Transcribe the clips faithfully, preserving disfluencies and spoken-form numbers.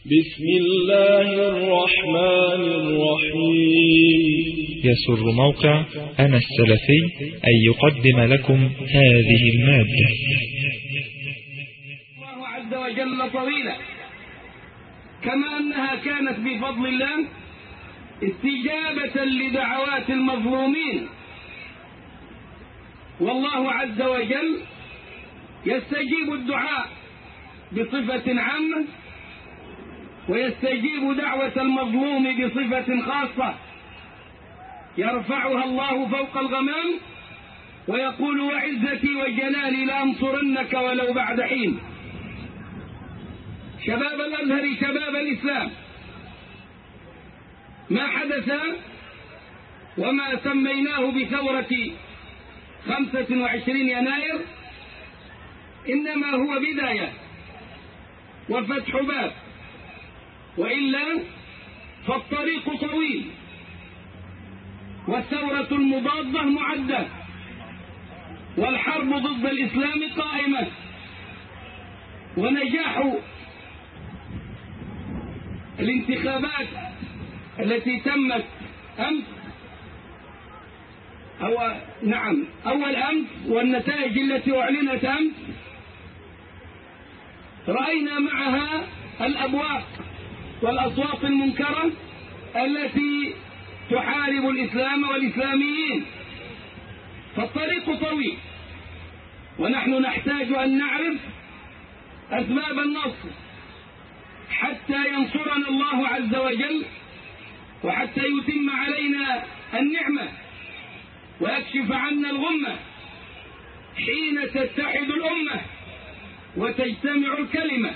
بسم الله الرحمن الرحيم. يسر موقع أنا السلفي أن يقدم لكم هذه المادة. الله عز وجل طويلة، كما أنها كانت بفضل الله استجابة لدعوات المظلومين، والله عز وجل يستجيب الدعاء بصفة عامة، ويستجيب دعوة المظلوم بصفة خاصة، يرفعها الله فوق الغمام ويقول: وعزتي وجلالي لأنصرنك ولو بعد حين. شباب الأزهر، شباب الإسلام، ما حدث وما سميناه بثورة خمسة وعشرين يناير إنما هو بداية وفتح باب، وإلا فالطريق طويل، والثورة المضادة معدة، والحرب ضد الإسلام قائمة. ونجاح الانتخابات التي تمت أمس أو نعم أول أمس والنتائج التي أعلنت أمس رأينا معها الأبواق والأصوات المنكرة التي تحارب الإسلام والإسلاميين. فالطريق طويل، ونحن نحتاج أن نعرف أسباب النصر حتى ينصرنا الله عز وجل، وحتى يتم علينا النعمة ويكشف عنا الغمة حين تتحد الأمة وتجتمع الكلمة.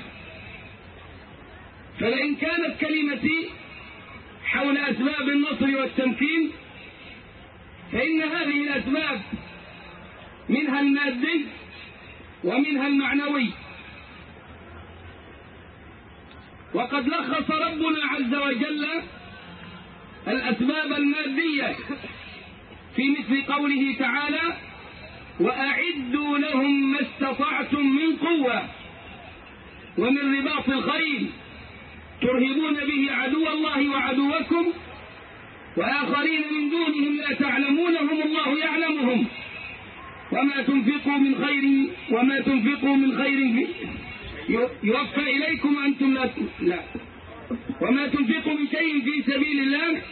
فلئن كانت كلمتي حول أسباب النصر والتمكين، فإن هذه الأسباب منها المادي ومنها المعنوي. وقد لخص ربنا عز وجل الأسباب المادية في مثل قوله تعالى: وأعدوا لهم ما استطعتم من قوة ومن رباط الخيل ترهبون به عدو الله وعدوكم وآخرين من دونهم لا تعلمونهم الله يعلمهم وما تنفقوا من خير وما تنفقوا من خير يوفى إليكم أنتم لا, لا وما تنفقوا من شيء في سبيل الله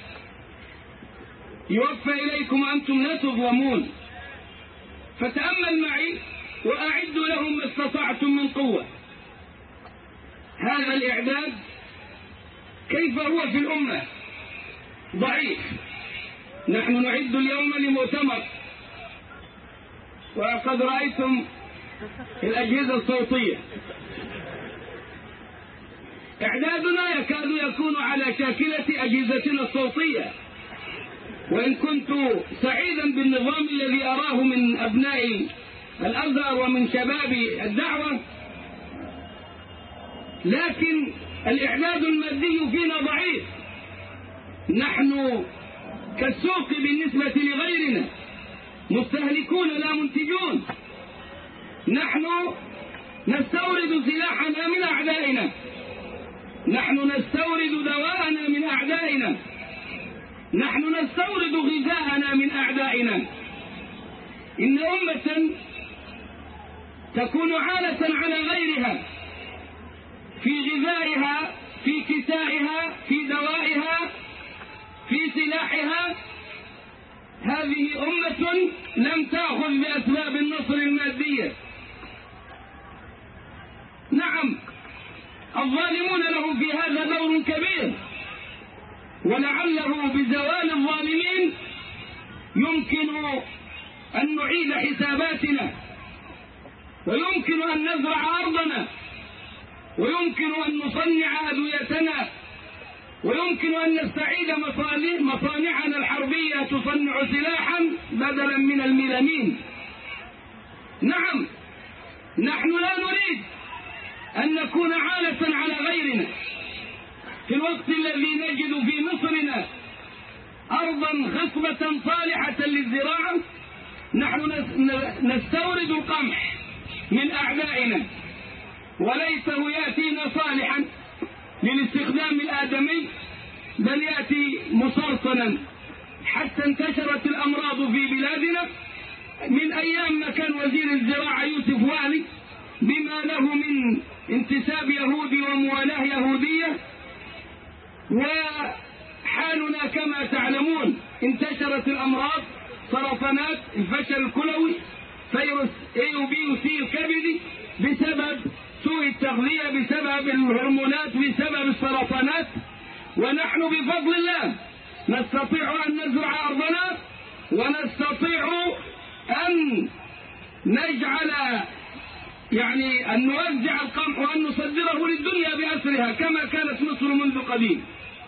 يوفى إليكم أنتم لا تظلمون. فتأمل معي: وأعدوا لهم ما استطعتم من قوة. هذا الإعداد كيف هو في الأمة؟ ضعيف. نحن نعد اليوم لمؤتمر، وقد رأيتم الأجهزة الصوتية، إعدادنا يكاد يكون على شاكلة أجهزتنا الصوتية. وإن كنت سعيدا بالنظام الذي أراه من أبناء الأزهر ومن شباب الدعوة، لكن الإعداد المادي فينا ضعيف. نحن كالسوق بالنسبة لغيرنا، مستهلكون لا منتجون. نحن نستورد سلاحنا من أعدائنا، نحن نستورد دواءنا من أعدائنا، نحن نستورد غذاءنا من أعدائنا. إن أمة تكون عالة على غيرها في غذائها، في كسائها، في دوائها، في سلاحها، هذه أمة لم تأخذ بأسباب النصر المادية. نعم، الظالمون له في هذا دور كبير، ولعله بزوال الظالمين يمكن أن نعيد حساباتنا، ويمكن أن نزرع أرضنا، ويمكن أن نصنع أدويتنا، ويمكن أن نستعيد مصانعنا الحربية تصنع سلاحا بدلا من الميلامين. نعم، نحن لا نريد أن نكون عالة على غيرنا في الوقت الذي نجد في مصرنا أرضا خصبة صالحة للزراعة. نحن نستورد القمح من أعدائنا وليته يأتينا صالحا للاستخدام الآدمي، بل يأتي مسرطنا، حتى انتشرت الأمراض في بلادنا من أيام ما كان وزير الزراعة يوسف والي بما له من انتساب يهودي وموالاه يهودية. وحالنا كما تعلمون انتشرت الأمراض، سرطانات، الفشل الكلوي، فيروس اي وبي وسي الكبدي، بسبب سوء التغذية، بسبب الهرمونات، بسبب السرطانات. ونحن بفضل الله نستطيع أن نزرع أرضنا، ونستطيع أن نجعل يعني أن نوزع القمح وأن نصدره للدنيا بأسرها كما كانت مصر منذ قديم.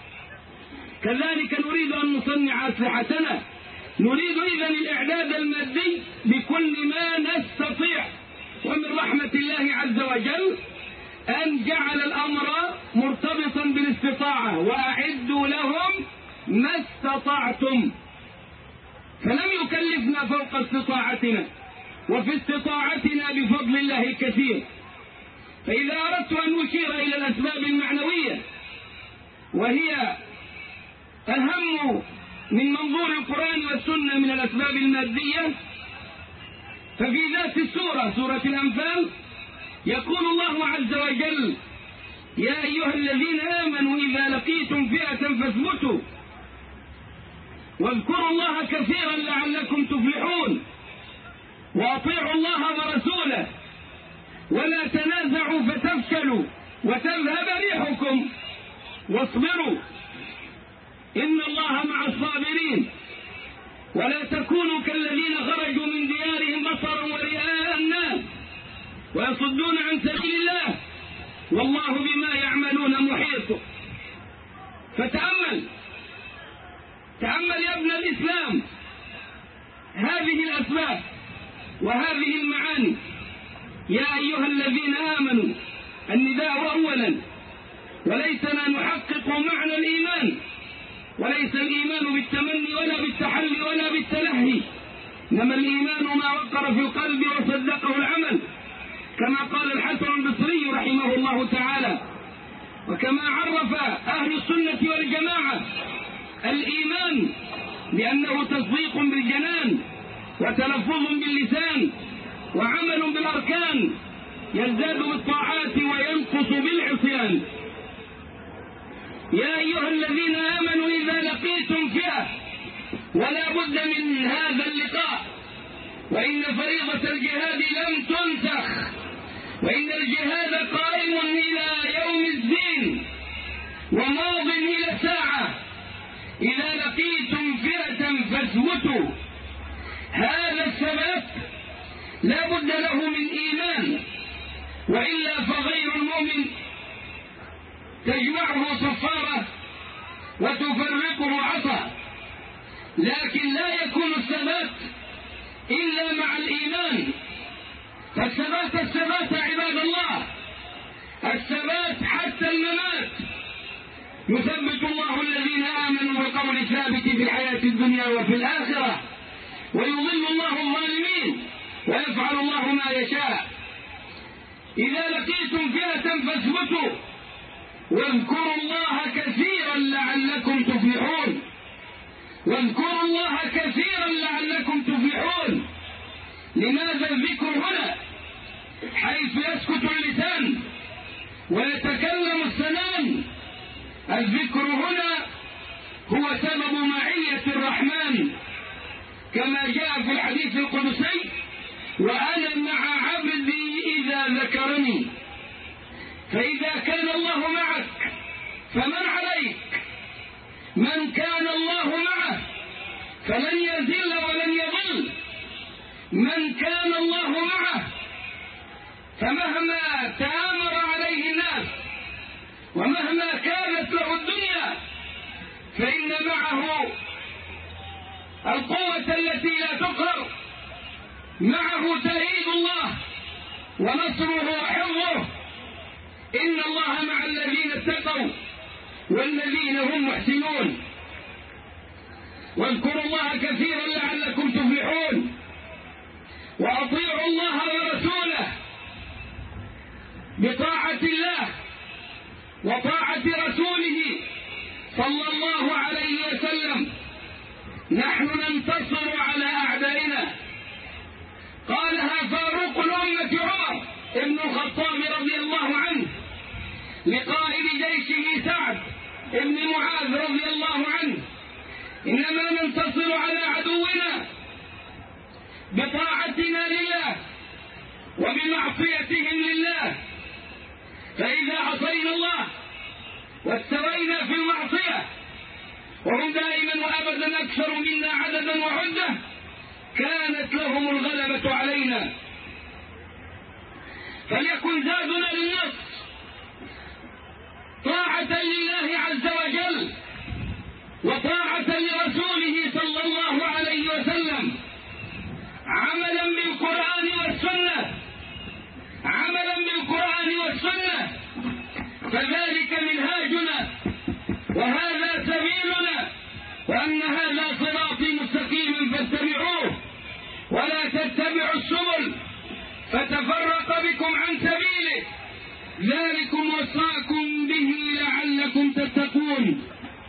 كذلك نريد أن نصنع أسلحتنا، نريد إذن الإعداد المادي بكل ما نستطيع. ومن رحمة الله عز وجل أن جعل الأمر مرتبطا بالاستطاعة، وأعدوا لهم ما استطعتم، فلم يكلفنا فوق استطاعتنا، وفي استطاعتنا بفضل الله كثير. فإذا أردت أن أشير إلى الأسباب المعنوية، وهي أهم من منظور القرآن والسنة من الأسباب المادية، ففي ذات السورة، سورة الأنفال، يقول الله عز وجل: يا أيها الذين آمنوا إذا لقيتم فئة فاثبتوا واذكروا الله كثيرا لعلكم تفلحون، وأطيعوا الله ورسوله ولا تنازعوا فتفشلوا وتذهب ريحكم واصبروا إن الله مع الصابرين، ولا تكونوا كالذين خرجوا من ديارهم بطرا ورئاء الناس ويصدون عن سبيل الله والله بما يعملون محيط. فتأمل تأمل يا ابن الإسلام هذه الأسباب وهذه المعاني. يا أيها الذين آمنوا، النداء أولا، وليسنا نحقق معنى الإيمان، وليس الإيمان بالتمني ولا بالتحلي ولا بالتلهي، إنما الإيمان ما وقر في القلب وصدقه العمل، كما قال الحسن البصري رحمه الله تعالى، وكما عرف أهل السنة والجماعة الإيمان بأنه تصديق بالجنان وتلفظ باللسان وعمل بالأركان، يزداد بالطاعات وينقص بالعصيان. يا أيها الذين آمنوا إذا لقيتم فئة، ولا بد من هذا اللقاء، وإن فريضة الجهاد لم تنسخ، وإن الجهاد قائم إلى يوم الدين وماض إلى ساعة. إذا لقيتم فئة فاثبتوا، هذا الثبات لا بد له من إيمان، وإلا فغير المؤمن تجمعه صفارة وتفرقه عصا، لكن لا يكون الثبات إلا مع الإيمان. فالثبات الثبات عباد الله، الثبات حتى الممات. يثبت الله الذين آمنوا بالقول الثابت في الحياة الدنيا وفي الآخرة، ويضل الله الظالمين، ويفعل الله ما يشاء. إذا لقيتم فئة فاثبتوا واذكروا الله كثيرا لعلكم تفلحون، واذكروا الله كثيرا لعلكم تفلحون. لماذا الذكر هنا حيث يسكت اللسان ويتكلم السنان؟ الذكر هنا هو سبب معية الرحمن، كما جاء في الحديث القدسي: وأنا مع عبدي إذا ذكرني. فإذا كان الله معك فمن عليك؟ من كان الله معه فلن يذل ولن يضل. من كان الله معه فمهما تآمر عليه الناس ومهما كانت له الدنيا فإن معه القوة التي لا تقهر، معه تأييد الله ونصره وحفظه. إن الله مع الذين اتقوا والذين هم محسنون. واذكروا الله كثيرا لعلكم تفلحون، وأطيعوا الله ورسوله بطاعة الله وطاعة رسوله صلى الله عليه وسلم نحن ننتصر على أعدائنا. قالها فاروق الأمة عمر ابن الخطاب رضي الله عنه لقائد جيشه سعد ابن معاذ رضي الله عنه: إنما ننتصر على عدونا بطاعتنا لله وبمعصيتهم لله، فإذا عصينا الله واستوينا في المعصية وهم دائما وأبدا أكثر منا عددا وعدة كانت لهم الغلبة علينا. فليكن زادنا للنصر طاعة لله عز وجل وطاعة لرسوله صلى الله عليه وسلم، عملا بالقرآن والسنة عملا بالقرآن والسنة فذلك منهاجنا وهذا سبيلنا، وأن هذا صراطي مستقيما فاتبعوه ولا تتبعوا السبل فتفرق بكم عن سبيله، ذلكم وصاكم به لعلكم تتقون.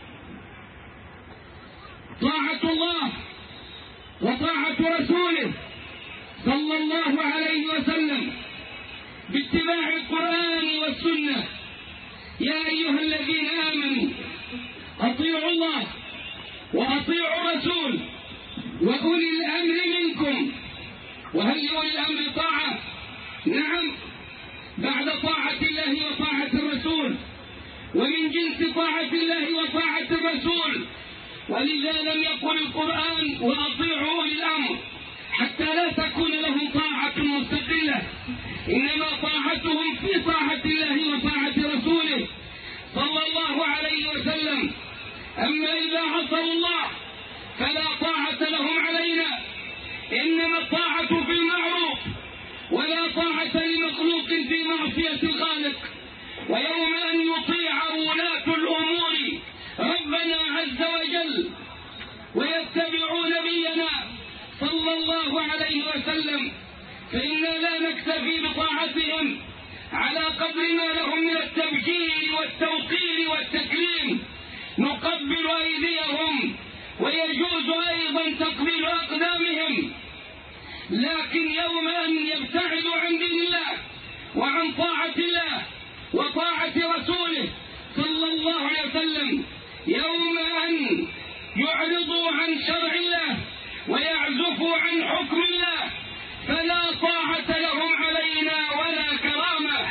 طاعة الله وطاعة رسوله صلى الله عليه وسلم باتباع القرآن والسنة. يا أيها الذين آمنوا أطيعوا الله وأطيعوا الرسول وأولي الأمر منكم. وهل لأولي الأمر طاعة؟ نعم، بعد طاعة الله وطاعة الرسول، ومن جنس طاعة الله وطاعة الرسول. ولذا لم يقل القرآن وأطيعوا أولي الأمر حتى لا تكون لهم طاعة مستقلة، إنما طاعتهم في طاعة الله وطاعة رسوله صلى الله عليه وسلم. أما إذا عصوا الله فلا طاعة لهم علينا، إنما الطاعة في المعروف ولا طاعة لمخلوق في معصية الخالق. ويوم أن يطيع ولاة الأمور ربنا عز وجل ويتبعوا نبينا صلى الله عليه وسلم فإنا لا نكتفي بطاعتهم على قدر ما لهم من التبجيل والتوقير والتكريم، نقبل أيديهم ويجوز أيضا تقبيل أقدامهم، لكن يوم أن يبتعدوا عن دين الله وعن طاعة الله وطاعة رسوله صلى الله عليه وسلم، يوم أن يعرضوا عن شرع الله ويعزفوا عن حكم الله فلا طاعة لهم علينا ولا كرامة.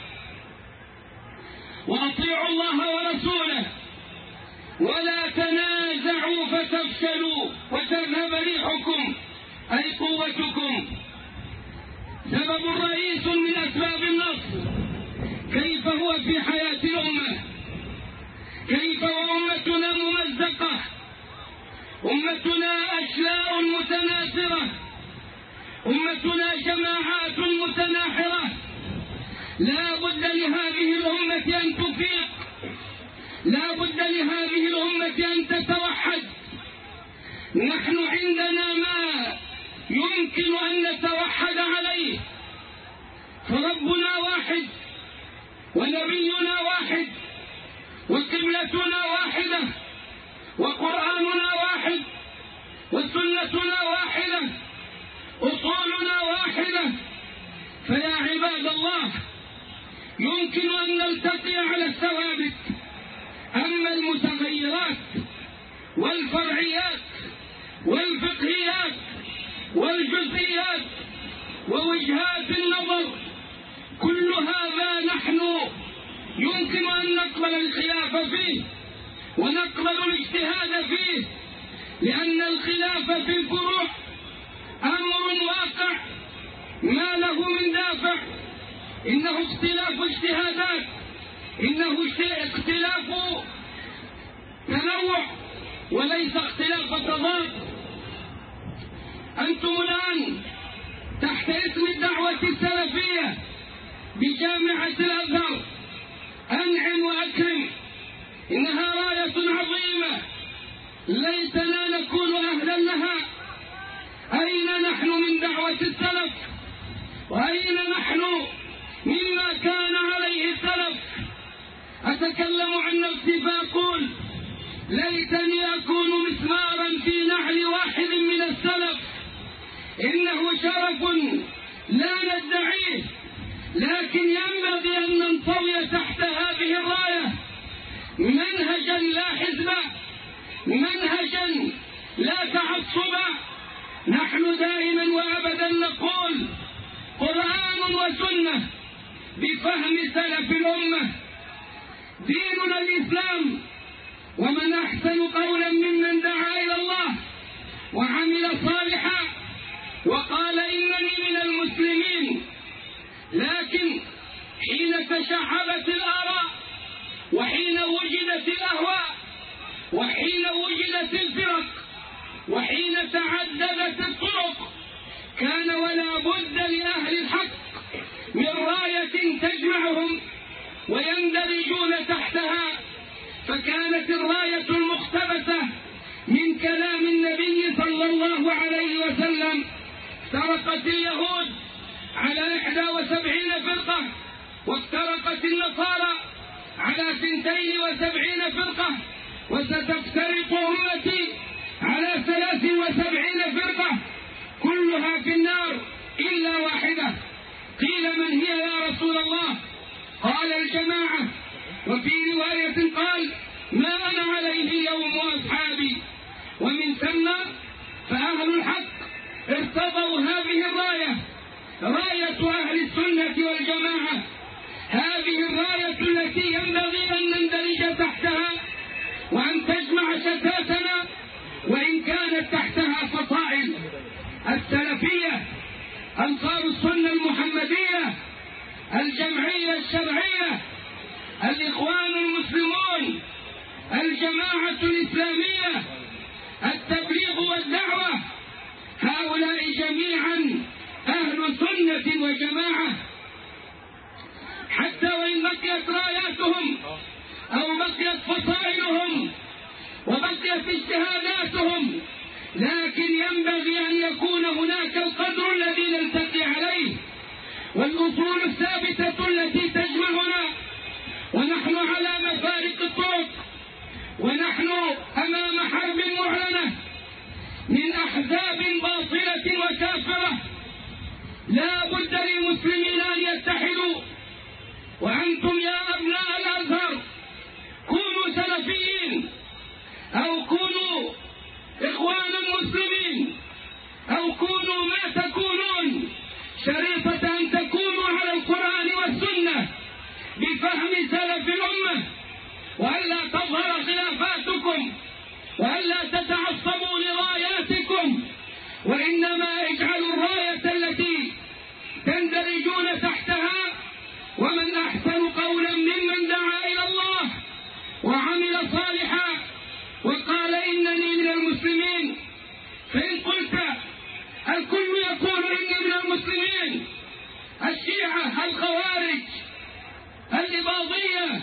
وأطيعوا الله ورسوله ولا تنازعوا فتفشلوا وتذهب ريحكم أي قوتكم. سبب رئيس من أسباب النصر كيف هو في حياة الأمة، كيف وأمتنا ممزقة، أمتنا أشلاء متناثرة، أمتنا جماعات متناحرة. لا بد لهذه الأمة أن تفيق، لا بد لهذه الأمة أن تتوحد. نحن عندنا ما يمكن أن نتوحد عليه، فربنا واحد ونبينا واحد وقبلتنا واحدة وقرآننا واحد وسنتنا واحدة أصولنا واحدة. فيا عباد الله يمكن أن نلتقي على الثوابت، أما المتغيرات والفرعيات والفقهيات والجزئيات ووجهات النظر كل هذا نحن يمكن أن نقبل الخلاف فيه ونقبل الاجتهاد فيه، لأن الخلاف في الفروع أمر واقع ما له من دافع، إنه اختلاف اجتهادات، إنه اختلاف تنوع وليس اختلاف تضاد. أنتم الآن تحت اسم الدعوة السلفية بجامعة الأزهر أنعم وأكرم، إنها راية عظيمة ليتنا نكون أهلا لها. أين نحن من دعوة السلف؟ وأين نحن مما كان عليه السلف؟ أتكلم عن نفسي فأقول ليتني أكون مسمارا في نعل واحد من السلف. إنه شرف لا ندعيه، لكن ينبغي أن ننطوي تحت هذه الراية منهجا لا حزبا، منهجا لا تعصبا. نحن دائما وأبدا نقول قرآن وسنة بفهم سلف الأمة، ديننا الإسلام. ومن أحسن قولا ممن دعا إلى الله وعمل صالحا وقال إنني من المسلمين. لكن حين تشعبت الآراء، وحين وجدت الأهواء، وحين وجدت الفرق، وحين تعددت الطرق، كان ولا بد لأهل الحق من راية تجمعهم ويندرجون تحتها. فكانت الراية المقتبسة من كلام النبي صلى الله عليه وسلم: افترقت اليهود على إحدى وسبعين فرقة، وافترقت النصارى على ثنتين وسبعين فرقة، وستفترق أمتي على ثلاث وسبعين فرقة كلها في النار إلا واحدة. قيل من هي يا رسول الله؟ قال الجماعة، وفي رواية قال ما أنا عليه اليوم وأصحابي. ومن ثم فأهل الحق ارتضوا هذه الراية، راية أهل السنة والجماعة، هذه الراية التي ينبغي أن نندرج تحتها وأن تجمع شتاتنا وإن كانت تحتها فصائل. السلفية، أنصار السنة المحمدية، الجمعية الشرعية، الإخوان المسلمون، الجماعة الإسلامية، التبليغ والدعوة، هؤلاء جميعا أهل سنة وجماعة. حتى وإن بقيت راياتهم أو بقيت فصائلهم وبقيت اجتهاداتهم، لكن ينبغي أن يكون هناك القدر الذي نلتقي عليه والأصول الثابتة التي تجمعنا. ونحن على مفارق الطرق، ونحن أمام حرب معلنة من أحزاب باطلة وكافرة. لا بد للمسلمين أن يتحدوا. وأنتم يا أبناء الأزهر كونوا سلفيين، أو كونوا إخوانا مسلمين، أو كونوا ما تكونون، شريطة أن تكونوا على القرآن والسنة بفهم سلف الأمة، وألا تظهر خلافاتكم، وألا تتعصبوا لراياتكم، وإنما اجعلوا الراية التي تندرجون تحتها. ومن أحسن قولا ممن دعا إلى الله وعمل صالحا وقال إنني من المسلمين. فإن قلت الكل يقول إني من المسلمين، الشيعة، الخوارج، الإباضية،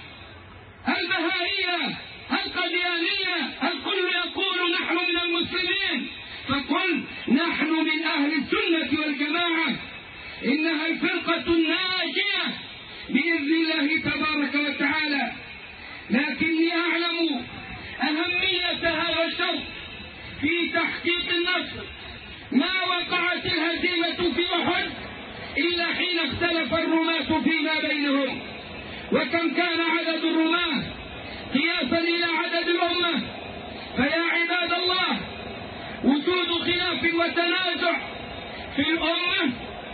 البهائية، القديانية، الكل يقول نحن من المسلمين، فقل نحن من أهل السنة والجماعة، إنها الفرقة الناجية بإذن الله تبارك وتعالى. لكني أعلم أهمية هذا الشرط في تحقيق النصر. ما وقعت الهزيمة في أحد إلا حين اختلف الرماة فيما بينهم. وكم كان عدد الرماة قياسا إلى عدد الأمة؟ فيا عباد الله، وجود خلاف وتنازع في الأمة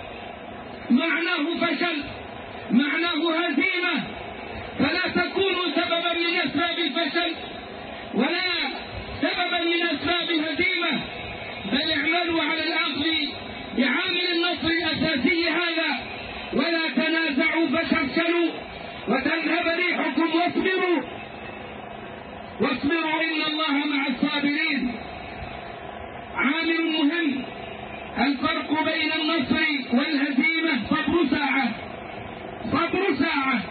معناه فشل، معناه هزيمة. فلا تكونوا سببا من أسباب الفشل ولا سببا من أسباب الهزيمة، بل اعملوا على الأخذ بعامل النصر الأساسي هذا، ولا تنازعوا فتفشلوا وتذهب ريحكم. واصبروا واصبروا إن الله مع الصابرين. عامل مهم، الفرق بين النصر والهزيمة صبر ساعة، صبر ساعة.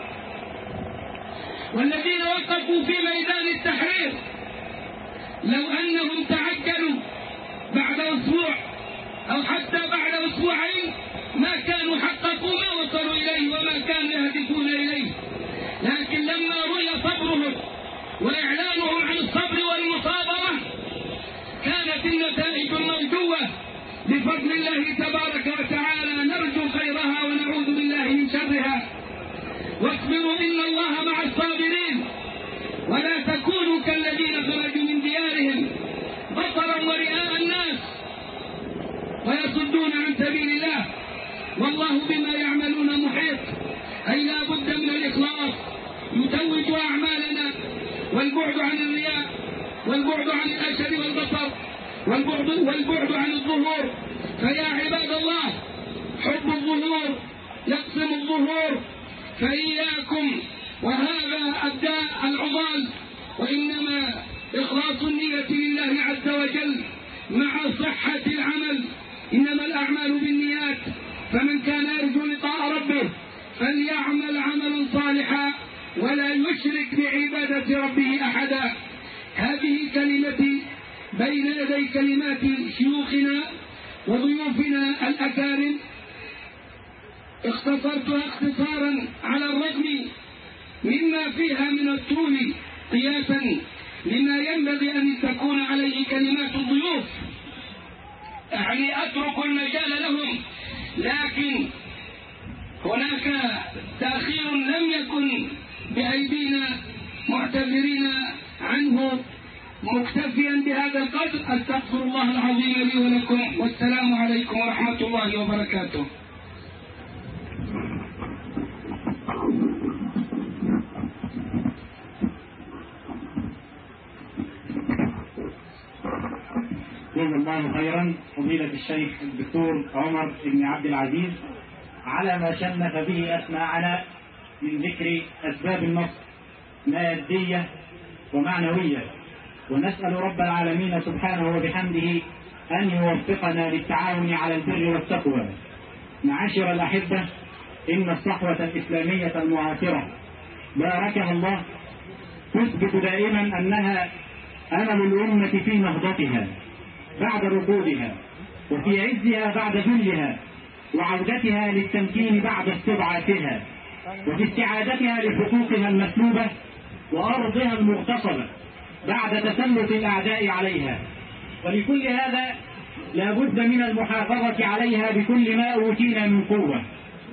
والذين وقفوا في ميدان التحرير لو أنهم تعجلوا بعد أسبوع أو حتى بعد أسبوعين ما كانوا حققوا ما وصلوا إليه وما كانوا يهدفون إليه. لكن لما رؤي صبرهم وإعلانهم عن الصبر والمصابرة كانت النتائج المرجوة بفضل الله تبارك وتعالى. نرجو خيرها ونعوذ بالله من شرها. واصبروا إن الله مع الصابرين، ولا تكونوا كالذين خرجوا من ديارهم بطرا ورئاء الناس ويصدون عن سبيل الله والله بما يعملون محيط. أي لا بد من الإخلاص يتوج أعمالنا، والبعد عن الرياء، والبعد عن الأشر والبصر، والبعد, والبعد عن الظهور. فيا عباد الله حب الظهور يقسم الظهور، فإياكم وهذا أبداء العضال، وإنما إخلاص النية لله عز وجل مع صحة العمل. إنما الأعمال بالنيات، فمن كان يرجو لقاء ربه فليعمل عملا صالحا ولا يشرك بعبادة ربه أحدا. هذه كلمتي بين يدي كلمات شيوخنا وضيوفنا الأكارم، اختصرتها اختصارا على الرغم مما فيها من الطول قياسا لما ينبغي أن تكون عليه كلمات الضيوف، يعني أترك المجال لهم. لكن هناك تأخير لم يكن بأيدينا معتذرين عنه. مكتفيا بهذا القدر، أستغفر الله العظيم لي ولكم، والسلام عليكم ورحمة الله وبركاته. جزا الله خيرا فضيلة الشيخ الدكتور عمر بن عبد العزيز على ما شنف به أسماعنا من ذكر أسباب النصر مادية ومعنوية، ونسأل رب العالمين سبحانه وبحمده أن يوفقنا للتعاون على البر والتقوى. معاشر الأحبة، إن الصحوة الإسلامية المعاصرة باركها الله تثبت دائما أنها أمل الأمة في نهضتها بعد ركودها، وفي عزها بعد ذلها، وعودتها للتمكين بعد استضعافها، وفي استعادتها لحقوقها المسلوبة وأرضها المغتصبة بعد تسلط الأعداء عليها. ولكل هذا لا بد من المحافظة عليها بكل ما أوتينا من قوة،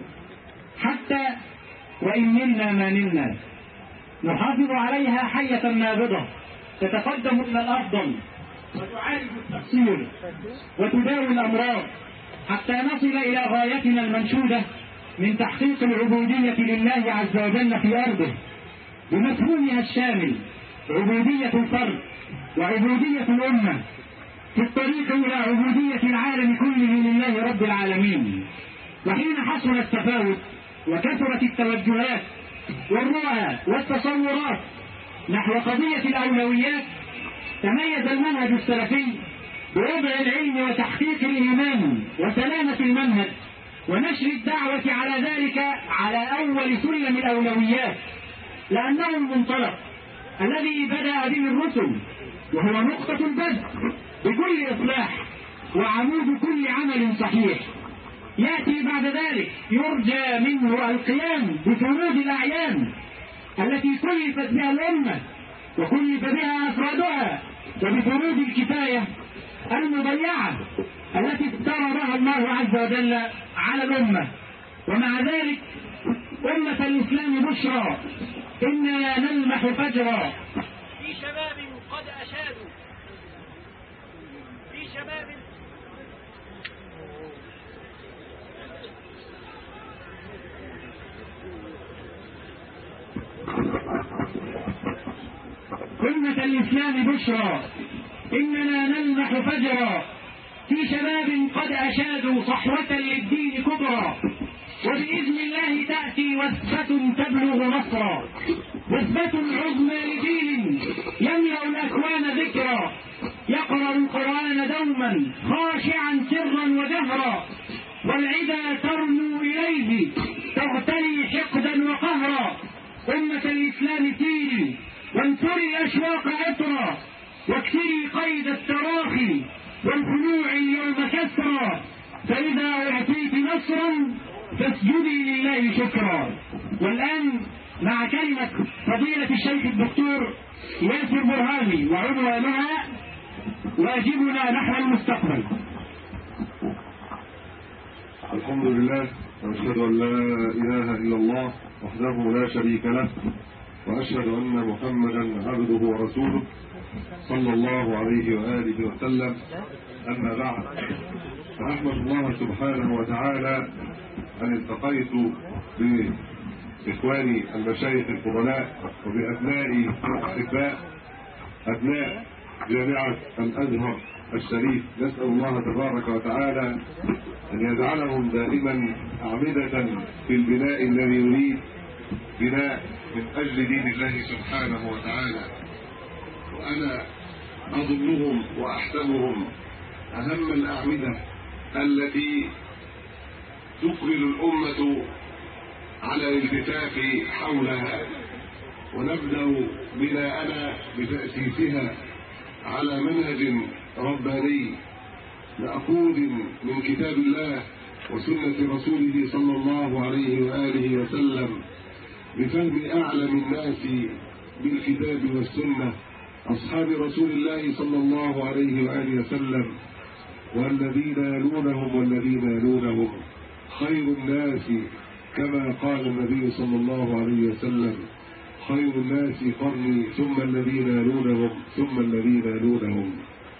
حتى وإن منا ما منا نحافظ عليها حية نابضة تتقدم إلى الأفضل وتعالج التقصير وتداوي الأمراض، حتى نصل إلى غايتنا المنشودة من تحقيق العبودية لله عز وجل في أرضه بمفهومها الشامل، عبودية الفرد وعبودية الأمة في الطريق إلى عبودية العالم كله لله رب العالمين. وحين حصل التفاوت وكثرت التوجهات والرؤى والتصورات نحو قضية الأولويات، تميز المنهج السلفي بوضع العلم وتحقيق الإيمان وسلامة المنهج ونشر الدعوة على ذلك على أول سلم الأولويات، لأنه المنطلق الذي بدأ به الرسل، وهو نقطة البدء بكل إصلاح وعمود كل عمل صحيح. يأتي بعد ذلك يرجى منه القيام بفروض الأعيان التي كلفت بها الأمة وكلف بها أفرادها، وبفروض الكفاية المضيعة التي افترضها الله عز وجل على الأمة. ومع ذلك أمة الإسلام بشرى، إنا نلمح فجرا في شباب قد أشادوا في شباب أمة الإسلام بشرى، إننا نلمح فجرا في شباب قد أشادوا صحوة للدين كبرى، وبإذن الله تأتي وثبة تبلغ نصرا، وثبة عظمى لدين يملأ الأكوان ذكرا، يقرأ القرآن دوما خاشعا سرا وجهرا، والعدا ترنو إليه تغتلي حقدا وقهرا. أمة الإسلام سيري وانثري الأشواق عطرا، واكسري قيد التراخي والخنوع اليوم كسرا، فإذا أعطيت نصرا فاسجدي لله شكرا. والآن مع كلمة فضيلة الشيخ الدكتور ياسر برهامي وعنوانها واجبنا نحو المستقبل. الحمد لله وأشهد أن لا إله إلا الله وحده لا شريك له، وأشهد أن محمدا عبده ورسوله صلى الله عليه وآله وسلم. أما بعد، فأحمد الله سبحانه وتعالى أن التقيت بإخواني المشايخ الفضلاء وبأبنائي الأحباء أبناء جامعة الأزهر الشريف. نسأل الله تبارك وتعالى أن يجعلهم دائما أعمدة في البناء الذي يريد، بناء من أجل دين الله سبحانه وتعالى. وأنا أظنهم وأحسبهم أهم الأعمدة التي تقبل الأمة على الالتفاف حولها، ونبدأ بناءنا بتأسيسها على منهج رباني مأخوذ من كتاب الله وسنة رسوله صلى الله عليه وآله وسلم، بفهم أعلم الناس بالكتاب والسنة أصحاب رسول الله صلى الله عليه وآله وسلم، والذين يلونهم والذين يلونهم خير الناس، كما قال النبي صلى الله عليه وسلم: خير الناس قرني ثم الذين يلونهم ثم الذين يلونهم.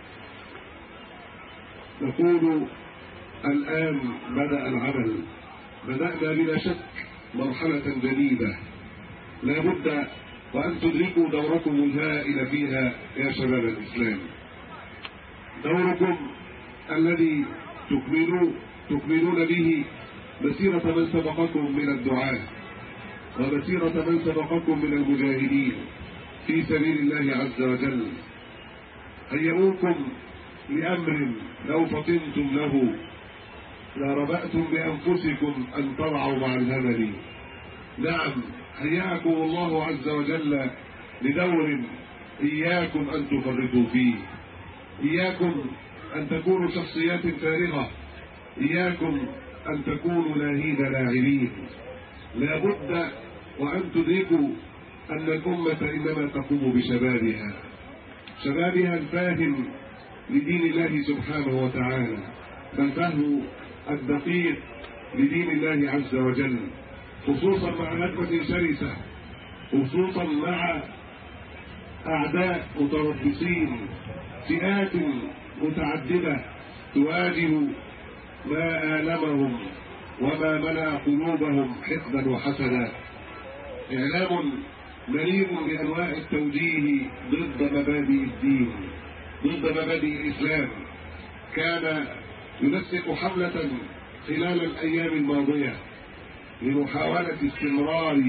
نقول الآن بدأ العمل، بدأنا بلا شك مرحلة جديدة لا بد وأن تدركوا دوركم الهائل فيها يا شباب الإسلام. دوركم الذي تكملوا تكملون به مسيرة من سبقكم من الدعاة ومسيرة من سبقكم من المجاهدين في سبيل الله عز وجل. هيئوكم لأمر لو فطنتم له لربأتم بأنفسكم أن ترعوا مع الهمل. نعم، هيأكم الله عز وجل لدور إياكم أن تفرطوا فيه، إياكم أن تكونوا شخصيات فارغة، إياكم أن تكونوا لاهين لاعبين. لا بد وأن تدركوا أن الأمة إنما تقوم بشبابها، شبابها الفاهم لدين الله سبحانه وتعالى، فالفهم الدقيق لدين الله عز وجل، خصوصا مع نكبة شرسة، خصوصا مع أعداء متربصين، فئات متعددة تواجه ما آلمهم وما ملأ قلوبهم حقدا وحسدا. إعلام مليء بأنواع التوجيه ضد مبادئ الدين، ضد مبادئ الإسلام، كان ينسق حملة خلال الأيام الماضية لمحاولة استمرار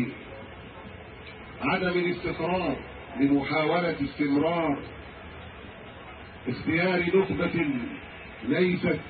عدم الاستقرار، لمحاولة استمرار اختيار نخبة ليست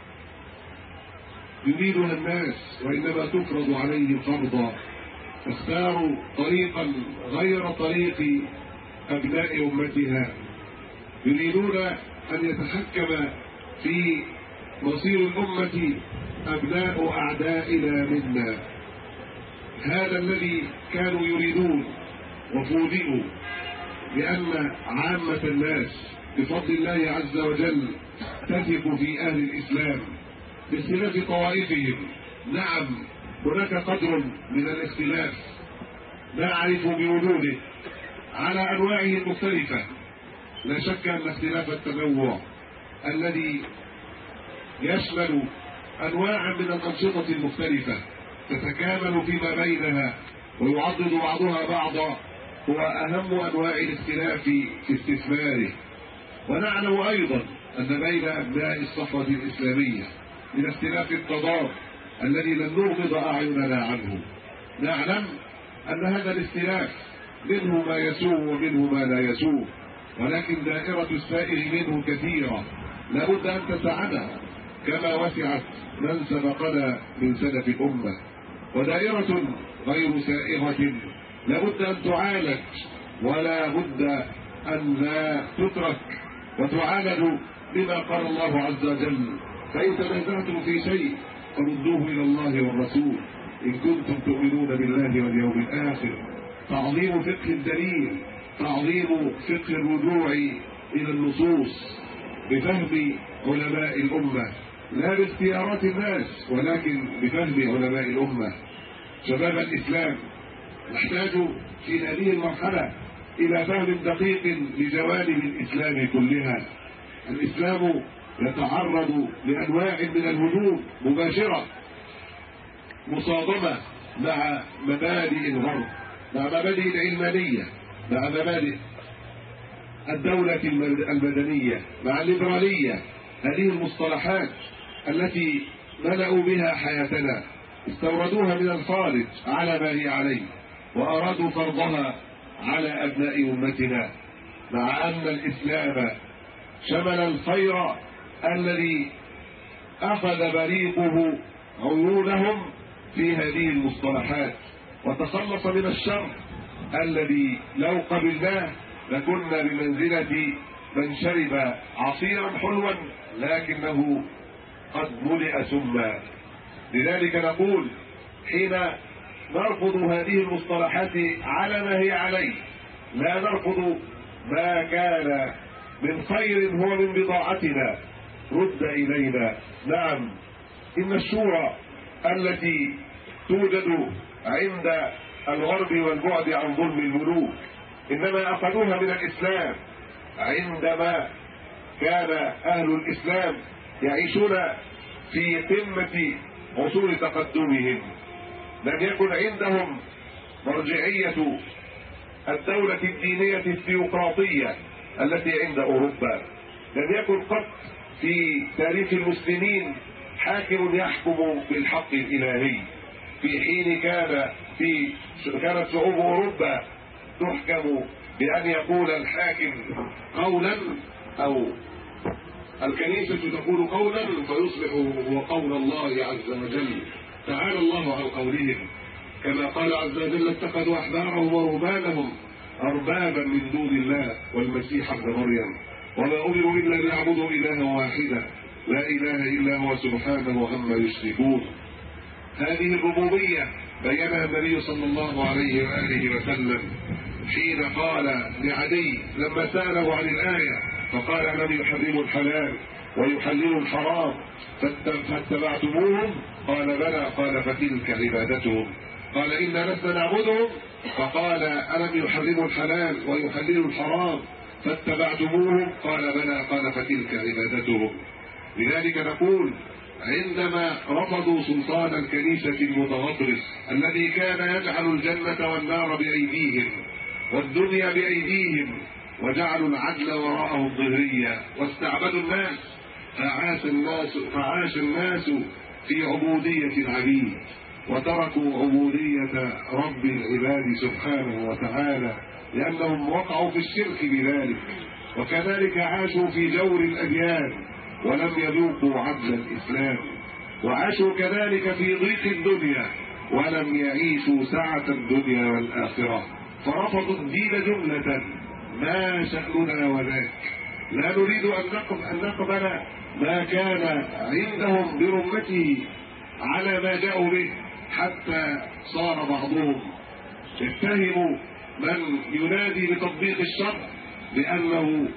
يريدها الناس وإنما تفرض عليهم فرضا. اختاروا طريقا غير طريق أبناء أمتها، يريدون أن يتحكم في مصير الأمة أبناء أعدائنا منا. هذا الذي كانوا يريدون، وفوجئوا بأن عامة الناس بفضل الله عز وجل تثق في أهل الإسلام باختلاف طوائفهم. نعم، هناك قدر من الاختلاف نعرف بوجوده على أنواعه المختلفة. لا شك أن اختلاف التنوع الذي يشمل أنواعا من الأنشطة المختلفة تتكامل فيما بينها ويعضد بعضها بعضا هو أهم أنواع الاختلاف في استثماره. ونعلم أيضا أن بين أبناء الصحوة الإسلامية من اختلاف التضاد الذي لن نغمض أعيننا عنه. نعلم أن هذا الاختلاف منه ما يسوء ومنه ما لا يسوء، ولكن دائرة السائر منه كثيرة لا بد أن تسعنا كما وسعت من سبقنا من سلف الأمة. ودائرة غير سائغة لا بد أن تعالج ولا بد أن لا تترك، وتعالج بما قال الله عز وجل: فإن تنازعتم في شيء فردوه إلى الله والرسول إن كنتم تؤمنون بالله واليوم الآخر. تعظيم فقه الدليل، تعظيم فقه الرجوع إلى النصوص بفهم علماء الأمة، لا باختيارات الناس ولكن بفهم علماء الأمة. شباب الإسلام نحتاج في هذه المرحلة إلى فهم دقيق لجوانب الإسلام كلها. الإسلام يتعرض لأنواع من الهجوم مباشرة مصادمة مع مبادئ الغرب، مع مبادئ العلمانية، مع مبادئ الدولة المدنية، مع الليبرالية. هذه المصطلحات التي ملأوا بها حياتنا استوردوها من الخارج على ما هي عليه وأرادوا فرضها على أبناء أمتنا، مع أن الإسلام شمل الخير الذي أخذ بريقه عيونهم في هذه المصطلحات، وتخلص من الشر الذي لو قبلناه لكنا بمنزلة من شرب عصيرا حلوا لكنه قد ملئ سما. لذلك نقول حين نرفض هذه المصطلحات على ما هي عليه، لا نرفض ما كان من خير هو من بضاعتنا رد إلينا. نعم، إن الشورى التي توجد عند الغرب والبعد عن ظلم الملوك إنما أخذوها من الإسلام عندما كان أهل الإسلام يعيشون في قمة عصور تقدمهم. لم يكن عندهم مرجعية الدولة الدينية الثيوقراطية التي عند أوروبا. لم يكن قط في تاريخ المسلمين حاكم يحكم بالحق الإلهي، في حين كان في كانت شعوب أوروبا تحكم بأن يقول الحاكم قولا أو الكنيسة تقول قولا فيصبح هو قول الله عز وجل. تعالى الله عن قولهم، كما قال عز وجل اتخذوا أحبارهم ورهبانهم أربابا من دون الله والمسيح ابن مريم وما أمروا إلا ليعبدوا إلها واحدا لا إله إلا هو سبحانه عما يشركون. هذه الربوبية بينها النبي صلى الله عليه وآله وسلم حين قال لعدي لما سأله عن الآية فقال ألم يحرموا الحلال ويحللوا الحرام فاتبعتموهم؟ قال بلى. قال فتلك عبادتهم. قال إنا لسنا نعبدهم. فقال ألم يحرموا الحلال ويحللوا الحرام فاتبعتموهم؟ قال بلى. قال فتلك عبادتهم. لذلك نقول عندما رفضوا سلطان الكنيسة المتغطرس الذي كان يجعل الجنة والنار بأيديهم والدنيا بأيديهم وجعلوا العدل وراءهم ظهريا واستعبدوا الناس، فعاش الناس فعاش الناس في عبودية العبيد وتركوا عبودية رب العباد سبحانه وتعالى لأنهم وقعوا في الشرك بذلك. وكذلك عاشوا في جور الأديان ولم يذوقوا عدل الإسلام، وعاشوا كذلك في ضيق الدنيا ولم يعيشوا سعة الدنيا والآخرة، فرفضوا الدين جملة. ما شأننا وذاك؟ لا نريد أن نقبل ما كان عندهم برمته على ما جاءوا به، حتى صار بعضهم يتهم من ينادي بتطبيق الشرع بأنه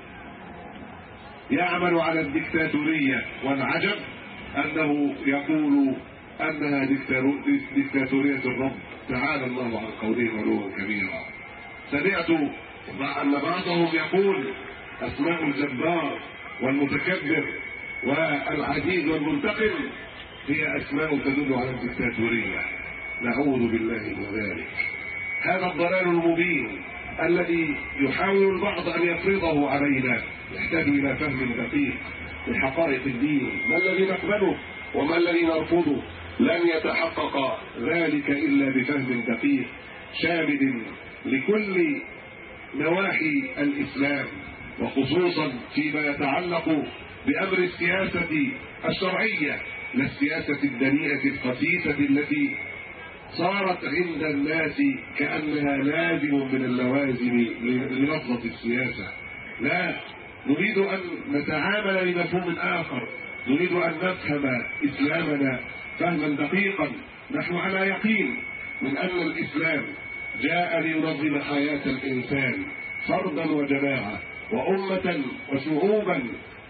يعمل على الدكتاتورية، والعجب أنه يقول أنها دكتاتورية الرب. تعالى الله عن قولهم علوا كبيرا. سمعت أن بعضهم يقول أسماء الجبار والمتكبر والعزيز والمنتقم هي أسماء تدل على الدكتاتورية. نعوذ بالله من ذلك. هذا الضلال المبين الذي يحاول البعض أن يفرضه علينا يحتاج إلى فهم دقيق لحقائق الدين، ما الذي نقبله وما الذي نرفضه. لن يتحقق ذلك إلا بفهم دقيق شامل لكل نواحي الإسلام، وخصوصا فيما يتعلق بأمر السياسة الشرعية، لا السياسة الدنيئة الخسيسة التي صارت عند الناس كأنها لازم من اللوازم للفظة السياسة. لا، نريد أن نتعامل بمفهوم آخر، نريد أن نفهم إسلامنا فهما دقيقا نحن على يقين من أن الإسلام جاء لينظم حياة الإنسان فردا وجماعة وأمة وشعوبا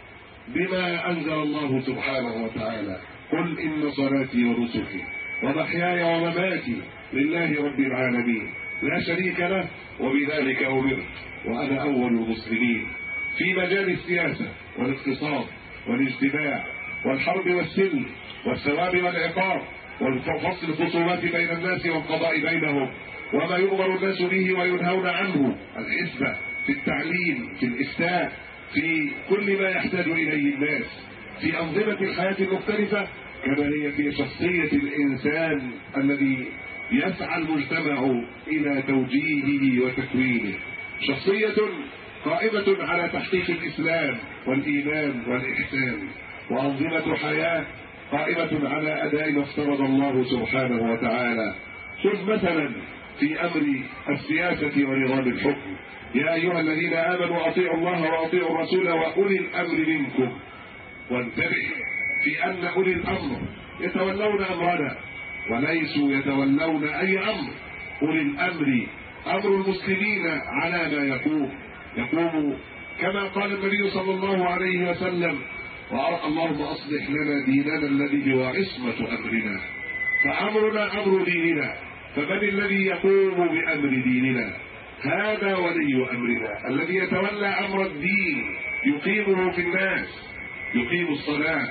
بما أنزل الله سبحانه وتعالى. قل إن صلاتي ونسكي ومحياي ومماتي لله رب العالمين لا شريك له وبذلك أمرت وأنا أول المسلمين. في مجال السياسة والاقتصاد والاجتماع والحرب والسلم والثواب والعقاب وفصل الخصومات بين الناس والقضاء بينهم وما يؤمر الناس به وينهون عنه، الحسبة في التعليم في الإفتاء في كل ما يحتاج إليه الناس في أنظمة الحياة المختلفة، كما هي في شخصية الإنسان الذي يسعى المجتمع إلى توجيهه وتكوينه. شخصية قائمة على تحقيق الإسلام والإيمان والإحسان، وأنظمة حياة قائمة على أداء ما افترض الله سبحانه وتعالى. خذ مثلا في أمر السياسة ونظام الحكم: يا أيها الذين آمنوا أطيعوا الله وأطيعوا الرسول وأولي الأمر منكم. وانتبه في أن أولي الأمر يتولون أمرنا وليسوا يتولون أي أمر. أولي الأمر أمر المسلمين على ما يقوم يقوم كما قال النبي صلى الله عليه وسلم: اللهم أصلح لنا ديننا الذي هو عصمة أمرنا. فأمرنا أمر ديننا، فمن الذي يقوم بأمر ديننا؟ هذا ولي أمرنا الذي يتولى أمر الدين يقيمه في الناس، يقيم الصلاة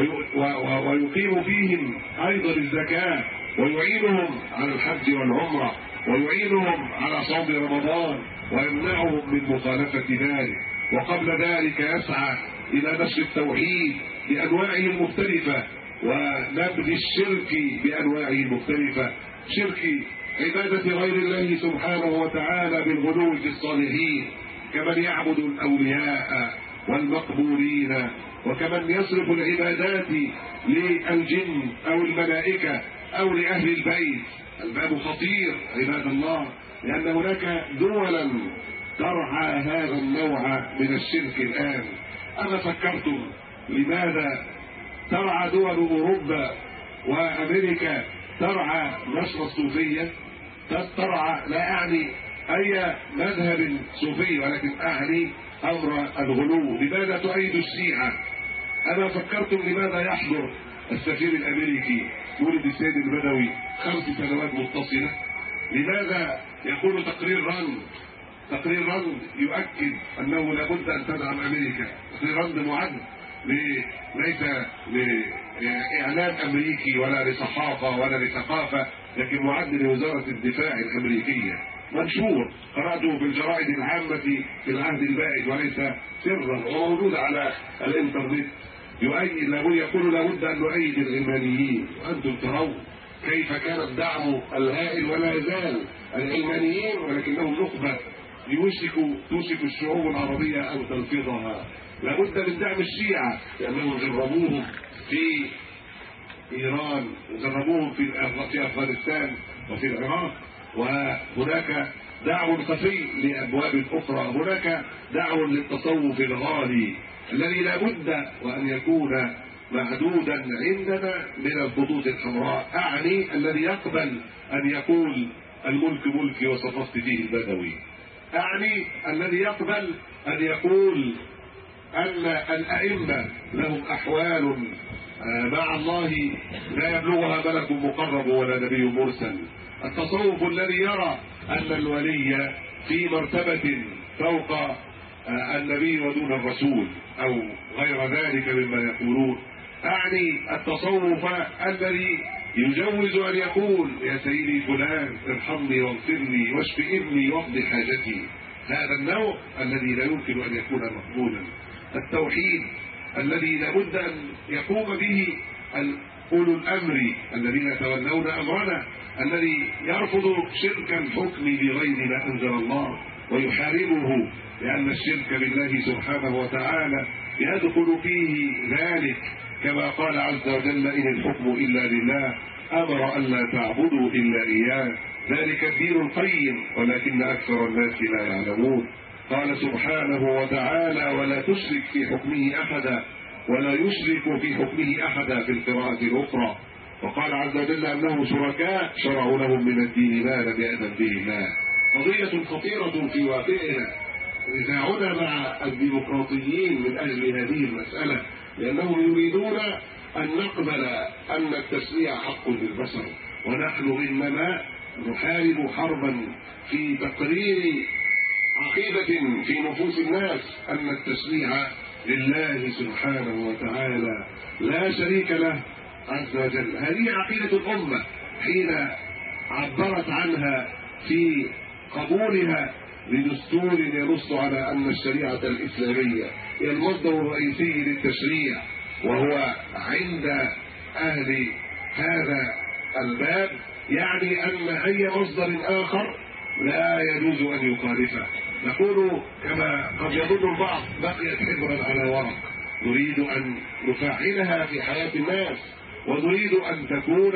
ويقيم فيهم أيضا الزكاة ويعينهم على الحج والعمرة ويعينهم على صوم رمضان ويمنعهم من مخالفة ذلك. وقبل ذلك يسعى إلى نشر التوحيد بأنواعه المختلفة ونبذ الشرك بأنواعه المختلفة، شرك عبادة غير الله سبحانه وتعالى بالغلو في الصالحين كمن يعبد الأولياء والمقبورين، وكمن يصرف العبادات للجن أو الملائكة أو لأهل البيت. الباب خطير عباد الله، لأن هناك دولا ترعى هذا النوع من الشرك الآن. أنا فكرتم لماذا ترعى دول أوروبا وأمريكا ترعى نشر الصوفية؟ ترعى لا أعني أي مذهب صوفي، ولكن أعني أمر الغلو. لماذا تؤيد الشيعة؟ أنا فكرتم لماذا يحضر السفير الأمريكي ولد السيد البدوي خمس سنوات متصلة؟ لماذا يقول تقرير راند تقرير راند يؤكد أنه لابد أن تدعم أمريكا؟ تقرير راند معد ليس لإعلام أمريكي ولا لصحافة ولا لثقافة، لكن معد لوزارة الدفاع الأمريكية، منشور قرأته في الجرائد العامة في العهد البائد وليس سرا وموجود على الإنترنت. يؤيد يقول لابد أن نؤيد العلمانيين، وأنتم ترون كيف كان الدعم الهائل ولا يزال العلمانيين، ولكنهم نخبة يوشك توشك الشعوب العربية أن تنفضها. لابد من دعم الشيعة لأنهم جربوهم في إيران وجربوهم في أفغانستان وفي العراق، وهناك دعوة خفي لأبواب أخرى. هناك دعوة للتصوف الغالي الذي لابد وأن يكون محدودا عندنا من الخطوط الحمراء، أعني الذي يقبل أن يقول الملك ملكي وصففت فيه البدوي، أعني الذي يقبل أن يقول أن الأئمة لهم أحوال مع الله لا يبلغها ملك مقرب ولا نبي مرسل. التصوف الذي يرى أن الولي في مرتبة فوق النبي ودون الرسول أو غير ذلك مما يقولون. أعني التصوف الذي يجوز أن يقول يا سيدي فلان ارحمني واغفر لي واشف ابني واقض حاجتي. هذا النوع الذي لا يمكن أن يكون مقبولا. التوحيد الذي لابد أن يقوم به أولو الأمر الذين يتولون أمرنا، الذي يرفض شرك الحكم بغير ما أنزل الله ويحاربه، لأن الشرك بالله سبحانه وتعالى يدخل فيه ذلك كما قال عز وجل إن الحكم إلا لله أمر أن لا تعبدوا إلا إياه ذلك الدين القيم ولكن أكثر الناس لا يعلمون. قال سبحانه وتعالى ولا تشرك في حكمه أحدا ولا يشرك في حكمه أحدا في القراءة الأخرى. وقال عز وجل أنه شركاء شرعوا لهم من الدين ما لم يأذن به الله. قضية خطيرة في واقعنا نزاعنا مع الديمقراطيين من أجل هذه المسألة، لأنهم يريدون أن نقبل أن التشريع حق للبشر، ونحن إنما نحارب حربا في تقرير عقيدة في نفوس الناس أن التشريع لله سبحانه وتعالى لا شريك له عز وجل. هذه عقيدة الأمة حين عبرت عنها في قبولها لدستور ينص على أن الشريعة الإسلامية هي المصدر الرئيسي للتشريع، وهو عند أهل هذا الباب يعني أن أي مصدر آخر لا يجوز أن يخالفه. نقول كما قد يظن البعض بقيت حبرا على ورق، نريد أن نفعلها في حياة الناس، ونريد أن تكون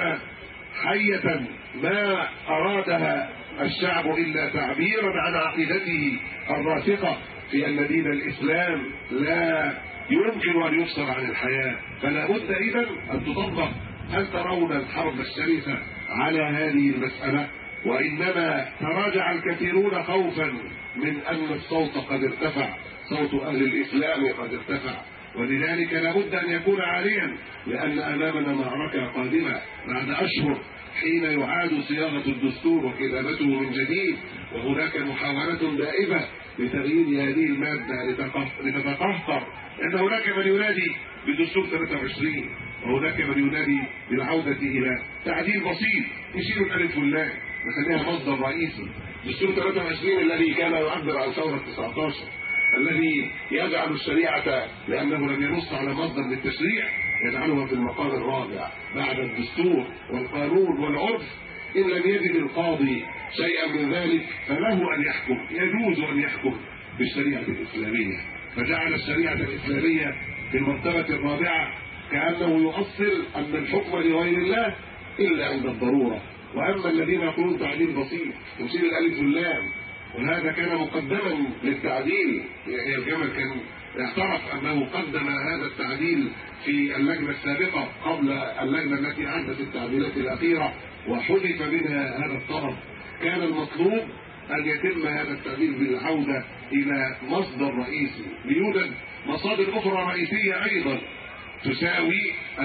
حية ما أرادها الشعب إلا تعبيرا عن عقيدته الراسخة في أن دين الإسلام لا يمكن أن يفصل عن الحياة. فلا بد إذن أن تطبق. هل ترون الحرب الشرسة على هذه المسألة؟ وإنما تراجع الكثيرون خوفا من أن الصوت قد ارتفع، صوت أهل الإسلام قد ارتفع، ولذلك لا بد أن يكون عاليا، لأن أمامنا معركة قادمة بعد أشهر حين يعاد صياغة الدستور وكتابته من جديد، وهناك محاولة دائمة لتغيير هذه المادة لتتقهقر، لأن هناك من ينادي بدستور ثلاثة وعشرين، وهناك من ينادي بالعودة إلى تعديل بسيط يشيل الألف واللام نخليها مصدر رئيسي. دستور ثلاثة وعشرين الذي كان يعبر عن ثورة تسعة عشر، الذي يجعل الشريعة لأنه لم ينص على مصدر للتشريع يجعلها في المقام الرابع بعد الدستور والقانون والعرف. إن لم يجد القاضي شيئا من ذلك فله أن يحكم، يجوز أن يحكم بالشريعة الإسلامية، فجعل الشريعة الإسلامية في المرتبة الرابعة كأنه يؤصل أن الحكم لغير الله إلا عند الضرورة. وأما الذين يقولون تعديل بسيط يشيل الألف واللام، وهذا كان مقدما للتعديل، يعني الجمل كان اعترف أنه قدم هذا التعديل في اللجنة السابقة قبل اللجنة التي أعدت التعديلات الأخيرة وحذف منها هذا الطرف. كان المطلوب أن يتم هذا التعديل بالعودة إلى مصدر رئيسي، ليوجد مصادر أخرى رئيسية أيضا تساوي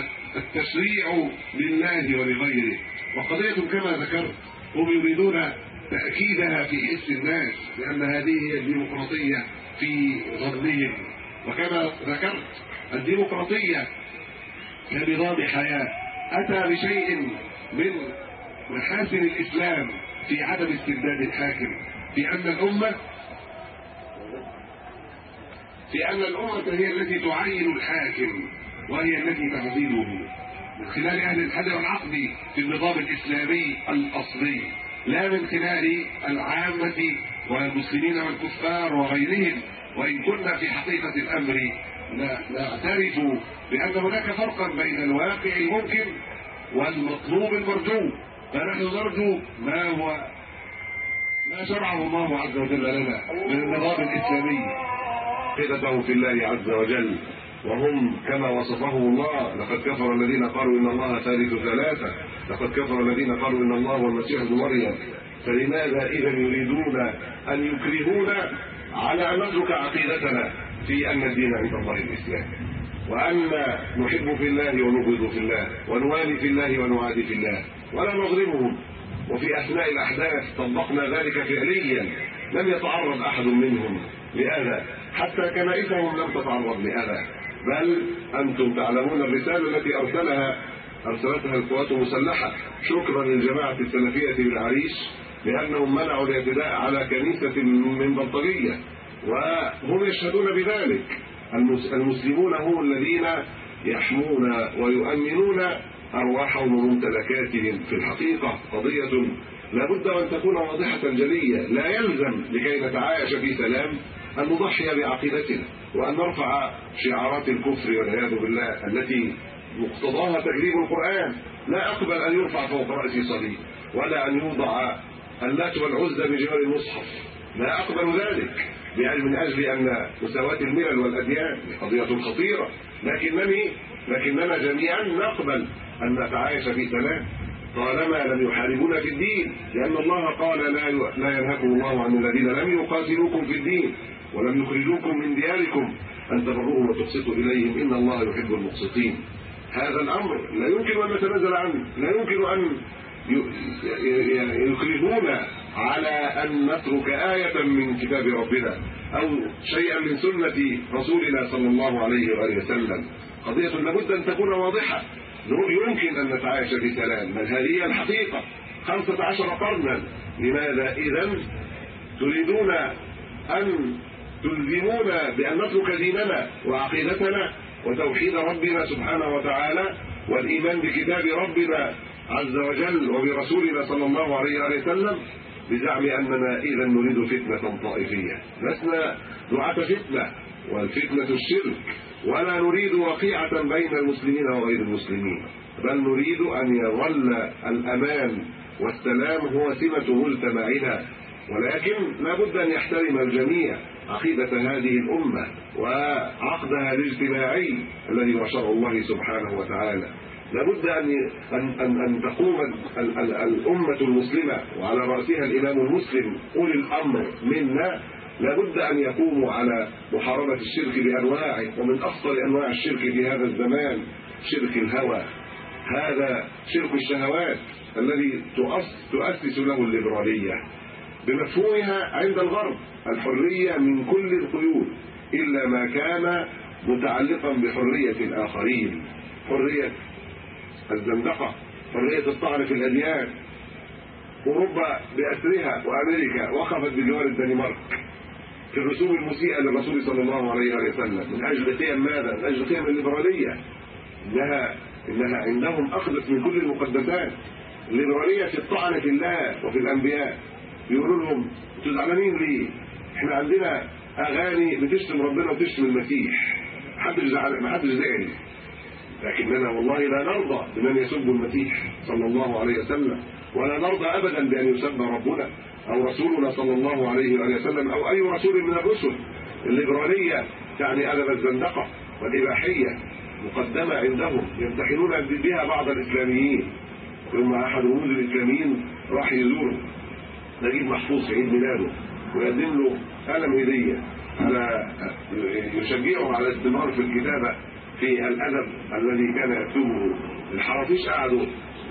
التشريع لله ولغيره. وقضية كما ذكرت هم يريدون تأكيدها في حس الناس، لأن هذه هي الديمقراطية في ظنهم. وكما ذكرت الديمقراطية كنظام حياة أتى بشيء من محاسن الإسلام في عدم استبداد الحاكم، في أن الأمة في أن الأمة هي التي تعين الحاكم وهي التي تعزله من خلال أهل الحل والعقد في النظام الإسلامي الأصلي، لا من خلال العامة والمسلمين والكفار وغيرهم. وإن كنا في حقيقة الأمر نعترف بأن هناك فرقا بين الواقع الممكن والمطلوب المرجو، فنحن نرجو ما هو ما شرعه الله عز وجل لنا من النظام الإسلامي، عقيدته في الله عز وجل. وهم كما وصفهم الله: لقد كفر الذين قالوا إن الله ثالث ثلاثة، لقد كفر الذين قالوا إن الله هو المسيح ابن مريم. فلماذا إذا يريدون أن يكرهونا على أن نترك عقيدتنا في أن الدين عند الله الإسلام، وأن نحب في الله ونبغض في الله، ونوالي في الله ونعادي في الله، ولا نظلمهم. وفي أثناء الأحداث طبقنا ذلك فعليا، لم يتعرض أحد منهم لأذى، حتى كنائسهم لم تتعرض لأذى. بل أنتم تعلمون الرسالة التي أرسلها أرسلتها القوات المسلحة شكرا للجماعة السلفية بالعريش لأنهم منعوا الاعتداء على كنيسة من بلطجية، وهم يشهدون بذلك. المسلمون هم الذين يحمون ويؤمنون أرواحهم وممتلكاتهم. في الحقيقة قضية لابد أن تكون واضحة جلية، لا يلزم لكي نتعايش في سلام أن نضحي بعقيدتنا وأن نرفع شعارات الكفر والعياذ بالله التي مقتضاها تكذيب القرآن. لا أقبل أن يرفع فوق رأسي صليب، ولا أن يوضع اللات والعزى بجوار المصحف، لا أقبل ذلك. يعني من أجل أن مساواة الملل والأديان قضية خطيرة، لكنني لكننا جميعا نقبل أن نتعايش في سلام طالما لم يحاربونا في الدين، لأن الله قال لا لا ينهاكم الله عن الذين لم يقاتلوكم في الدين ولم يخرجوكم من دياركم أن تبروهم وتقسطوا إليهم إن الله يحب المقسطين. هذا الأمر لا يمكن أن نتنازل عنه، لا يمكن أن يخرجونا على أن نترك آية من كتاب ربنا أو شيئا من سنة رسولنا صلى الله عليه وآله وسلم. قضية لابد أن تكون واضحة، يمكن أن نتعايش في سلام، بل هذه الحقيقة. خمسة عشر قرنا، لماذا إذن تريدون أن تلزمونا بأن نترك ديننا وعقيدتنا وتوحيد ربنا سبحانه وتعالى والإيمان بكتاب ربنا عز وجل وبرسولنا صلى الله عليه وسلم بزعم أننا إذا نريد فتنة طائفية؟ لسنا دعاة فتنة، والفتنة الشرك، ولا نريد وقيعة بين المسلمين وغير المسلمين، بل نريد أن يظل الأمان والسلام هو سمة مجتمعنا. ولكن لا بد أن يحترم الجميع عقيدة هذه الأمة وعقدها الاجتماعي الذي هو شرع الله سبحانه وتعالى. لابد أن أن أن تقوم الأمة المسلمة وعلى رأسها الإمام المسلم أولي الأمر منا، لابد أن يقوموا على محاربة الشرك بأنواعه، ومن أخطر أنواع الشرك في هذا الزمان شرك الهوى، هذا شرك الشهوات الذي تؤسس له الليبرالية بمفهومها عند الغرب، الحرية من كل القيود إلا ما كان متعلقا بحرية الآخرين، حرية الزندقة، حرية الطعن في الأديان. أوروبا بأسرها وأمريكا وقفت بجوار الدنمارك في الرسوم المسيئة للرسول صلى الله عليه وسلم من أجل قيم ماذا؟ من أجل قيم الليبرالية، إنها إنها عندهم أخذت من كل المقدسات. الليبرالية في الطعن في الله وفي الأنبياء، يقولوا لهم انتوا زعلانين ليه؟ احنا عندنا أغاني بتشتم ربنا وتشتم المسيح، محدش زعل، محدش زعل، لكننا والله لا نرضى بمن يسب المسيح صلى الله عليه وسلم، ولا نرضى أبدا بأن يسب ربنا أو رسولنا صلى الله عليه وسلم أو أي رسول من الرسل. الليبرالية تعني أدب الزندقة والإباحية مقدمة عندهم، يمتحنون بها بعض الإسلاميين. ثم أحد رموز الإسلاميين راح يزوره نجيب محفوظ في عيد ميلاده ويقدم له قلم هدية على يشجعه على الاستمرار في الكتابة في الأدب الذي كان يكتبه. الحرافيش قعدوا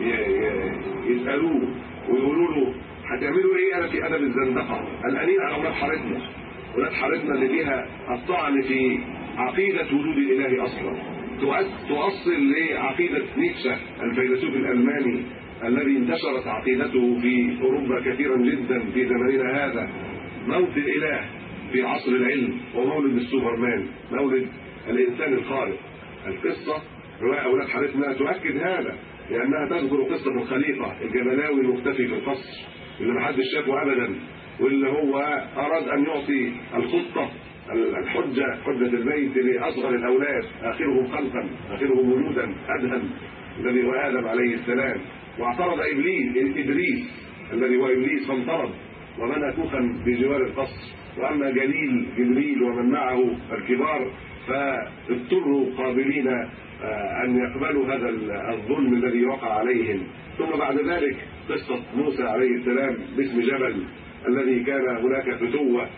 يسألوه ويقولوا له هتعملوا ايه انا في أدب الزندقة؟ قلقانين على ولاد حارتنا، ولاد حارتنا اللي فيها الطعن في عقيدة وجود الإله أصلا، تؤصل لعقيدة نيتشه الفيلسوف الألماني الذي انتشرت عقيدته في أوروبا كثيرا جدا في زماننا هذا، موت الإله في عصر العلم ومولد السوبرمان، مولد الإنسان الخارق. القصة رواية أولاد حارتنا تؤكد هذا، لأنها تذكر قصة الخليفة الجبلاوي المختفي في القصر اللي محدش شافه أبدا، واللي هو أراد أن يعطي الخطة الحجة حجة البيت لأصغر الأولاد، آخرهم خلقا آخرهم وجودا أدهم الذي هو آدم عليه السلام. واعترض إبليس إدريس الذي هو إبليس فانطرد ومنى كوخا بجوار القصر، وأما جليل جبريل ومن معه الكبار فاضطروا قابلين أن يقبلوا هذا الظلم الذي وقع عليهم. ثم بعد ذلك قصة موسى عليه السلام باسم جبل الذي كان هناك فتوة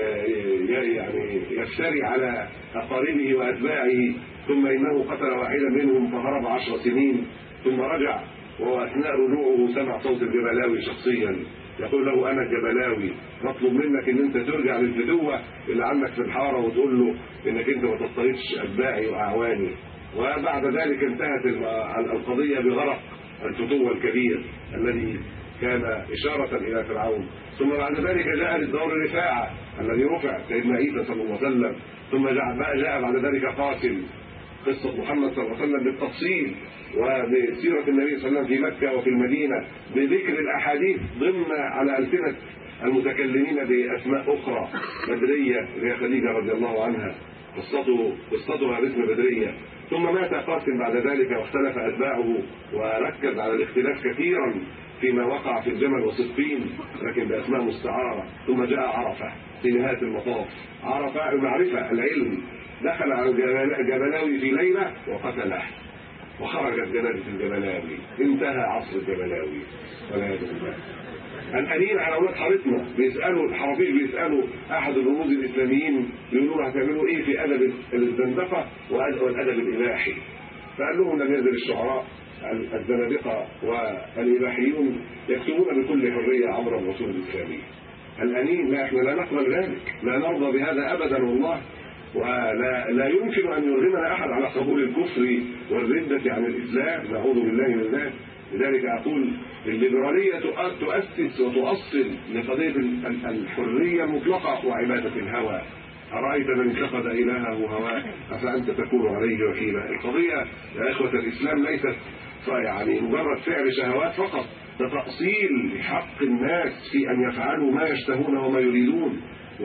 يعني يفتري على أقاربه وأتباعه، ثم إنه قتل واحدا منهم فهرب عشر سنين، ثم رجع وأثناء رجوعه سمع صوت الجبلاوي شخصيا يقول له أنا الجبلاوي، مطلوب منك إن أنت ترجع للفتوة اللي عندك في الحارة وتقول له إنك أنت ما تضطهدش أتباعي وأعواني. وبعد ذلك انتهت القضية بغرق الفتوة الكبير الذي كان إشارة إلى فرعون. ثم بعد ذلك جاء للدور رفاعة الذي رفع سيدنا عيسى صلى الله عليه وسلم، ثم جاء بعد ذلك قاسم، قصة محمد صلى الله عليه وسلم بالتفصيل وبسيرة النبي صلى الله عليه وسلم في مكة وفي المدينة بذكر الأحاديث ضمن على ألسنة المتكلمين بأسماء أخرى. بدرية اللي هي خديجة رضي الله عنها، قصته قصتها باسم بدرية، ثم مات قاسم بعد ذلك واختلف أتباعه، وركز على الاختلاف كثيرا فيما وقع في الجمل وصفين لكن بأسماء مستعارة. ثم جاء عرفة في نهاية المطاف، عرفة المعرفة العلم، دخل على الجبلاوي في ليلة وقتله، وخرجت جنازة الجبلاوي، انتهى عصر الجبلاوي والعياذ بالله. الأنين على أولاد حارتنا بيسألوا الحرافيش، بيسألوا أحد الرموز الإسلاميين بيقولوا هتعملوا إيه في أدب الزندقة والأدب الإباحي؟ فقال لهم لم يزل الشعراء الزنادقة والإباحيون يكتبون بكل حرية عبر الرسول الإسلامي. الأنين لا، احنا لا نقبل ذلك، لا نرضى بهذا أبدا والله، ولا لا يمكن أن يرغمنا أحد على قبول الكفر والردة عن الإسلام، نعوذ بالله من ذلك. لذلك أقول الليبرالية تؤسس وتؤصل لقضية الحرية المطلقة وعبادة الهوى. أرأيت من اتخذ إلهه هواه أفأنت تكون عليه وكيلا؟ القضية يا إخوة الإسلام ليست يعني مجرد فعل شهوات فقط، ده تأصيل لحق الناس في أن يفعلوا ما يشتهون وما يريدون،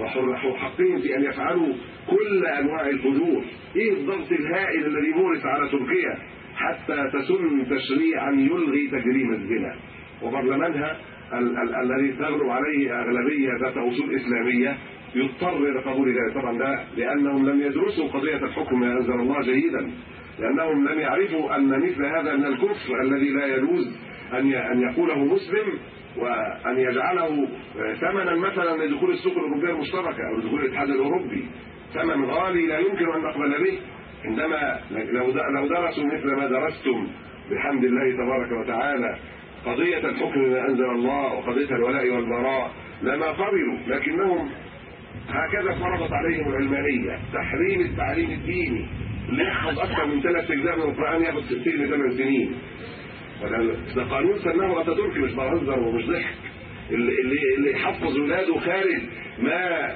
وحقهم في أن يفعلوا كل أنواع الفجور. إيه الضغط الهائل الذي مورس على تركيا حتى تسن تشريعا يلغي تجريم الزنا، وبرلمانها الذي تغلب عليه أغلبية ذات أصول إسلامية يضطر لقبول ذلك. طبعا ده لأنهم لم يدرسوا قضية الحكم ما أنزل الله جيدا، لأنهم لم يعرفوا أن مثل هذا من الكفر الذي لا يجوز أن يقوله مسلم وأن يجعله ثمنا مثلا لدخول السوق الأوروبية المشتركة أو لدخول الاتحاد الأوروبي، ثمن غالي لا يمكن أن نقبل به. عندما لو درسوا مثل ما درستم بحمد الله تبارك وتعالى قضية الحكم ما أنزل الله وقضية الولاء والبراء لما قبلوا، لكنهم هكذا فرضت عليهم العلمانية، تحريم التعليم الديني. اللي يحفظ أكثر من ثلاث أجزاء من القرآن ياخذ ستين ثمان سنين. ده قانون سنه أتاتورك، مش بهزر ومش ضحك. اللي اللي يحفظ ولاده خارج ما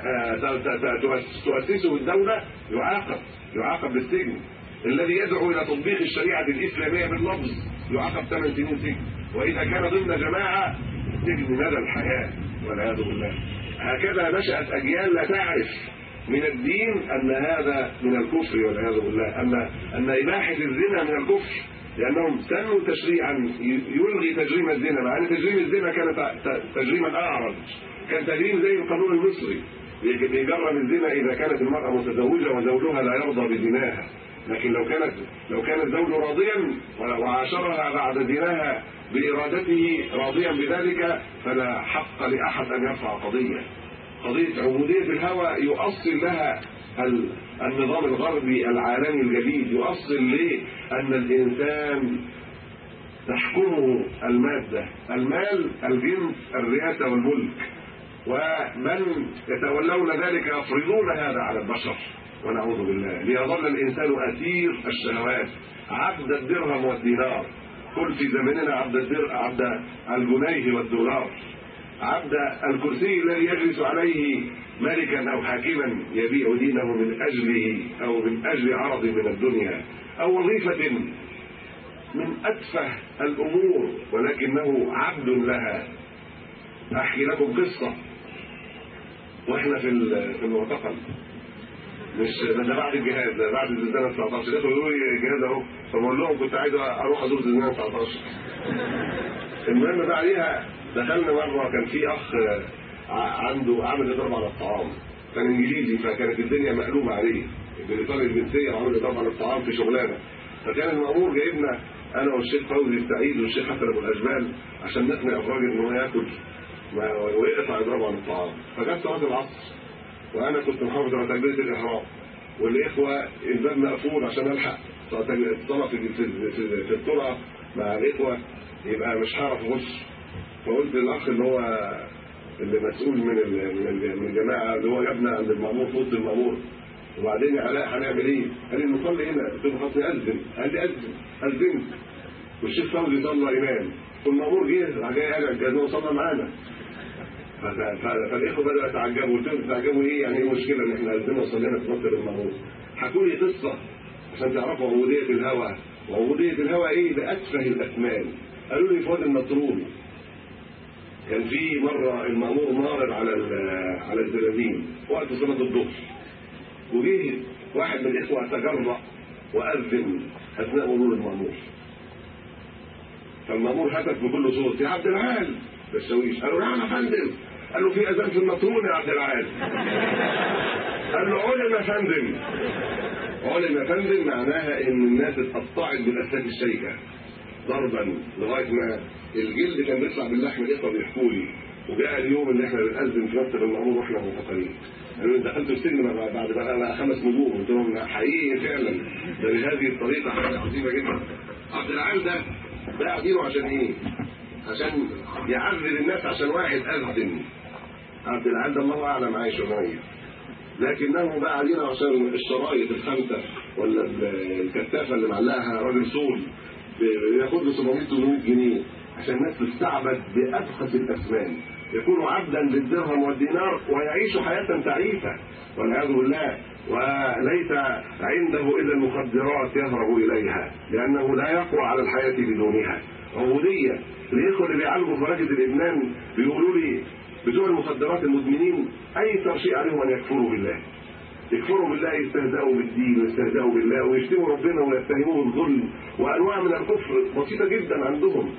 تؤسسه الدولة يعاقب يعاقب بالسجن. الذي يدعو إلى تطبيق الشريعة الإسلامية باللفظ يعاقب ثمان سنين سجن، وإذا كان ضمن جماعة سجن مدى الحياة والعياذ بالله. هكذا نشأت أجيال لا تعرف من الدين أن هذا من الكفر والعياذ بالله، أن أن إباحة الزنا من الكفر، لأنهم سنوا تشريعا يلغي تجريم الزنا، مع أن تجريم الزنا كان تجريما أعرض، كان تجريم زي القانون المصري بيجرم الزنا إذا كانت المرأة متزوجة وزوجها لا يرضى بزناها. لكن لو كانت لو كان الزوج راضيا وعاشرها بعد زناها بإرادته راضيا بذلك فلا حق لأحد أن يرفع قضية. قضية عبودية الهوى يؤصل لها النظام الغربي العالمي الجديد، يؤصل ليه أن الإنسان تحكمه المادة، المال، الجنس، الرئاسة والملك، ومن يتولون ذلك يفرضون هذا على البشر ونعوذ بالله، ليظل الإنسان أسير الشهوات، عبد الدرهم والدينار. قل في زمننا عبد الدر عبد الجنيه والدولار، عبد الكرسي الذي يجلس عليه ملكا أو حاكما يبيع دينه من أجله أو من أجل عرض من الدنيا أو وظيفة من أتفه الأمور ولكنه عبد لها. أحكي لكم قصة وإحنا في في المعتقل، مش ده بعد الجهاد، ده بعد الزنزانة تسعة عشر، لقيتوا يقولوا لي الجهاد اهو، فبقول لهم كنت عايز اروح ازور الزنزانة تسعة عشر. المهم بعديها دخلنا مره، كان في اخ عنده عامل اضراب على الطعام، كان انجليزي، فكانت الدنيا مقلوبه عليه بالايطالي الجنسيه وعامل اضراب على الطعام في شغلانه. فكان المأمور جايبنا انا والشيخ فوزي السعيد والشيخ حسن ابو الاشبال عشان نقنع الراجل ان هو ياكل ويقطع اضرابه عن الطعام. فجت صلاه العصر وانا كنت محافظ على تكبيره الاحرام، والاخوه الباب مقفول عشان الحق الصلاه في في الطرقه مع الاخوه، يبقى مش هعرف اخش. فقلت للاخ اللي هو اللي مسؤول من من الجماعه اللي هو جابنا عند المأمور في اوضه المأمور، وبعدين يا علاء هنعمل ايه؟ قال لي نصلي هنا. قلت له خلاص اذن. قال لي اذن. اذنت والشيخ فوزي صلى امام والمأمور جه راح جاي قال الجنازه وصلى معانا. فالاخوه بدأوا يتعجبوا، قلت لهم تتعجبوا ايه؟ يعني ايه المشكله ان احنا اذنا وصلينا في مسجد المأمور؟ حكوا لي قصه عشان تعرفوا عبوديه الهوى، وعبوديه الهوى ايه؟ بأتفه الاثمان. قالوا لي في وادي النطرون كان في مره المأمور مارر على على الزلازين وقت صلاه الظهر، وجه واحد من الاخوه تجرأ وأذن أثناء مرور المأمور. فالمأمور هتف بكل صوت: يا عبد العال. الشاويش قال له: نعم يا فندم. قال له: في أذان في النطرون يا عبد العال. قال له: علم يا فندم. علم يا فندم معناها إن الناس اتقطعت بالأسلاك الشيكة ضربا لغاية ما الجلد كان بيطلع باللحم. الإخوة بيحكوا لي، وجاء اليوم اللي احنا بنأذن في مكتب المأمور واحنا منتقلين، قالوا: دخلت السجن بعد بقى خمس نجوم. قلت لهم: حقيقي فعلا ده بهذه الطريقة حاجة عظيمة جدا. عبد العال ده ده قاعدينه عشان ايه؟ عشان يعذب الناس عشان واحد أذن. عبد العال ده الله أعلم عايش ولا ميت، لكنه بقى علينا عشان الشرايط الخمسة ولا الكتافة اللي معلقها راجل صول بياخد له سبعمية ثمانمية جنيه عشان الناس تستعبد بأبخس الأثمان، يكون عبدا بالدرهم والدينار ويعيش حياة تعيسة والعياذ بالله، وليس عنده إلا المخدرات يهرب إليها لأنه لا يقوى على الحياة بدونها. عبودية. الإخوة اللي بيعالجوا مراكز الإدمان بيقولوا لي بتوع المخدرات المدمنين أي شيء عليهم أن يكفروا بالله. يكفروا بالله، يستهزئوا بالدين ويستهزئوا بالله ويشتموا ربنا ويتهموه الظلم وأنواع من الكفر بسيطة جدا عندهم،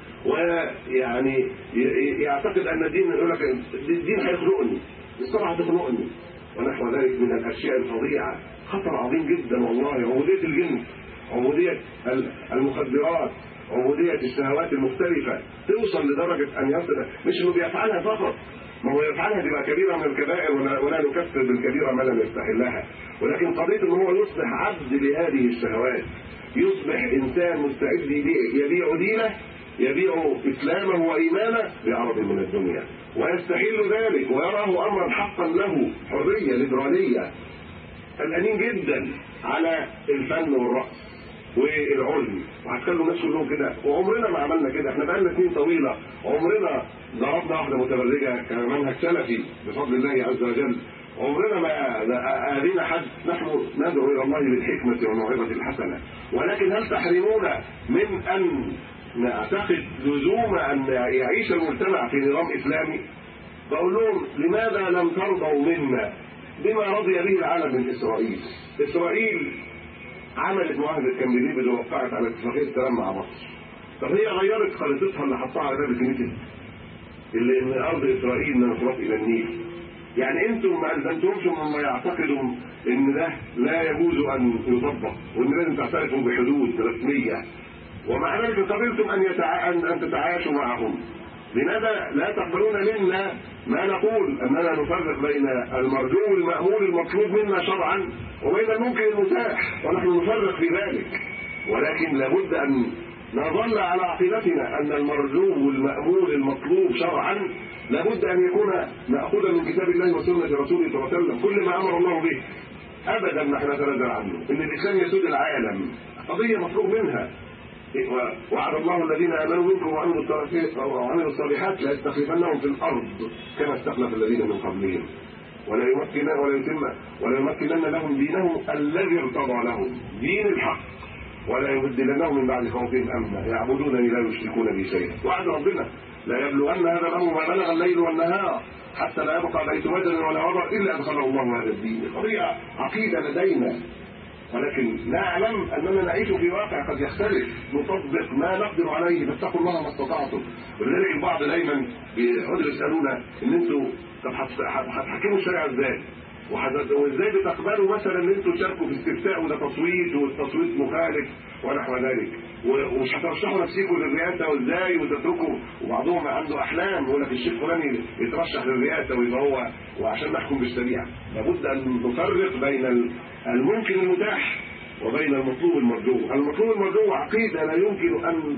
ويعني يعتقد أن الدين يقول لك الدين هيخلقني، الصلاة هتخلقني ونحو ذلك من الأشياء الفظيعة. خطر عظيم جدا والله. عبودية الجنس، عبودية المخدرات، عبودية الشهوات المختلفة توصل لدرجة أن يصل، مش إنه بيفعلها فقط، ما هو يفعلها تبقى كبيرة من الكبائر ولا, ولا نكفر بالكبيرة ما لم يستحلها، ولكن قضية إن هو يصبح عبد لهذه الشهوات، يصبح إنسان مستعد يبيع, يبيع دينه، يبيع إسلامه وإيمانه بعرض من الدنيا، ويستحل ذلك ويراه أمرا حقا له، حرية ليبرالية. قلقانين جدا على الفن والرقص والعلم، وهتخلوا الناس كلهم كده، وعمرنا ما عملنا كده. احنا بقالنا سنين طويله عمرنا ضربنا واحده متبرجه كمنهج سلفي بفضل الله عز وجل، عمرنا ما اذينا حد. نحن ندعو الى الله بالحكمه والموعظه الحسنه، ولكن هل تحرمونا من ان نعتقد لزوم ان يعيش المجتمع في نظام اسلامي؟ بقول لهم: لماذا لم ترضوا منا بما رضي به العالم من اسرائيل؟ اسرائيل عملت معاهدة كامب ديفيد ووقعت على اتفاقية السلام مع مصر. طب هي غيرت خريطتها اللي حطها على باب الكنيسة اللي ان ارض اسرائيل من الفرات الى النيل. يعني انتم ما الزمتمش مما يعتقدوا ان ده لا يجوز ان يطبق وان لازم تعترفوا بحدود رسمية، ومع ذلك قبلتم ان يتع... ان ان تتعايشوا معهم. لماذا لا تقبلون منا ما نقول اننا نفرق بين المرجو المأمول المطلوب منا شرعا وبين الممكن المتاح، ونحن نفرق في ذلك، ولكن لابد ان نظل على عقيدتنا ان المرجو المأمول المطلوب شرعا لابد ان يكون مأخوذا من كتاب الله وسنة رسوله صلى الله عليه وسلم. كل ما امر الله به ابدا نحن نتنازل عنه. ان الاسلام يسود العالم قضية مطلوب منها. وعد الله الذين امنوا منكم وعملوا الصالحات لا يستخلفنهم في الارض كما استخلف الذين من قبلهم ولا يمكنن ولا يتم ولا يمكنن لهم دينهم الذي ارتضى لهم، دين الحق، ولا يبدلنهم من بعد خوفهم امنا يعبدونني لا يشركون بي شيئا. وعد ربنا لا يبلغن هذا الامر ما بلغ الليل والنهار حتى لا يبقى بيت بدن ولا وضع الا ادخله الله هذا الدين. قضيه عقيده لدينا، ولكن نعلم اننا نعيش في واقع قد يختلف، نطبق ما نقدر عليه، فاتقوا الله ما استطعتم. ولذلك البعض دايما بيقعدوا يسالونا ان انتوا طب هتحكموا الشريعه ازاي؟ وازاي بتقبلوا مثلا ان انتوا تشاركوا في استفتاء وده تصويت والتصويت مخالف ونحو ذلك، ومش هترشحوا نفسكم للرئاسه وازاي وتتركوا؟ وبعضهم عنده احلام يقول لك الشيخ فلان يترشح للرئاسه ويبقى هو وعشان نحكم بالشريعه. لابد ان نفرق بين الممكن المتاح وبين المطلوب المرجو. المطلوب المرجو عقيده لا يمكن ان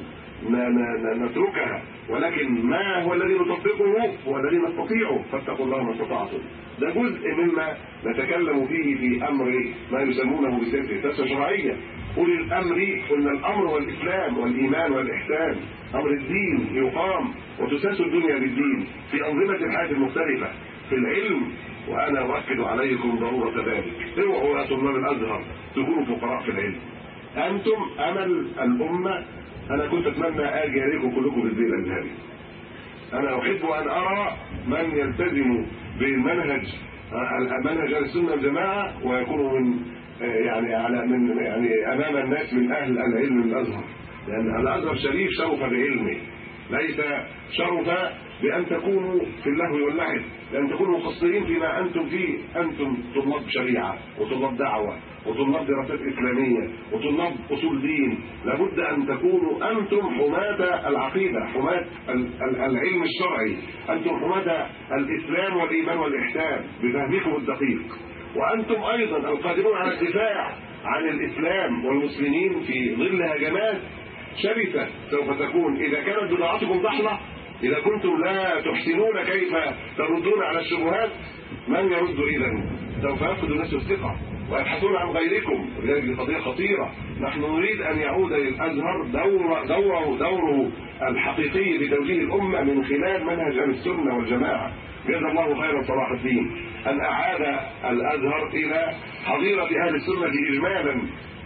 نتركها، ولكن ما هو الذي نطبقه هو الذي نستطيعه، فاتقوا الله ما استطعتم. ده جزء مما نتكلم فيه في امر ما يسمونه بسياسه شرعيه. أولي الامر قلنا الامر والاسلام والايمان والاحسان، امر الدين يقام وتساس الدنيا بالدين في انظمه الحياه المختلفه، في العلم، وانا اؤكد عليكم ضروره ذلك. اوعوا يا طلاب الازهر تكونوا فقراء في العلم، انتم امل الامه. انا كنت اتمنى اجي اليكم كلكم بالزي الازهري. انا احب ان ارى من يلتزم بالمنهج منهج اهل السنه والجماعه ويكونوا من يعني على من يعني امام الناس من اهل العلم من الازهر، لان الازهر شريف شرف بعلمه، ليس شرف بان تكونوا في اللهو واللعب، لان تكونوا مقصرين فيما انتم فيه. انتم طلاب شريعه وطلاب دعوه وطلاب دراسات اسلاميه وطلاب اصول دين، لابد ان تكونوا انتم حماة العقيده، حماة العلم الشرعي، انتم حماة الاسلام والايمان والاحسان بفهمكم الدقيق، وانتم ايضا القادرون على الدفاع عن الاسلام والمسلمين في ظل هجمات شرسه سوف تكون اذا كانت بضاعتكم ضحله، اذا كنتم لا تحسنون كيف تردون على الشبهات. من يرد اذا؟ سوف يفقد الناس الثقه ويبحثون عن غيركم. هذه قضيه خطيره. نحن نريد ان يعود للازهر دور دوره دوره الحقيقي لتوجيه الامه من خلال منهج اهل السنه والجماعه. جزا الله خيرا صلاح الدين ان اعاد الازهر الى حظيره اهل السنه اجمالا،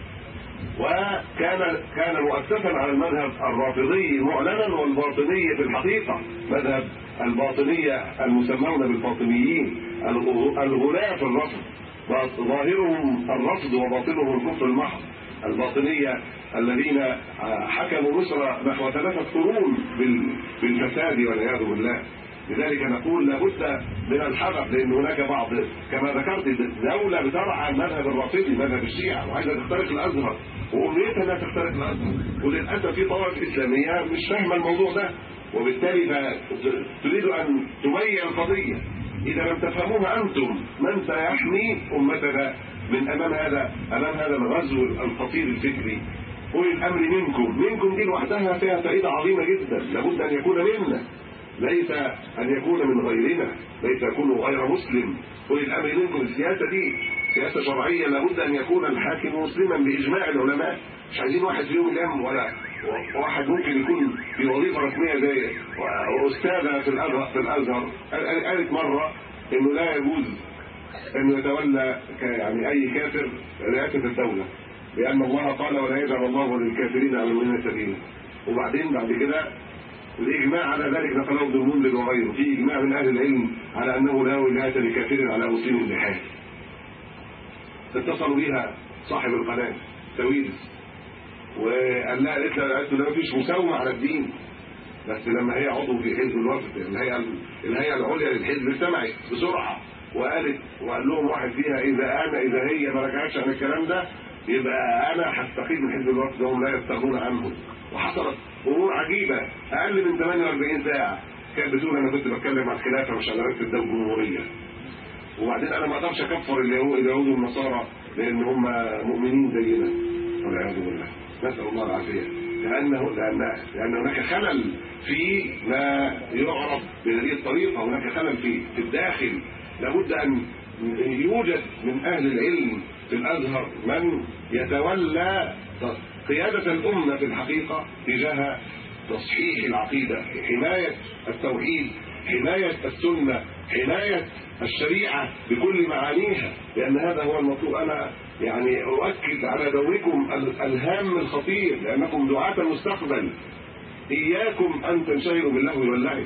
وكان كان مؤسسا على المذهب الرافضي معلنا والباطني في الحقيقه، مذهب الباطنيه المسمون بالفاطميين الغلاة في الرفض، ظاهرهم الرفض وباطنهم الكفر المحض. الباطنيه الذين حكموا مصر نحو ثلاثه قرون بالفساد والعياذ بالله. لذلك نقول لابد من الحذر، لان هناك بعض كما ذكرت دوله بترعى المذهب الرافضي مذهب الشيعه وعايزه تخترق الازهر، وامنيتها انها تخترق الازهر، وللاسف في طوائف اسلاميه مش فاهمه الموضوع ده، وبالتالي تريد ان تبين القضيه. اذا لم تفهموها انتم من سيحمي امتنا من امام هذا امام هذا الغزو الخطير الفكري؟ اولي الامر منكم، منكم دي لوحدها فيها فائده عظيمه جدا، لابد ان يكون منا، ليس ان يكون من غيرنا، ليس يكون غير مسلم. اولي الامر منكم، السياسه دي سياسه شرعيه، لابد ان يكون الحاكم مسلما باجماع العلماء. مش عايزين واحد في يوم الام ولا واحد ممكن يكون في وظيفه رسميه زي استاذه في الازهر في الازهر قالت مره انه لا يجوز انه يتولى يعني اي كافر رئاسه الدوله، لان الله قال ولا يجعل الله للكافرين على المؤمنين سبيلا. وبعدين بعد كده الاجماع على ذلك نقله ابن المنذر وغيره، في اجماع من اهل العلم على انه لا ولايه لكافر على مسلم اللحاف. اتصلوا بها صاحب القناه سويدس وقال لها قالت لها قالت له ما فيش مساومه على الدين، بس لما هي عضو في حزب الوفد الهيئه الهيئه العليا للحزب سمعت بسرعه وقالت وقال لهم واحد فيها اذا انا اذا هي ما رجعتش عن الكلام ده يبقى انا هستقيل من حزب الوفد وهم لا يستغنون عنه. وحصلت امور عجيبه اقل من ثمانية وأربعين ساعه كانت بتقول انا كنت بتكلم عن الخلافه مش على رئاسه الدوله الجمهوريه. وبعدين انا ما اقدرش اكفر اليهود والنصارى لان هم مؤمنين زينا والعياذ بالله، نسال الله العافيه، لانه لان لان هناك خلل في ما يعرف بهذه الطريقه، هناك خلل في في الداخل. لابد ان يوجد من اهل العلم في الازهر من يتولى قياده الامه في الحقيقه تجاه تصحيح العقيده، حمايه التوحيد، حمايه السنه، حمايه الشريعه بكل معانيها، لان هذا هو المطلوب. انا يعني اؤكد على دوركم الهام الخطير لانكم دعاة المستقبل. اياكم ان تنشغلوا باللهو واللعب،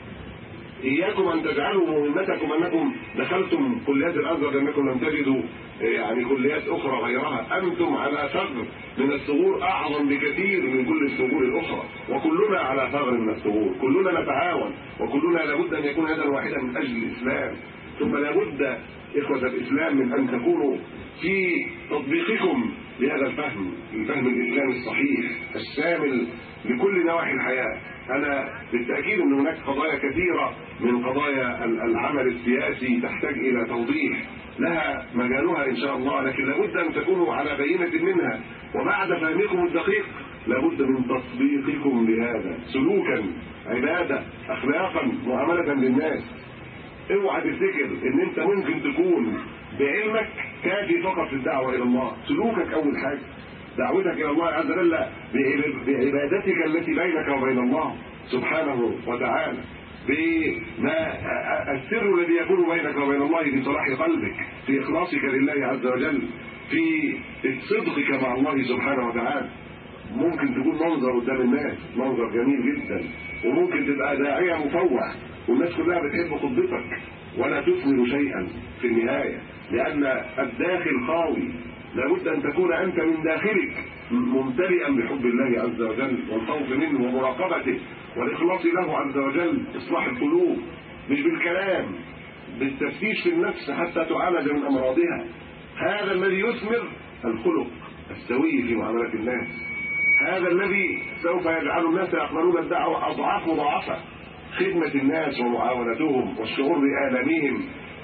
اياكم ان تجعلوا مهمتكم انكم دخلتم كليات الازهر لانكم لم تجدوا يعني كليات اخرى غيرها. انتم على ثغر من الثغور اعظم بكثير من كل الثغور الاخرى، وكلنا على ثغر من الثغور، كلنا نتعاون، وكلنا لابد ان يكون يدا واحده من اجل الاسلام. ثم لابد اخوه الاسلام من ان تكونوا في تطبيقكم لهذا الفهم، الفهم الاسلامي الصحيح الشامل لكل نواحي الحياه. انا بالتاكيد ان هناك قضايا كثيره من قضايا العمل السياسي تحتاج الى توضيح، لها مجالها ان شاء الله، لكن لابد ان تكونوا على بينه منها، وبعد فهمكم الدقيق لابد من تطبيقكم لهذا سلوكا، عباده، اخلاقا، معامله للناس. اوعى تفتكر ان انت ممكن تكون بعلمك كافي فقط في الدعوه الى الله. سلوكك اول حاجه، دعوتك الى الله عز وجل بعبادتك التي بينك وبين الله سبحانه وتعالى، بما السر الذي يكون بينك وبين الله في صلاح قلبك، في اخلاصك لله عز وجل، في صدقك مع الله سبحانه وتعالى. ممكن تكون منظر قدام الناس منظر جميل جدا، وممكن تبقى داعيه مفوح والناس كلها بتحب خطبتك، ولا تثمر شيئا في النهاية، لأن الداخل خاوي. لابد أن تكون أنت من داخلك ممتلئا بحب الله عز وجل والخوف منه ومراقبته والإخلاص له عز وجل، إصلاح القلوب مش بالكلام، بالتفتيش في النفس حتى تعالج من أمراضها. هذا الذي يثمر الخلق السوي في معاملة الناس، هذا الذي سوف يجعل الناس يقبلون الدعوة أضعاف مضاعفة. خدمة الناس ومعاونتهم والشعور بآلامهم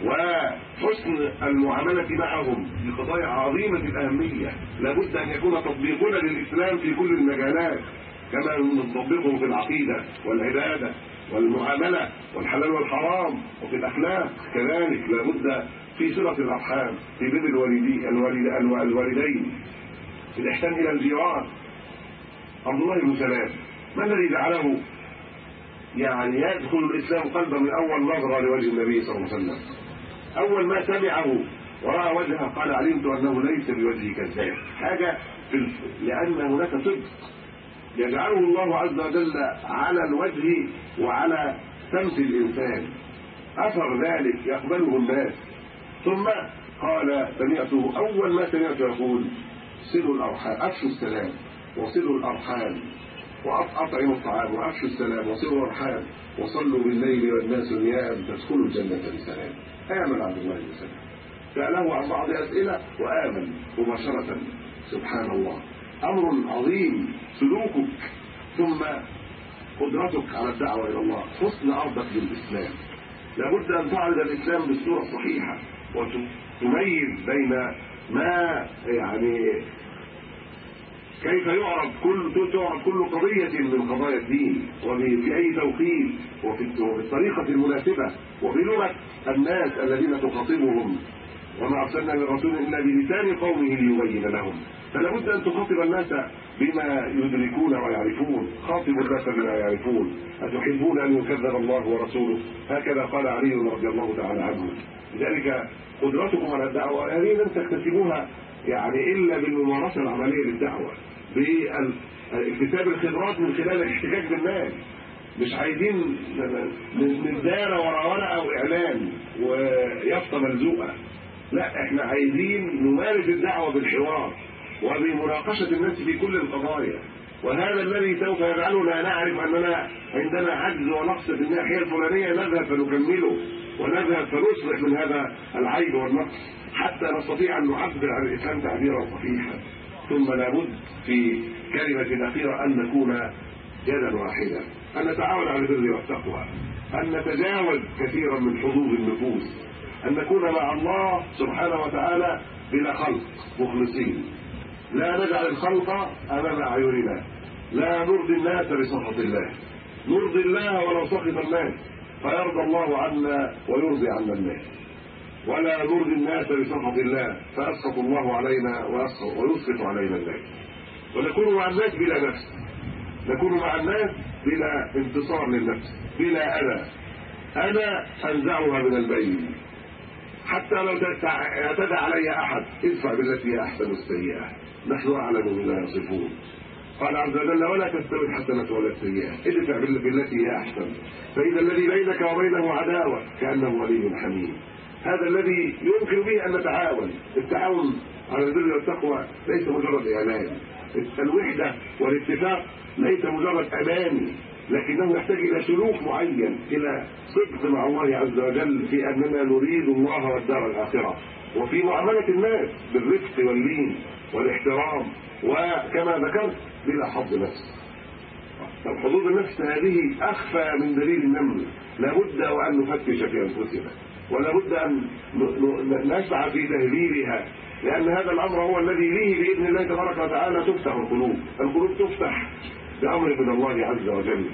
وحسن المعاملة معهم بقضايا عظيمة الأهمية. لابد أن يكون تطبيقنا للإسلام في كل المجالات، كما نطبقه في العقيدة والعبادة والمعاملة والحلال والحرام، وفي الأخلاق كذلك. لابد في صلة الأرحام، في بر الوالدين الوالدين، في الإحسان إلى الجيران. عبد الله بن سلام ما الذي جعله يعني يدخل الإسلام قلبا من أول نظرة لوجه النبي صلى الله عليه وسلم؟ أول ما سمعه ورأى وجهه قال علمت أنه ليس بوجهه كذاب. حاجة في لأن هناك صدق يجعله الله عز وجل على الوجه وعلى سمت الإنسان، أثر ذلك يقبله الناس. ثم قال سمعته أول ما سمعته يقول صلوا الأرحام، أفشوا السلام وصلوا الأرحام وأطعموا الطعام وأفشوا السلام وصلوا الأرحام وصلوا بالليل والناس نيام تدخلوا الجنة بسلام. آمن عبد الله بن سلام، سأله عن بعض أسئلة وآمن مباشرة. سبحان الله، أمر عظيم سلوكك ثم قدرتك على الدعوة إلى الله، حسن أرضك بالإسلام. لابد أن تعرض الإسلام بالصورة الصحيحة وتميز بين ما يعني كيف يعرض كل تعرض كل قضية من قضايا الدين وفي أي توقيت وفي الطريقة المناسبة وبلغة الناس الذين تخاطبهم. وما أرسلنا من رسول إلا بلسان قومه ليبين لهم. فلا بد أن تخاطب الناس بما يدركون ويعرفون. خاطب الناس بما يعرفون. أتحبون أن يكذب الله ورسوله؟ هكذا قال علي رضي الله تعالى عنه. لذلك قدرتكم على الدعوة هذه لن تكتسبوها يعني إلا بالممارسة العملية للدعوة، باكتساب الخبرات من خلال الاحتكاك بالناس. مش عايزين من دارة ورا ورقة وإعلان ويافطة ملزوقة، لا، احنا عايزين نمارس الدعوة بالحوار وبمناقشة الناس في كل القضايا. وهذا الذي سوف يجعلنا نعرف أننا عندنا عجز ونقص في الناحية الفلانية، نذهب فنكمله ونذهب فنصلح من هذا العيب والنقص حتى نستطيع أن نعبر عن الإسلام تعبيرا صحيحا. ثم لابد في كلمة أخيرة أن نكون يدا واحدة، أن نتعاون على البر والتقوى، أن نتجاوز كثيرا من حظوظ النفوس، أن نكون مع الله سبحانه وتعالى بلا خلق مخلصين، لا نجعل الخلق أمام أعيننا، لا نرضي الناس بسخط الله، نرضي الله ولو سخط الناس فيرضى الله عنا ويرضي عنا الناس، ولا نرضي الناس بسخط الله فيسخط الله علينا ويسخط علينا الناس. ونكون مع الناس بلا نفس، نكون مع الناس بلا انتصار للنفس، بلا أنا أنا أنزعها من البين. حتى لو اعتدى علي أحد ادفع بالتي هي أحسن السيئة، نحن أعلم بما يصفون. قال عز وجل ولا تستوي الحسنة ولا السيئة، ادفع بالتي هي أحسن فإذا الذي بينك وبينه عداوة كأنه ولي حميم. هذا الذي يمكن به أن نتعاون. التعاون على البر والتقوى ليس مجرد إعلان، الوحدة والاتفاق ليس مجرد أماني، لكنه يحتاج إلى سلوك معين، إلى صدق مع الله عز وجل في أننا نريد الله والدار الآخرة، وفي معاملة الناس بالرفق واللين والاحترام، وكما ذكرت بلا حظ نفس. حظوظ النفس هذه أخفى من دليل النمل، لابد وأن نفتش في أنفسنا، ولابد أن نسعى في تهذيبها، لأن هذا الأمر هو الذي به بإذن الله تبارك وتعالى تفتح القلوب. القلوب تفتح بأمر من الله عز وجل،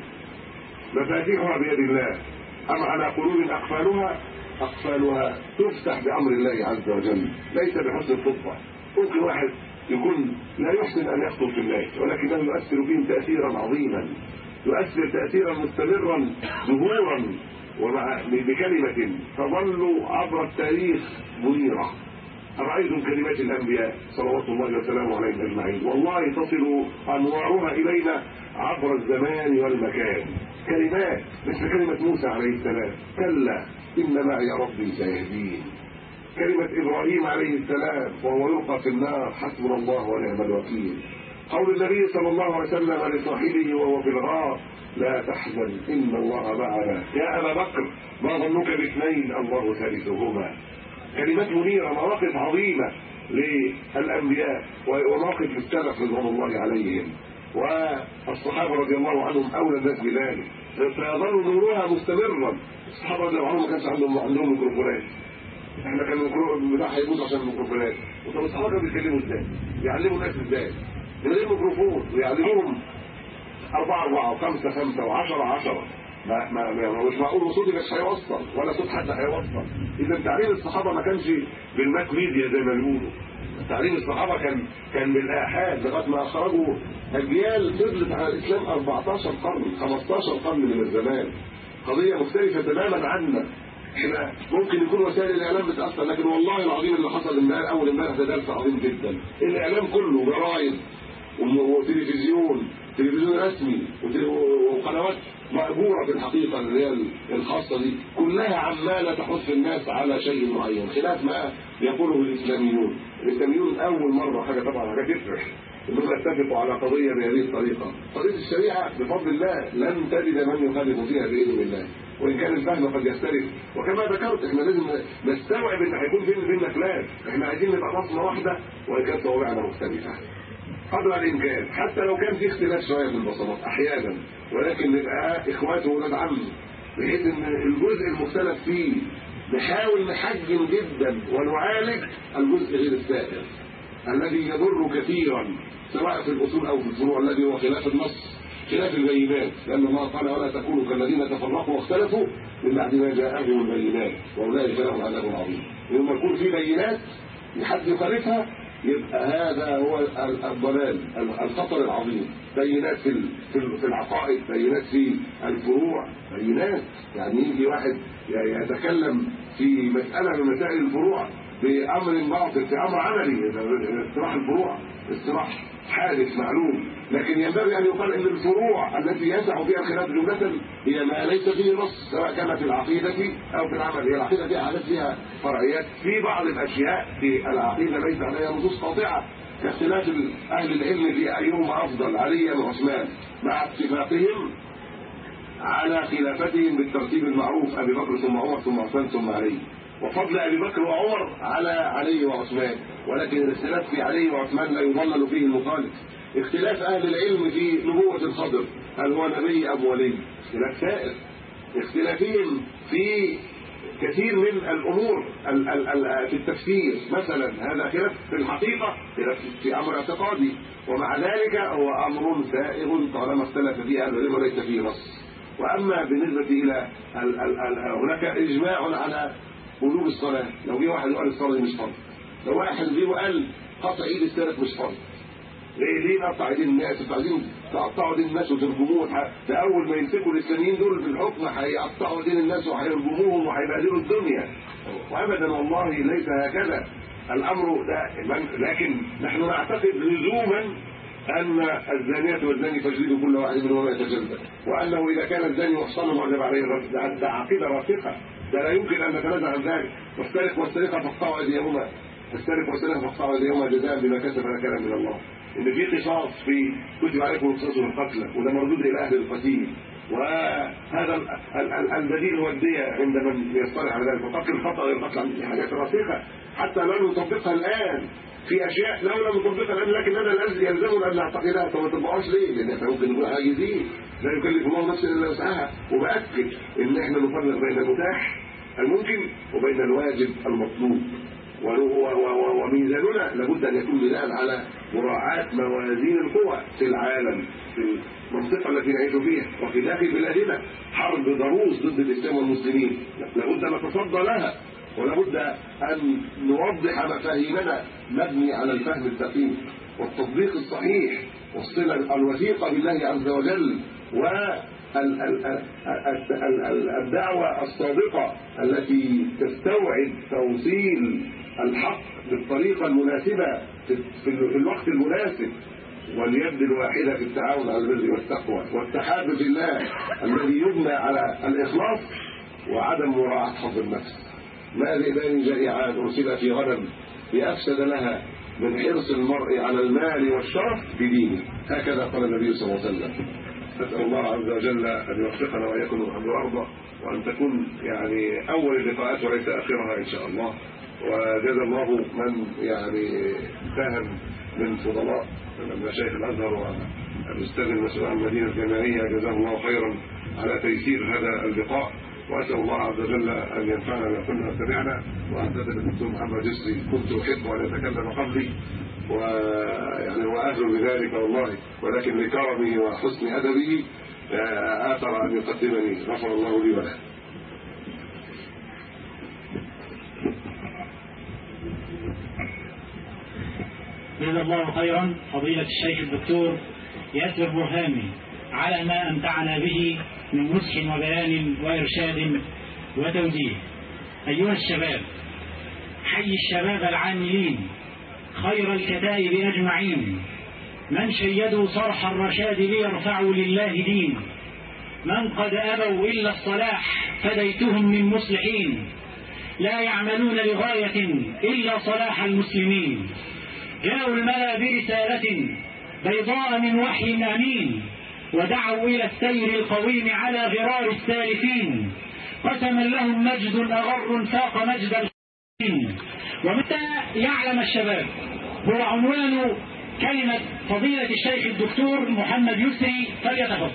مفاتيحها بيد الله. أم على قلوب أقفالها أقفالها تفتح بأمر الله عز وجل، ليس بحسن الخطبة. ممكن واحد يكون لا يحسن أن يخطب في الناس ولكنه يؤثر فيهم تأثيرا عظيما، يؤثر تأثيرا مستمرا ظهورا ومع بكلمة تظل عبر التاريخ منيرة. أرأيتم كلمات الأنبياء صلوات الله وسلامه عليهم أجمعين، والله تصل أنواعها إلينا عبر الزمان والمكان. كلمات مثل كلمة موسى عليه السلام، كلا إن معي ربي سيهدين. كلمة إبراهيم عليه السلام وهو يلقى في النار، حسبنا الله ونعم الوكيل. قول النبي صلى الله عليه وسلم لصاحبه وهو في الغار، لا تحزن إن الله معنا. يا أبا بكر ما ظنك باثنين الله ثالثهما. كلمات منيرة، مواقف عظيمة للأنبياء ومواقف السلف رضوان الله عليهم، والصحابة رضي الله عنهم أولى الناس بذلك، فيظل نورها مستمرا. الصحابة رضي الله عنهم ما كانش عندهم عندهم ميكروفونات، احنا كان الميكروفون بتاعها يموت عشان الميكروفونات. وطب الصحابة كانوا بيتكلموا ازاي؟ يعلموا الناس ازاي؟ من غير ميكروفون، ويعلموهم أربعة أربعة وخمسة خمسة وعشرة عشرة. ما ما ما مش معقول صوتي مش هيوصل ولا صوت حد هيوصل. إذا تعليم الصحابة ما كانش بالماك ميديا زي ما بيقولوا. تعليم الصحابة كان كان بالآحاد لغاية ما أخرجوا أجيال فضلت على الإسلام أربعتاشر قرن خمستاشر قرن من الزمان. قضية مختلفة تماما عنا. احنا ممكن يكون وسائل الإعلام بتأثر، لكن والله العظيم اللي حصل امبارح أول امبارح ده درس عظيم جدا. الإعلام كله جرايد وتلفزيون تلفزيون رسمي وقنوات مأجورة في الحقيقة اللي هي الخاصة دي كلها عمالة تحث الناس على شيء معين خلاف ما يقوله الإسلاميون. الإسلاميون أول مرة حاجة طبعا حاجة تفرح إنهم يتفقوا على قضية بهذه الطريقة. قضية الشريعة بفضل الله لن تجد من يخالف فيها بإذن الله، وإن كان الفهم قد يختلف. وكما ذكرت احنا لازم نستوعب إن هيكون بين بيننا خلاف، احنا عايزين نبقى بصمة واحدة وإن كانت طوابعنا مختلفة قدر الإمكان، حتى لو كان في اختلاف شوية في البصمات أحيانا، ولكن نبقى إخواته وولاد عم، بحيث إن الجزء المختلف فيه نحاول نحجم جدا ونعالج الجزء غير السائر الذي يضر كثيرا سواء في الأصول أو في الفروع، الذي هو خلاف النص خلاف البينات، لأن الله قال ولا تكونوا كالذين تفرقوا واختلفوا من بعد ما جاءهم البينات وأولئك لهم عذاب عظيم. لما يكون في بينات لحد يخالفها يبقى هذا هو الضلال الخطر العظيم. بينات في في العقائد، بينات في الفروع، بينات يعني يجي واحد يتكلم في مسألة من مسائل الفروع بأمر باطل في أمر عملي، اصطلاح الفروع اصطلاح حادث معلوم، لكن ينبغي أن يقال إن الفروع التي يسع فيها الخلاف جملة هي ما ليس فيه نص، سواء كان في العقيدة أو في العمل. هي العقيدة فيها حالات فيها فرعيات، في بعض الأشياء في العقيدة ليس عليها نصوص قاطعة، كاختلاف أهل العلم في أيهما أفضل علي وعثمان، مع اتفاقهم على خلافتهم بالترتيب المعروف أبي بكر ثم عمر ثم عثمان ثم علي، وفضل أبي بكر وعمر على علي وعثمان، ولكن الاختلاف في علي وعثمان لا يضلل فيه المخالف. اختلاف أهل العلم في نبوة الخضر، هل هو نبي أم ولي؟ اختلاف سائر. اختلافهم في كثير من الأمور في التفسير مثلا، هذا خلاف في الحقيقة، خلاف في أمر اعتقادي، ومع ذلك هو أمر سائغ طالما اختلف فيه أهل العلم وليس فيه نص. وأما بالنسبة إلى هناك إجماع على وجوب الصلاة، لو جه واحد وقال الصلاة مش فرض، لو واحد جه وقال قطع ايد السلف مش فرض، ليه ليه نقطع ايدين الناس؟ انتوا عايزين تقطعوا ايدين الناس وترجموهم، ده اول ما يمسكوا الاسلاميين دول في الحكم هيقطعوا ايدين الناس وهيرجموهم وهيبهدلوا الدنيا. وابدا والله ليس هكذا الامر ده، لكن نحن نعتقد لزوما أن الزانية والزاني فاجلدوا كل واحد منهم ولا يتجلد، وأنه إذا كان الزاني محصنا وجب عليه الرجم. ده عقيدة راسخة، ده لا يمكن أن نتنازع عن ذلك. والسارق والسارقة فاقطعوا أيديهما، السارق والسارقة فاقطعوا أيديهما جزاء بما كسب نكالا من الله. إن في قصاص في كتب عليكم القصاص والقتلى، وده مردود إلى أهل القتيل، وهذا البديل هو الدية عند من يصطلح على ذلك. وقتل الخطأ والقتل حاجات راسخة حتى لا نطبقها الآن، في اشياء لو لم نطبقها الان لكن هذا الذي يلزمنا ان نعتقدها، فما تطبقهاش ليه؟ لان احنا ممكن نقول عاجزين، لا يكلف الله نفسا الا وسعها. وباكد ان احنا نفرق بين المتاح الممكن وبين الواجب المطلوب، وميزاننا لابد ان يكون بناء على مراعاه موازين القوى في العالم، في المنطقه التي نعيش فيها وفي داخل بلادنا. حرب ضروس ضد الاسلام والمسلمين لابد ان نتصدى لها، ولابد أن نوضح مفاهيمنا مبني على الفهم الدقيق والتطبيق الصحيح والصلة الوثيقة بالله عز وجل، والدعوة الصادقة التي تستوعب توصيل الحق بالطريقة المناسبة في الوقت المناسب، واليد الواحدة في التعاون على البر والتقوى والتحاب في الله الذي يبنى على الإخلاص وعدم مراعاة حظ النفس. ما ذئبان جائعان أرسل في غنم بأفسد لها من حرص المرء على المال والشرف بدينه، هكذا قال النبي صلى الله عليه وسلم. نسأل الله عز وجل أن يوفقنا وإياكم الحمد وأرضى، وأن تكون يعني أول اللقاءات وليس آخرها إن شاء الله. وجزا الله من يعني ساهم من فضلاء من مشايخ الأزهر والأستاذ المسؤول عن المدينة الجامعية، جزاه الله خيرا على تيسير هذا اللقاء. وأسأل الله عز وجل أن ينفعنا بما كنا سمعنا. وأعتذر بالدكتور محمد يسري، كنت أحب أن يتكلم قبلي ويعني هو أهل بذلك والله، ولكن لكرمه وحسن أدبه آثر أن يقدمني، غفر الله لي وله. جزا الله خيرا فضيلة الشيخ الدكتور ياسر برهامي على ما أمتعنا به من نصح وبيان وإرشاد وتوجيه. أيها الشباب، حي الشباب العاملين خير الكتائب أجمعين، من شيدوا صرح الرشاد ليرفعوا لله دين، من قد أبوا إلا الصلاح فديتهم من مصلحين، لا يعملون لغاية إلا صلاح المسلمين، جاءوا الملا برسالة بيضاء من وحي أمين، ودعوا إلى السير القويم على غرار السالفين، قسما لهم مجد أغر فاق مجد الخين. ومتى يعلم الشباب هو عنوان كلمة فضيلة الشيخ الدكتور محمد يسري، فليتفضل.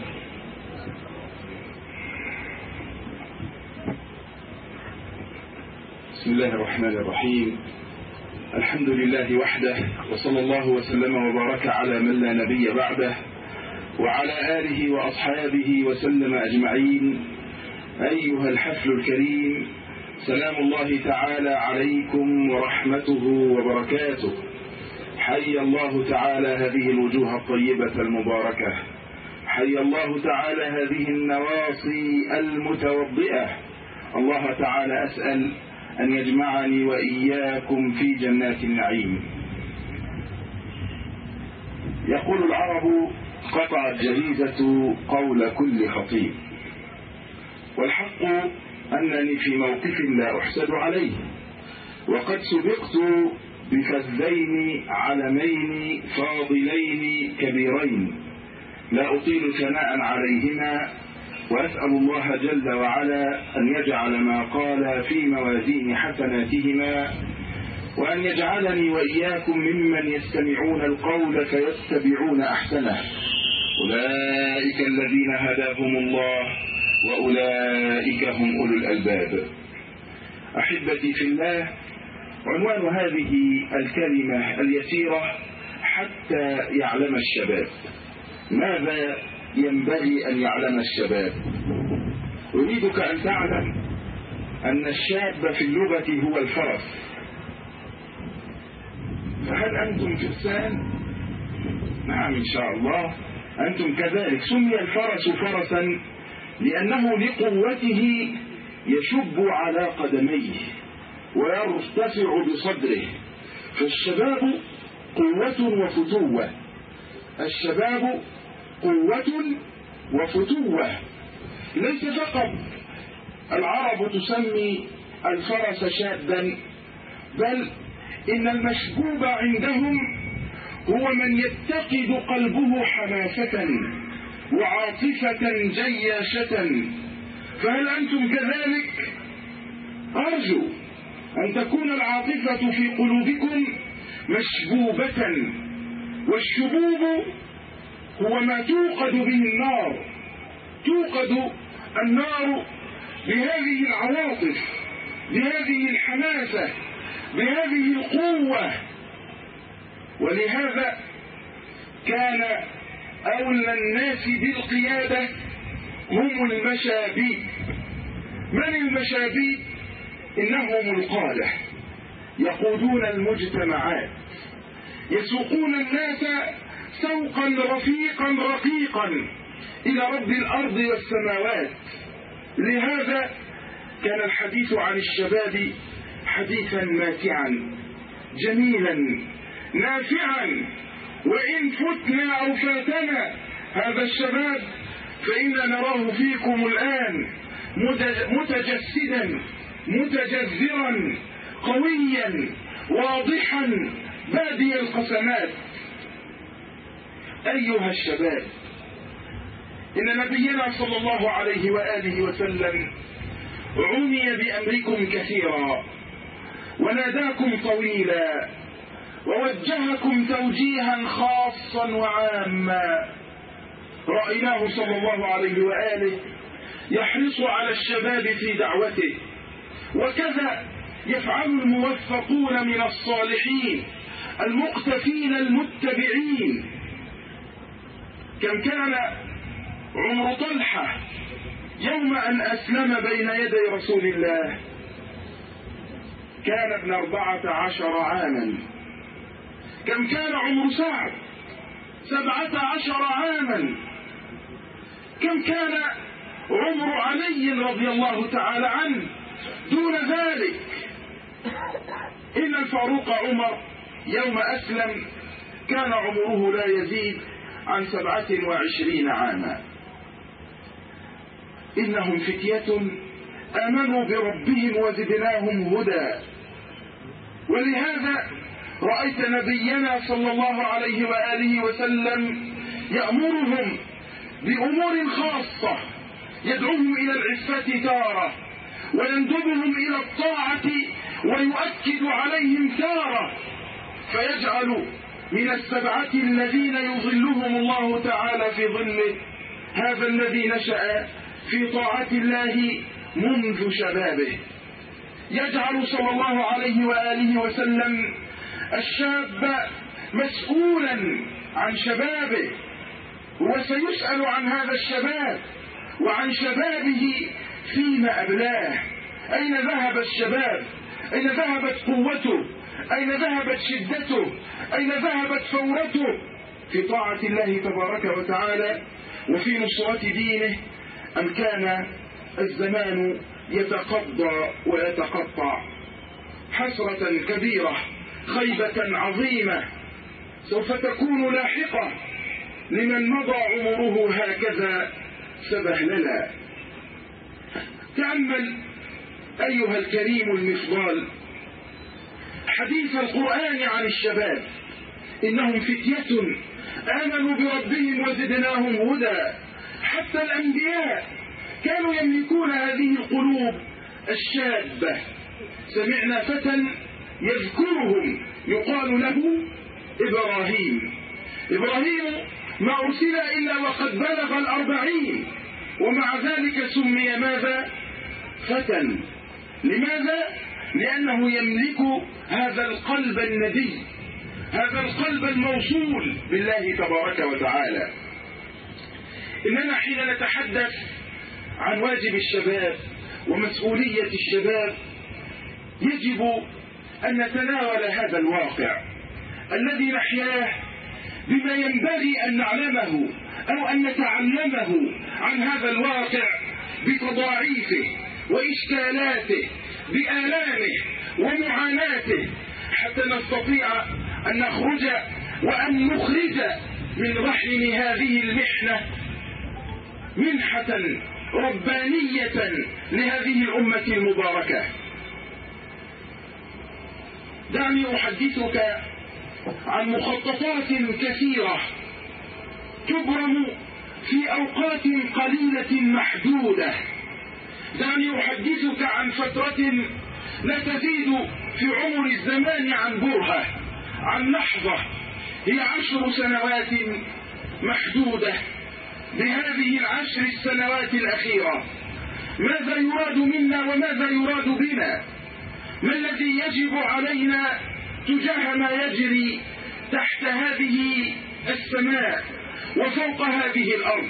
بسم الله الرحمن الرحيم، الحمد لله وحده، وصلى الله وسلم وبارك على من لا نبي بعده، وعلى آله وأصحابه وسلم أجمعين. أيها الحفل الكريم، سلام الله تعالى عليكم ورحمته وبركاته. حي الله تعالى هذه الوجوه الطيبة المباركة، حي الله تعالى هذه النواصي المتوضئة. الله تعالى أسأل أن يجمعني وإياكم في جنات النعيم. يقول العرب: قطعت جريدة قول كل خطيب، والحق أنني في موقف لا أحسد عليه، وقد سبقت بفذين علمين فاضلين كبيرين لا أطيل ثناء عليهما، وأسأل الله جل وعلا أن يجعل ما قال في موازين حسناتهما، وأن يجعلني وإياكم ممن يستمعون القول فيتبعون أحسنه. أولئك الذين هداهم الله وأولئك هم أولو الألباب. أحبتي في الله، عنوان هذه الكلمة اليسيرة: حتى يعلم الشباب. ماذا ينبغي أن يعلم الشباب؟ أريدك أن تعلم أن الشاب في اللغة هو الفرس. فهل أنتم فرسان؟ نعم إن شاء الله أنتم كذلك. سمي الفرس فرسا لأنه لقوته يشب على قدميه ويرتفع بصدره. فالشباب قوة وفتوة، الشباب قوة وفتوة. ليس فقط العرب تسمي الفرس شابا، بل إن المشبوب عندهم هو من يتقد قلبه حماسة وعاطفة جياشة. فهل أنتم كذلك؟ أرجو أن تكون العاطفة في قلوبكم مشبوبة، والشبوب هو ما توقد به النار. توقد النار بهذه العواطف، بهذه الحماسة، بهذه القوة. ولهذا كان أولى الناس بالقيادة هم المشابيب. من المشابيب؟ إنهم القادة، يقودون المجتمعات، يسوقون الناس سوقا رفيقا رقيقا إلى رب الأرض والسماوات. لهذا كان الحديث عن الشباب حديثا ماتعا جميلا نافعا، وإن فتنا أو فاتنا هذا الشباب فإنا نراه فيكم الآن متجسدا متجذرا قويا واضحا بادي القسمات. أيها الشباب، إن نبينا صلى الله عليه وآله وسلم عني بأمركم كثيرا وناداكم طويلا ووجهكم توجيها خاصا وعاما. رأيناه صلى الله عليه وآله يحرص على الشباب في دعوته، وكذا يفعل الموفقون من الصالحين المقتفين المتبعين. كم كان عمر طلحة يوم أن أسلم بين يدي رسول الله؟ كان ابن أربعة عشر عاما. كم كان عمر سعد؟ سبعة عشر عاما. كم كان عمر علي رضي الله تعالى عنه دون ذلك؟ إن الفاروق عمر يوم أسلم كان عمره لا يزيد عن سبعة وعشرين عاما. إنهم فتية آمنوا بربهم وزدناهم هدى. ولهذا رأيت نبينا صلى الله عليه وآله وسلم يأمرهم بأمور خاصة، يدعوهم إلى العفة تارة، ويندبهم إلى الطاعة ويؤكد عليهم تارة، فيجعل من السبعة الذين يظلهم الله تعالى في ظله هذا الذي نشأ في طاعة الله منذ شبابه. يجعل صلى الله عليه وآله وسلم الشاب مسؤولا عن شبابه، وسيسأل عن هذا الشباب وعن شبابه فيما أبلاه. أين ذهب الشباب؟ أين ذهبت قوته؟ أين ذهبت شدته؟ أين ذهبت ثورته في طاعة الله تبارك وتعالى وفي نصرة دينه؟ أم كان الزمان يتقضى ويتقطع؟ حسرة كبيرة، خيبة عظيمة سوف تكون لاحقة لمن مضى عمره هكذا سبهللا. تأمل أيها الكريم المفضال حديث القرآن عن الشباب. إنهم فتية آمنوا بربهم وزدناهم هدى. حتى الأنبياء كانوا يملكون هذه القلوب الشابة. سمعنا فتى يذكرهم يقال له إبراهيم. إبراهيم ما أرسل إلا وقد بلغ الأربعين، ومع ذلك سمي ماذا؟ فتى. لماذا؟ لأنه يملك هذا القلب الندي، هذا القلب الموصول بالله تبارك وتعالى. إننا حين نتحدث عن واجب الشباب ومسؤولية الشباب يجب أن نتناول هذا الواقع الذي نحياه بما ينبغي أن نعلمه أو أن نتعلمه عن هذا الواقع بتضاعيفه وإشكالاته بآلامه ومعاناته، حتى نستطيع أن نخرج وأن نخرج من رحم هذه المحنة منحة ربانية لهذه الأمة المباركة. دعني أحدثك عن مخططات كثيرة تبرم في أوقات قليلة محدودة. دعني أحدثك عن فترة لا تزيد في عمر الزمان عن برهة، عن لحظة، هي عشر سنوات محدودة. بهذه العشر السنوات الأخيرة ماذا يراد منا وماذا يراد بنا؟ ما الذي يجب علينا تجاه ما يجري تحت هذه السماء وفوق هذه الأرض؟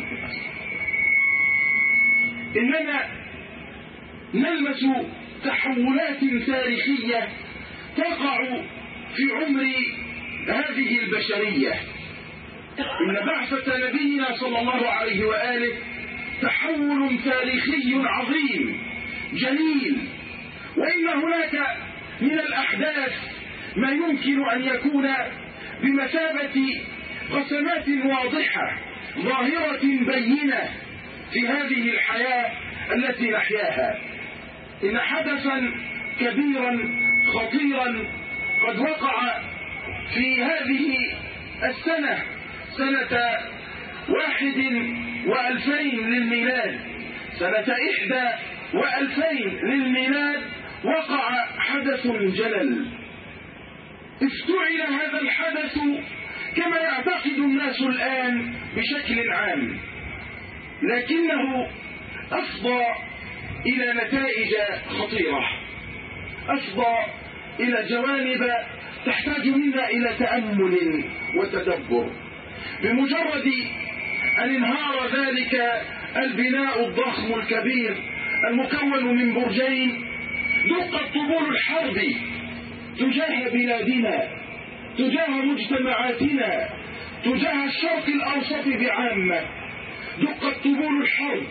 إننا نلمس تحولات تاريخية تقع في عمر هذه البشرية. إن بعثة نبينا صلى الله عليه وآله تحول تاريخي عظيم جليل، وإن هناك من الأحداث ما يمكن أن يكون بمثابة قسمات واضحة ظاهرة بينة في هذه الحياة التي نحياها. إن حدثا كبيرا خطيرا قد وقع في هذه السنة، سنة واحد وألفين للميلاد، سنة إحدى وألفين للميلاد، وقع حدث جلل. افتعل هذا الحدث كما يعتقد الناس الآن بشكل عام، لكنه أفضى إلى نتائج خطيرة، أفضى إلى جوانب تحتاج منا إلى تأمل وتدبر. بمجرد أن انهار ذلك البناء الضخم الكبير المكون من برجين، دقت طبول الحرب تجاه بلادنا، تجاه مجتمعاتنا، تجاه الشرق الأوسط بعامة. دقت طبول الحرب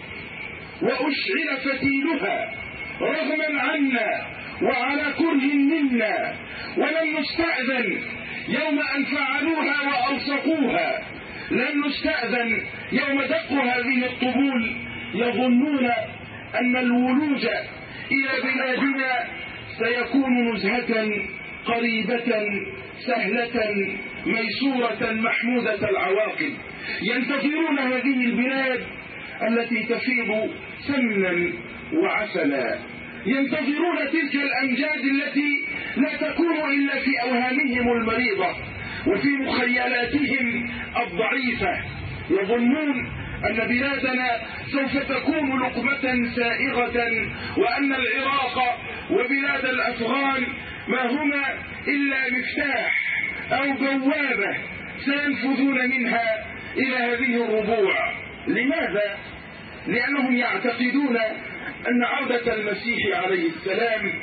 وأشعل فتيلها رغما عنا وعلى كره منا، ولم نستأذن يوم أن فعلوها وألصقوها، لم نستأذن يوم دقوا هذه الطبول. يظنون أن الولوج إلى بلادنا سيكون نزهة قريبة سهلة ميسورة محمودة العواقب. ينتظرون هذه البلاد التي تفيض سمنا وعسلا، ينتظرون تلك الأمجاد التي لا تكون إلا في أوهامهم المريضة وفي مخيلاتهم الضعيفة. يظنون أن بلادنا سوف تكون لقمة سائغة، وأن العراق وبلاد الأفغان ما هما إلا مفتاح أو بوابة سينفذون منها إلى هذه الربوع. لماذا؟ لأنهم يعتقدون أن عودة المسيح عليه السلام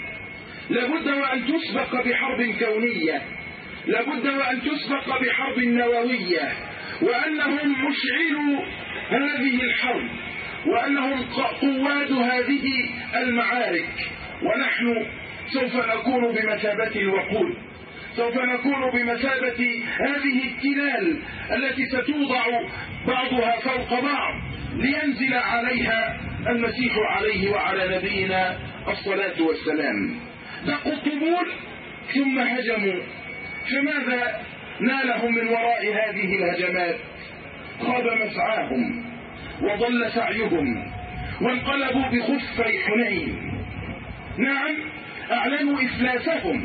لابد وأن تسبق بحرب كونية، لابد وأن تسبق بحرب نووية، وأنهم مشعلوا هذه الحرب، وأنهم قواد هذه المعارك، ونحن سوف نكون بمثابة الوقود، سوف نكون بمثابة هذه التلال التي ستوضع بعضها فوق بعض لينزل عليها المسيح عليه وعلى نبينا الصلاة والسلام. دقوا الطبول ثم هجموا، فماذا نالهم من وراء هذه الهجمات؟ خاب مسعاهم وضل سعيهم وانقلبوا بخفي حنين. نعم، أعلنوا إفلاسهم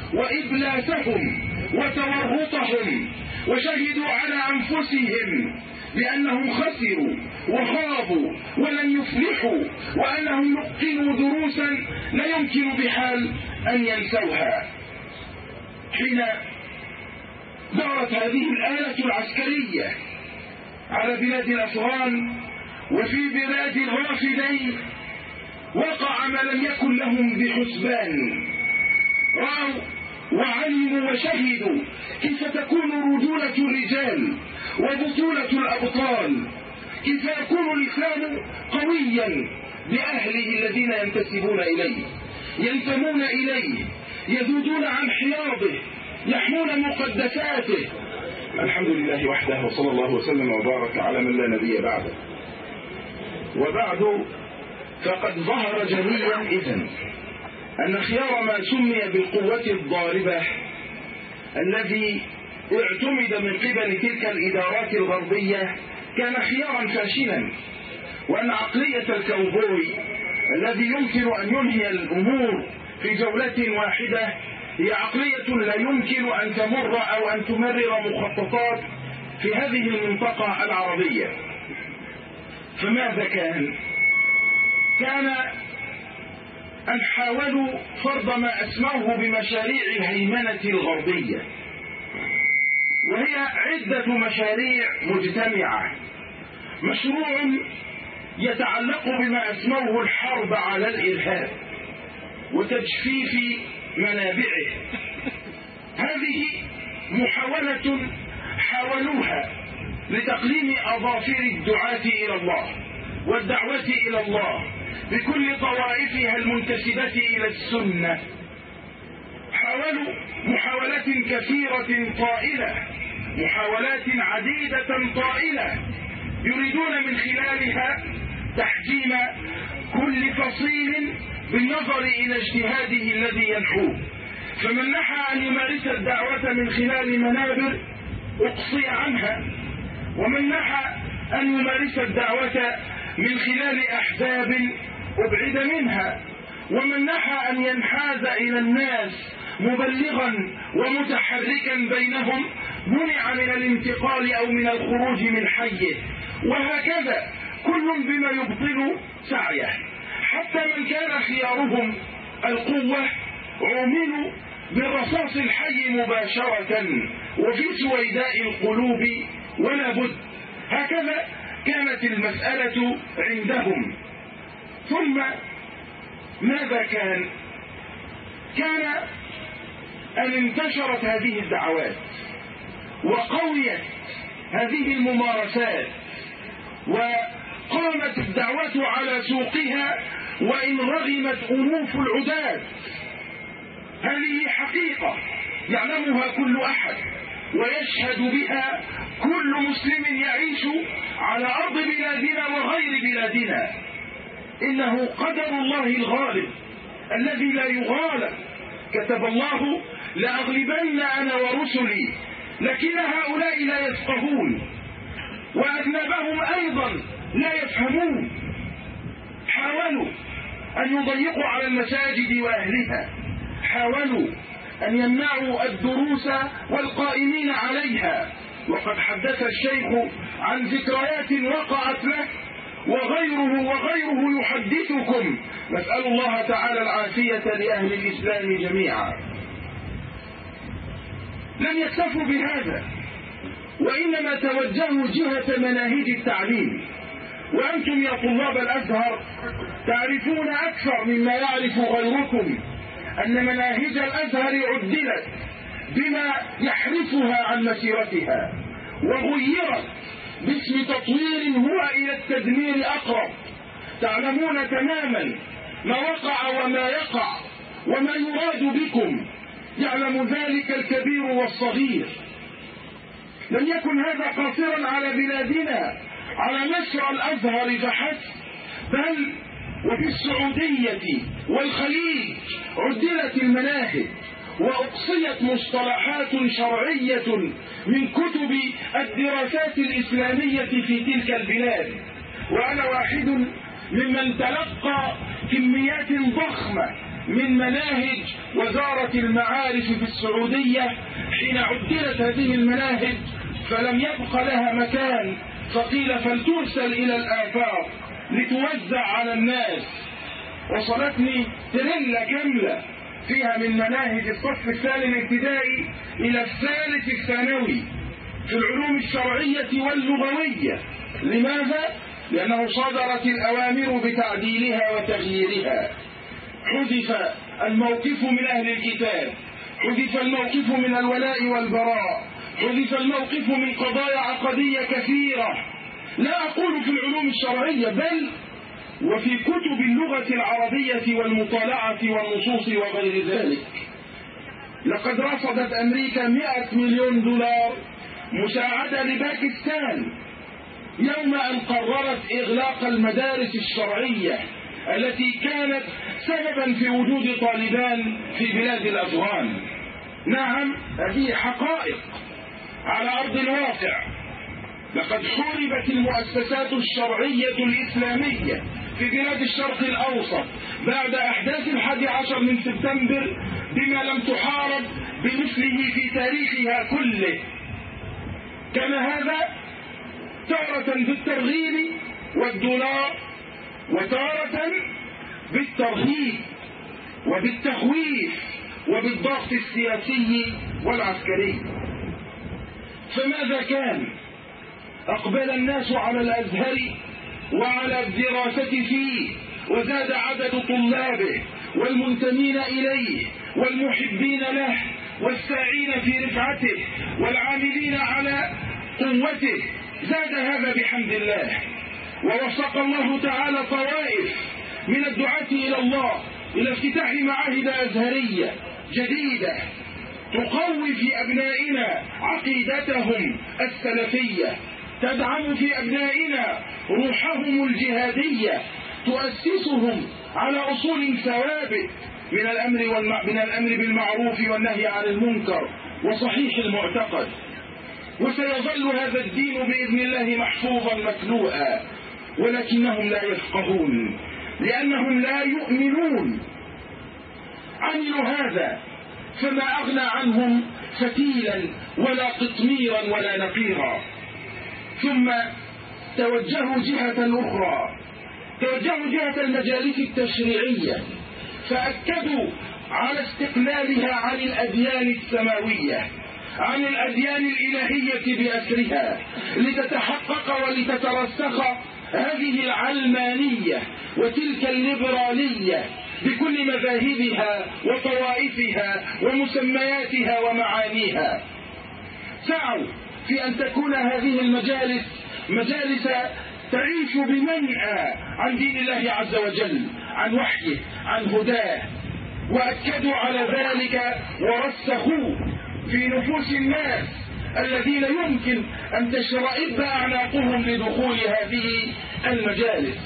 وإبلاسهم وتورطهم، وشهدوا على أنفسهم بأنهم خسروا وخابوا ولن يفلحوا، وأنهم لقنوا دروسا لا يمكن بحال أن ينسوها. حين دارت هذه الآلة العسكرية على بلاد الأفغان وفي بلاد الرافدين، وقع ما لم يكن لهم بحسبان. رأوا وعلموا وشهدوا كيف تكون رجولة الرجال وبطولة الأبطال، كيف يكون الإسلام قويا بأهله الذين ينتسبون إليه، ينتمون إليه، يذودون عن حياضه، يحمون مقدساته. الحمد لله وحده، وصلى الله وسلم وبارك على من لا نبي بعده. وبعد، فقد ظهر جليا إذن أن خيار ما سمي بالقوة الضاربة الذي اعتمد من قبل تلك الإدارات الغربية كان خيارا فاشلا، وأن عقلية الكوبوي الذي يمكن أن ينهي الأمور في جولة واحدة هي عقلية لا يمكن أن تمر أو أن تمرر مخططات في هذه المنطقة العربية. فماذا كان؟ كان أن حاولوا فرض ما أسموه بمشاريع الهيمنة الغربية، وهي عدة مشاريع مجتمعة. مشروع يتعلق بما أسموه الحرب على الإرهاب وتجفيف منابعه. هذه محاولة حاولوها لتقليم أظافر الدعاة إلى الله والدعوة إلى الله بكل طوائفها المنتسبة إلى السنة. حاولوا محاولات كثيرة طائلة، محاولات عديدة طائلة، يريدون من خلالها تحجيم كل فصيل بالنظر إلى اجتهاده الذي ينحوه. فمن نحى أن يمارس الدعوة من خلال منابر أقصي عنها، ومن نحى أن يمارس الدعوة من خلال أحزاب أبعد منها، ومن نحى أن ينحاز إلى الناس مبلغا ومتحركا بينهم منع من الانتقال أو من الخروج من حيه، وهكذا كل بما يبطل سعيه. حتى من كان خيارهم القوة عوملوا بالرصاص الحي مباشرة وفي سويداء القلوب ولا بد. هكذا كانت المسألة عندهم. ثم ماذا كان؟ كان أن انتشرت هذه الدعوات وقويت هذه الممارسات وقامت الدعوة على سوقها وإن رغمت أنوف العداد. هذه حقيقة يعلمها كل أحد ويشهد بها كل مسلم يعيش على أرض بلادنا وغير بلادنا. إنه قدر الله الغالب الذي لا يغالب. كتب الله لأغلبن أنا ورسلي، لكن هؤلاء لا يفقهون وأذنابهم أيضا لا يفهمون. حاولوا أن يضيقوا على المساجد وأهلها، حاولوا أن يمنعوا الدروس والقائمين عليها. وقد حدث الشيخ عن ذكريات وقعت له وغيره وغيره يحدثكم. نسأل الله تعالى العافية لأهل الإسلام جميعا. لم يكتفوا بهذا وإنما توجهوا جهة مناهج التعليم. وأنتم يا طلاب الأزهر تعرفون أكثر مما يعرف غيركم أن مناهج الأزهر عدلت بما يحرفها عن مسيرتها وغيرت باسم تطوير هو إلى التدمير أقرب. تعلمون تماما ما وقع وما يقع وما يراد بكم، يعلم ذلك الكبير والصغير. لم يكن هذا قاصرا على بلادنا على نشر الأزهر فحسب، بل وفي السعودية والخليج عدلت المناهج وأقصيت مصطلحات شرعية من كتب الدراسات الإسلامية في تلك البلاد. وأنا واحد ممن تلقى كميات ضخمة من مناهج وزارة المعارف في السعودية حين عدلت هذه المناهج، فلم يبق لها مكان، فقيل فلترسل إلى الآفاق لتوزع على الناس. وصلتني تريلا كاملة فيها من مناهج الصف الثاني الابتدائي إلى الثالث الثانوي في العلوم الشرعية واللغوية. لماذا؟ لأنه صدرت الأوامر بتعديلها وتغييرها. حذف الموقف من أهل الكتاب، حذف الموقف من الولاء والبراء، حذف الموقف من قضايا عقدية كثيرة، لا أقول في العلوم الشرعية بل وفي كتب اللغة العربية والمطالعة والنصوص وغير ذلك. لقد رصدت أمريكا مئة مليون دولار مساعدة لباكستان يوم أن قررت إغلاق المدارس الشرعية التي كانت سببا في وجود طالبان في بلاد الأفغان. نعم، هذه حقائق على أرض الواقع. لقد حوربت المؤسسات الشرعية الإسلامية في بلاد الشرق الأوسط بعد أحداث الحادي عشر من سبتمبر بما لم تحارب بمثله في تاريخها كله. كان هذا تارة بالترغيب والدولار، وتارة بالترهيب وبالتخويف وبالضغط السياسي والعسكري. فماذا كان؟ أقبل الناس على الأزهر وعلى الدراسة فيه، وزاد عدد طلابه والمنتمين إليه والمحبين له والساعين في رفعته والعاملين على قوته. زاد هذا بحمد الله. ووفق الله تعالى طوائف من الدعاة إلى الله إلى افتتاح معاهد أزهرية جديدة تقوي في أبنائنا عقيدتهم السلفية، تدعم في أبنائنا روحهم الجهادية، تؤسسهم على أصول ثوابت من الأمر, والمع... من الأمر بالمعروف والنهي عن المنكر وصحيح المعتقد. وسيظل هذا الدين بإذن الله محفوظا مكلوءا، ولكنهم لا يفقهون لأنهم لا يؤمنون. عملوا هذا فما أغنى عنهم فتيلا ولا قطميرا ولا نقيرا. ثم توجهوا جهة أخرى، توجهوا جهة المجالس التشريعية، فأكدوا على استقلالها عن الأديان السماوية، عن الأديان الإلهية بأسرها، لتتحقق ولتترسخ هذه العلمانية وتلك الليبرالية بكل مذاهبها وطوائفها ومسمياتها ومعانيها. سعوا في أن تكون هذه المجالس مجالس تعيش بمنأى عن دين الله عز وجل، عن وحيه، عن هداه، وأكدوا على ذلك ورسخوا في نفوس الناس الذين يمكن أن تشرئب أعناقهم لدخول هذه المجالس.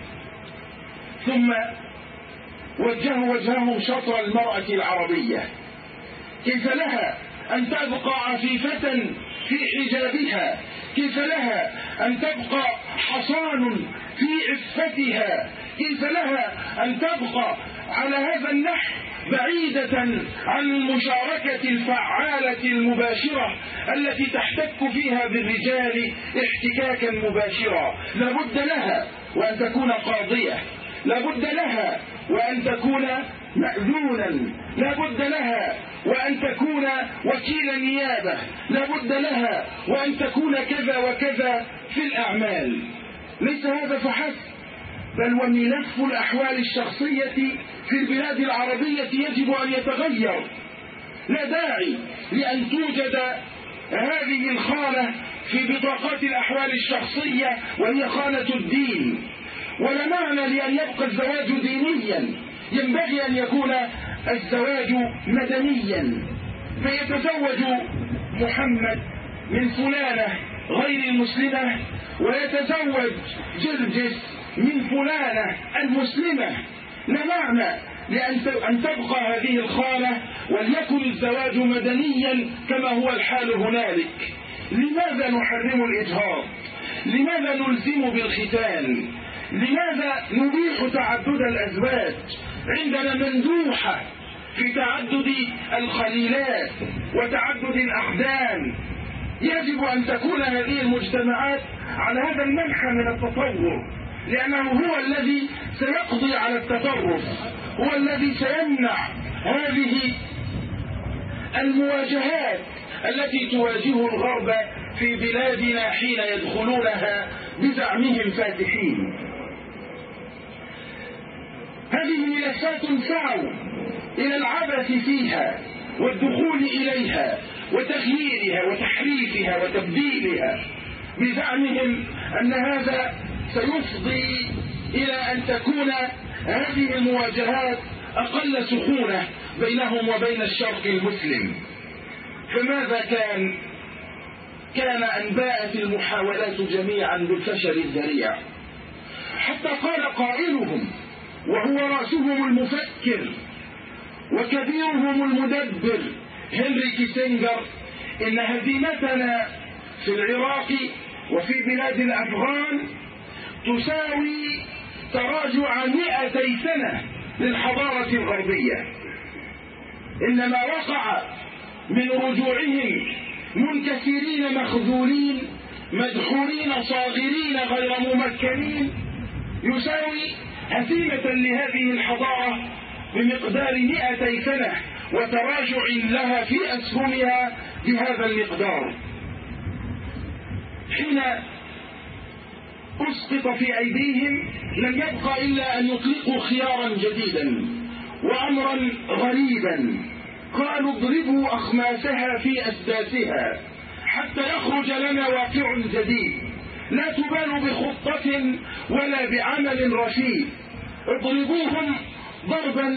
ثم وجهوا وجههم شطر المرأة العربية، كيف لها أن تبقى عفيفة في حجابها، كيف لها أن تبقى حصان في عفتها، كيف لها أن تبقى على هذا النحو بعيدة عن المشاركة الفعالة المباشرة التي تحتك فيها بالرجال احتكاكا مباشرا. لابد لها وأن تكون قاضية، لابد لها وأن تكون مأذونا، لابد لها وأن تكون وكيل نيابة، لابد لها وأن تكون كذا وكذا في الأعمال. ليس هذا فحسب، بل وملف الأحوال الشخصية في البلاد العربية يجب أن يتغير. لا داعي لأن توجد هذه الخانة في بطاقات الأحوال الشخصية وهي خانة الدين، ولا معنى لأن يبقى الزواج دينيا، ينبغي أن يكون الزواج مدنيا، فيتزوج محمد من فلانة غير المسلمة ويتزوج جرجس من فلانة المسلمة. لا معنى لأن تبقى هذه الخانة وليكن الزواج مدنيا كما هو الحال هنالك. لماذا نحرم الإجهاض؟ لماذا نلزم بالختان؟ لماذا نبيح تعدد الأزواج؟ عندنا مندوحة في تعدد الخليلات وتعدد الأحدان. يجب أن تكون هذه المجتمعات على هذا المنحى من التطور، لأنه هو الذي سيقضي على التطرف، هو الذي سيمنع هذه المواجهات التي تواجه الغرب في بلادنا حين يدخلونها بزعمهم فاتحين. هذه ملفات سعوا إلى العبث فيها والدخول إليها وتغييرها وتحريفها وتبديلها بزعمهم أن هذا سيفضي إلى أن تكون هذه المواجهات أقل سخونة بينهم وبين الشرق المسلم. فماذا كان؟ كان أن باءت المحاولات جميعا بالفشل الذريع، حتى قال قائلهم وهو رأسهم المفكر وكبيرهم المدبر هنري كيسنجر إن هزيمتنا في العراق وفي بلاد الأفغان تساوي تراجع مئتي سنة للحضارة الغربية. إنما وقع من رجوعهم منكسرين مخذولين مدحورين صاغرين غير ممكنين يساوي هزيمة لهذه الحضارة بمقدار مئتي سنة وتراجع لها في أسهمها بهذا المقدار. حين أسقط في أيديهم لم يبقى إلا أن يطلقوا خيارا جديدا وأمرا غريبا، قالوا اضربوا أخماسها في أسداسها حتى يخرج لنا واقع جديد، لا تبالوا بخطة ولا بعمل رشيد، اضربوهم ضربا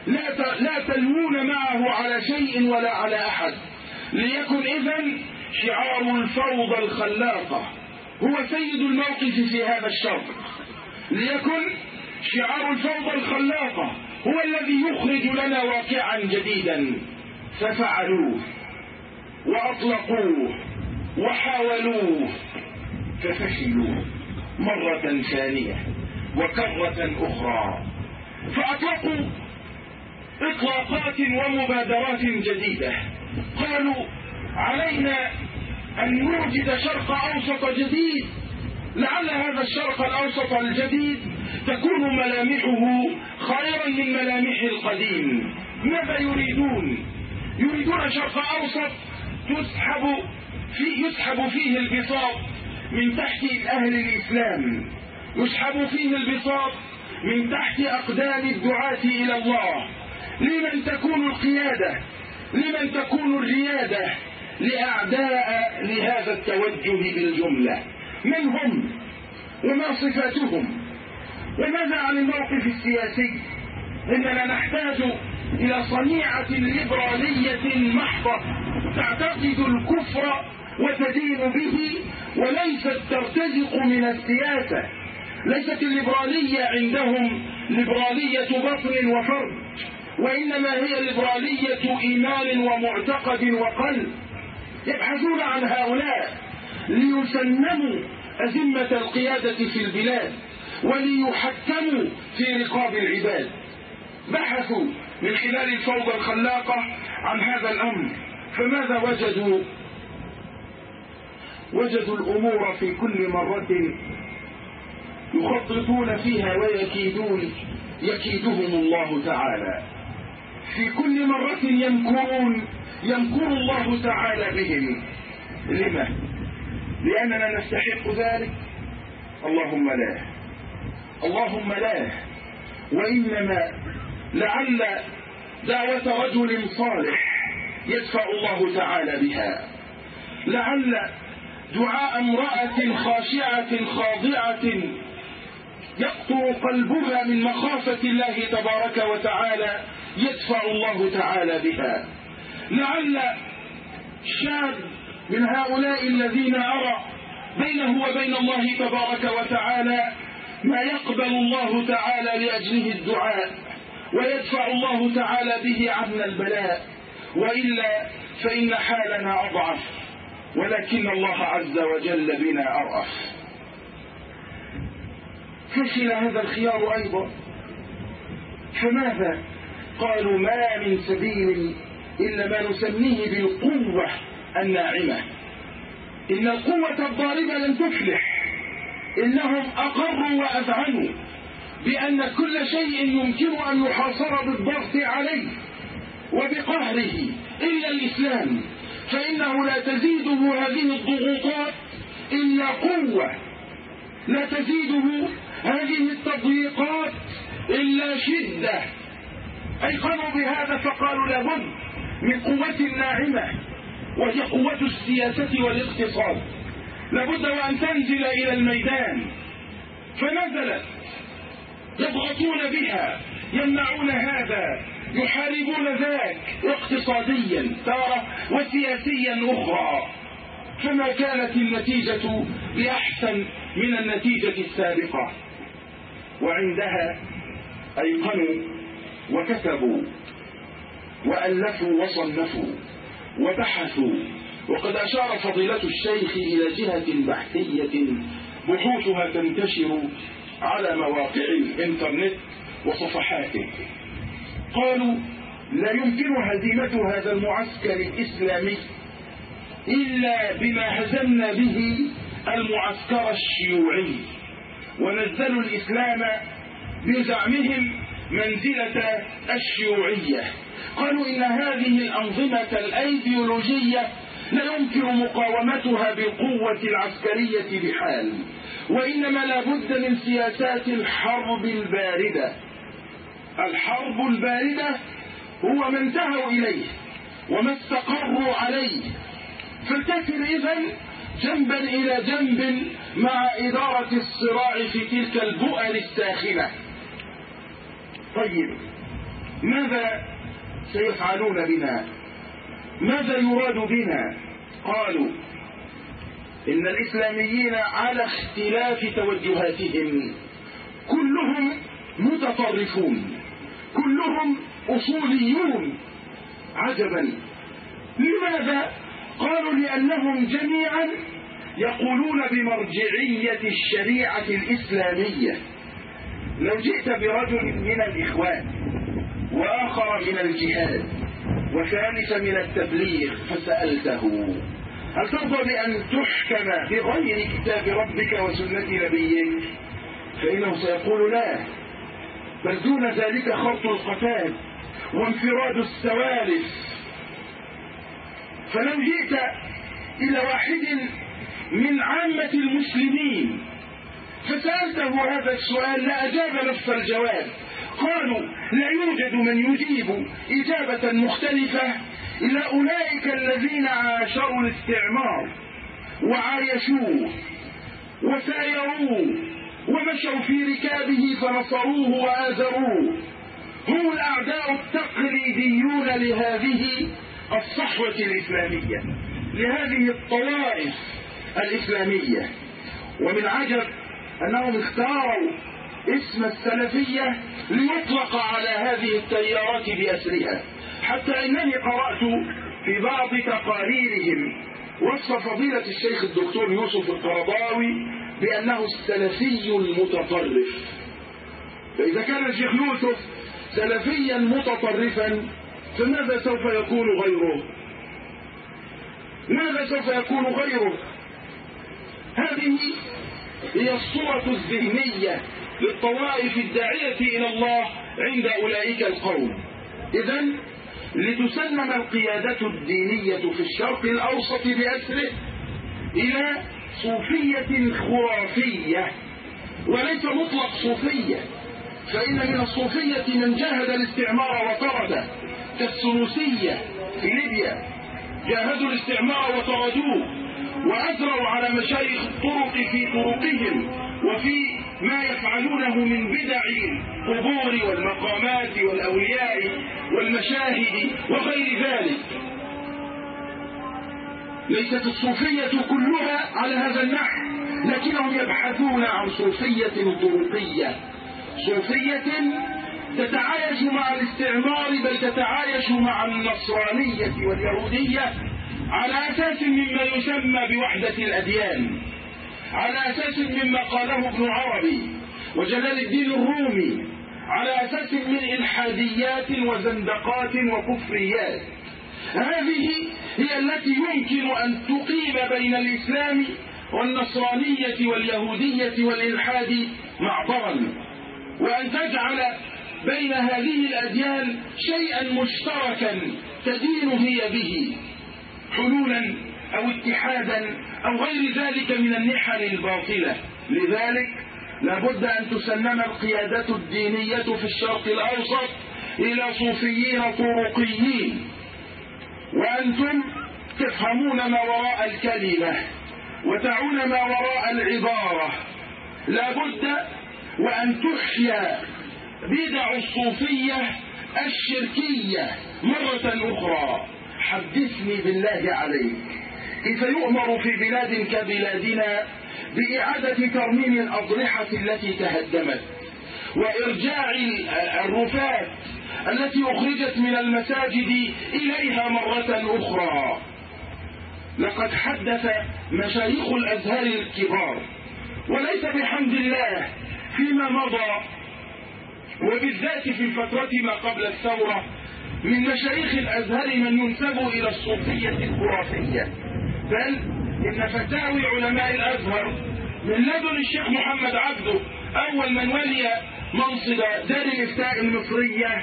لا لا تلوون معه على شيء ولا على أحد. ليكن إذن شعار الفوضى الخلاقة هو سيد الموقف في هذا الشرق. ليكن شعار الفوضى الخلاقة هو الذي يخرج لنا واقعا جديدا. ففعلوه وأطلقوه وحاولوه ففشلوا مرة ثانية وكرة أخرى، فأطلقوا إطلاقات ومبادرات جديدة. قالوا علينا أن نوجد شرق أوسط جديد، لعل هذا الشرق الأوسط الجديد تكون ملامحه خيرا من ملامح القديم. ماذا يريدون؟ يريدون شرق أوسط تسحب في يسحب فيه البساط من تحت أهل الإسلام، يسحب فيه البساط من تحت أقدام الدعاة إلى الله. لمن تكون القيادة؟ لمن تكون الريادة؟ لأعداء لهذا التوجه بالجملة. من هم؟ وما صفاتهم؟ وماذا عن الموقف السياسي؟ إننا نحتاج إلى صنيعة ليبرالية محضة تعتقد الكفر وتدين به وليست ترتزق من السياسة. ليست الليبرالية عندهم ليبرالية بطن وفرد، وإنما هي ليبرالية إيمان ومعتقد وقلب. يبحثون عن هؤلاء ليسنموا أزمة القيادة في البلاد وليحكموا في رقاب العباد. بحثوا من خلال الفوضى الخلاقة عن هذا الأمر، فماذا وجدوا؟ وجدوا الأمور في كل مرة يخططون فيها ويكيدون يكيدهم الله تعالى. في كل مرة يمكرون يمكر الله تعالى بهم. لما؟ لأننا نستحق ذلك؟ اللهم لا، اللهم لا. وإنما لعل دعوة رجل صالح يدفع الله تعالى بها، لعل دعاء امرأة خاشعة خاضعة يقطر قلبها من مخافة الله تبارك وتعالى يدفع الله تعالى بها، لعل شاب من هؤلاء الذين أرى بينه وبين الله تبارك وتعالى ما يقبل الله تعالى لأجله الدعاء ويدفع الله تعالى به عنا البلاء، وإلا فإن حالنا أضعف ولكن الله عز وجل بنا أرأف. فشل هذا الخيار أيضا، فماذا؟ قالوا ما من سبيل إلا ما نسميه بالقوة الناعمة. إن القوة الضاربة لن تفلح. إنهم أقروا وأذعنوا بأن كل شيء يمكن أن يحاصر بالضغط عليه وبقهره إلا الإسلام، فإنه لا تزيده هذه الضغوطات إلا قوة، لا تزيده هذه التضييقات إلا شدة. أيقنوا بهذا فقالوا لابد من قوة ناعمة، وهي قوة السياسة والاقتصاد. لابد وأن تنزل إلى الميدان، فنزلت يضغطون بها، يمنعون هذا، يحاربون ذاك، اقتصاديا تارة وسياسيا أخرى. فما كانت النتيجة بأحسن من النتيجة السابقة. وعندها أيقنوا وكتبوا وألفوا وصنفوا وبحثوا. وقد أشار فضيلة الشيخ إلى جهة بحثية بحوثها تنتشر على مواقع الإنترنت وصفحاته. قالوا لا يمكن هزيمة هذا المعسكر الإسلامي إلا بما هزمنا به المعسكر الشيوعي، ونزلوا الإسلام بزعمهم منزلة الشيوعية. قالوا إن هذه الأنظمة الأيديولوجية لا يمكن مقاومتها بالقوة العسكرية بحال، وإنما لا بد من سياسات الحرب الباردة. الحرب الباردة هو ما انتهوا إليه وما استقروا عليه، فالتسر إذن جنبا إلى جنب مع إدارة الصراع في تلك البؤر الساخنة. طيب، ماذا سيفعلون بنا؟ ماذا يراد بنا؟ قالوا إن الإسلاميين على اختلاف توجهاتهم كلهم متطرفون، كلهم أصوليون. عجبا، لماذا؟ قالوا لأنهم جميعا يقولون بمرجعية الشريعة الإسلامية. لو جئت برجل من الإخوان وآخر من الجهاد وثالث من التبليغ فسألته هل ترضى بأن تحكم بغير كتاب ربك وسنة نبيك؟ فإنه سيقول لا، بل دون ذلك خرط القتال وانفراد السوالف. فلو جئت إلى واحد من عامة المسلمين فسألته هذا السؤال لأجاب نفس الجواب. قالوا لا يوجد من يجيب إجابة مختلفة إلا أولئك الذين عاشروا الاستعمار وعايشوه وسايروه ومشوا في ركابه فنصروه وآزروه. هم الأعداء التقليديون لهذه الصحوة الإسلامية، لهذه الطوائف الإسلامية. ومن عجب أنهم اختاروا اسم السلفية ليطلق على هذه التيارات بأسرها، حتى إنني قرأت في بعض تقاريرهم وصف فضيلة الشيخ الدكتور يوسف القرضاوي بأنه السلفي المتطرف. فإذا كان الشيخ يوسف سلفيا متطرفا فماذا سوف يكون غيره؟ ماذا سوف يكون غيره؟ هذه هي الصورة الذهنية للطوائف الداعية إلى الله عند أولئك القوم. إذن لتسلم القيادة الدينية في الشرق الأوسط بأسره إلى صوفية خرافية، وليس مطلق صوفية، فإن من الصوفية من جاهد الاستعمار وطرده، كالسنوسية في ليبيا جاهدوا الاستعمار وطردوه وأجروا على مشايخ الطرق في طرقهم وفي ما يفعلونه من بدع القبور والمقامات والأولياء والمشاهد وغير ذلك. ليست الصوفية كلها على هذا النحو، لكنهم يبحثون عن صوفية طرقية، صوفية تتعايش مع الاستعمار، بل تتعايش مع النصرانية واليهودية على أساس مما يسمى بوحدة الأديان، على أساس مما قاله ابن عربي وجلال الدين الرومي، على أساس من إلحاديات وزندقات وكفريات. هذه هي التي يمكن أن تقيم بين الإسلام والنصرانية واليهودية والإلحاد معبرا، وأن تجعل بين هذه الأديان شيئا مشتركا تدين هي به، حلولا أو اتحادا أو غير ذلك من النحل الباطلة. لذلك لابد أن تسلم القيادة الدينية في الشرق الأوسط إلى صوفيين طرقيين، وأنتم تفهمون ما وراء الكلمة وتعون ما وراء العبارة. لابد وأن تحيا بدع الصوفية الشركية مرة أخرى. حدثني بالله عليك كيف يؤمر في بلاد كبلادنا بإعادة ترميم الأضرحة التي تهدمت وإرجاع الرفات التي أخرجت من المساجد إليها مرة أخرى. لقد حدث مشايخ الأزهار الكبار، وليس بحمد الله فيما مضى وبالذات في الفترة ما قبل الثورة من مشايخ الأزهر من ينسب إلى الصوفية الخرافية، بل إن فتاوي علماء الأزهر من لدن الشيخ محمد عبده أول من ولي منصب دار الإفتاء المصرية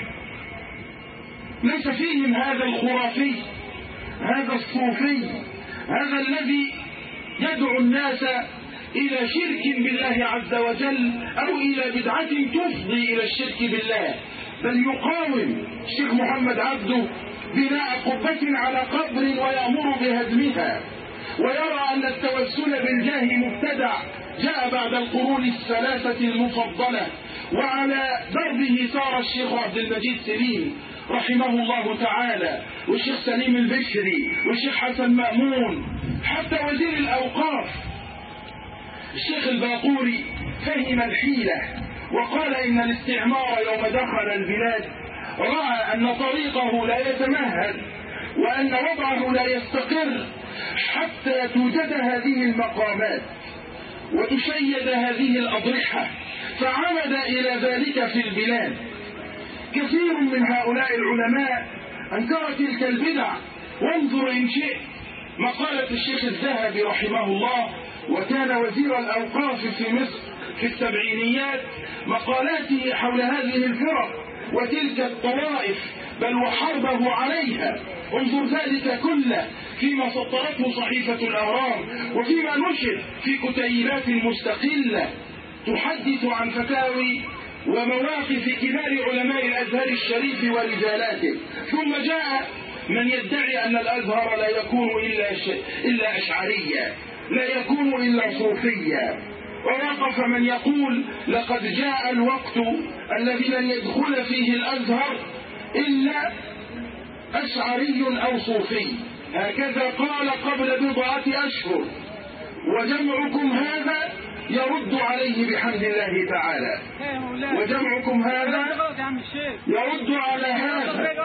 ليس فيهم هذا الخرافي، هذا الصوفي، هذا الذي يدعو الناس إلى شرك بالله عز وجل أو إلى بدعة تفضي إلى الشرك بالله، بل يقاوم الشيخ محمد عبده بناء قبة على قبر ويأمر بهدمها، ويرى أن التوسل بالجاه مبتدع جاء بعد القرون الثلاثة المفضلة، وعلى دربه سار الشيخ عبد المجيد سليم رحمه الله تعالى، والشيخ سليم البشري، والشيخ حسن مأمون، حتى وزير الأوقاف الشيخ الباقوري فهم الحيلة وقال إن الاستعمار يوم دخل البلاد رأى أن طريقه لا يتمهد وأن وضعه لا يستقر حتى توجد هذه المقامات وتشيد هذه الأضرحة، فعمد إلى ذلك في البلاد. كثير من هؤلاء العلماء أنكر تلك البدع، وانظر إن شئت مقالة الشيخ الذهبي رحمه الله، وكان وزير الأوقاف في مصر في السبعينيات، مقالاته حول هذه الفرق وتلك الطوائف بل وحربه عليها. انظر ذلك كله فيما سطرته صحيفة الأهرام وفيما نشر في كتيبات مستقلة تحدث عن فتاوي ومواقف كبار علماء الأزهر الشريف ورجالاته. ثم جاء من يدعي أن الأزهر لا يكون إلا, إلا أشعريا، لا يكون إلا صوفيا، ووقف من يقول لقد جاء الوقت الذي لن يدخل فيه الأزهر إلا أشعري أو صوفي. هكذا قال قبل بضعة أشهر، وجمعكم هذا يرد عليه بحمد الله تعالى، وجمعكم هذا يرد على هذا.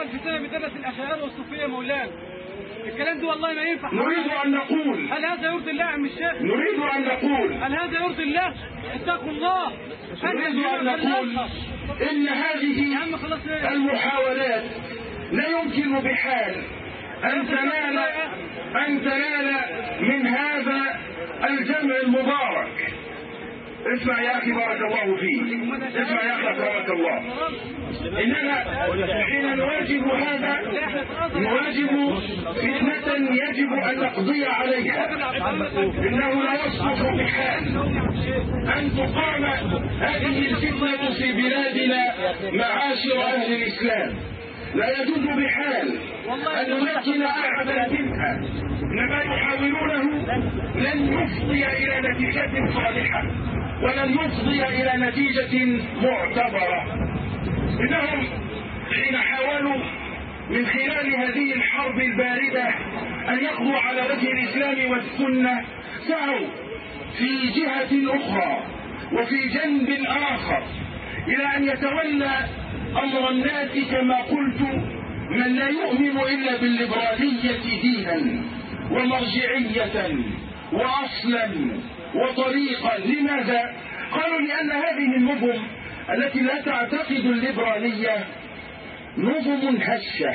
الكلام ده والله ما ينفع. نريد أن نقول هل هذا يرضي الله يا عم الشيخ؟ نريد أن نقول هل هذا يرضي الله؟ اتقوا الله. نريد أن نقول إن هذه المحاولات لا يمكن بحال أن تنال أن تنال من هذا الجمع المبارك. اسمع يا أخي بارك الله فيك، اسمع يا أخي بارك الله. إننا حين نواجه هذا نواجه فتنة يجب أن نقضي عليها. إنه لا يصلح بحال أن تقام هذه الفتنة في بلادنا معاشر أهل الإسلام. لا يجوز بحال أن نمكن أحدا منها، إنما يحاولونه لن يفضي إلى نتيجة صالحة ولن يفضي إلى نتيجة معتبرة. إنهم حين حاولوا من خلال هذه الحرب الباردة أن يقضوا على وجه الإسلام والسنة سعوا في جهة أخرى وفي جنب آخر إلى أن يتولى أمر الناس كما قلت من لا يؤمن إلا بالليبرالية دينا ومرجعية وأصلا وطريقا. لماذا؟ قالوا لأن هذه النظم التي لا تعتقد الليبرالية نظم هشة.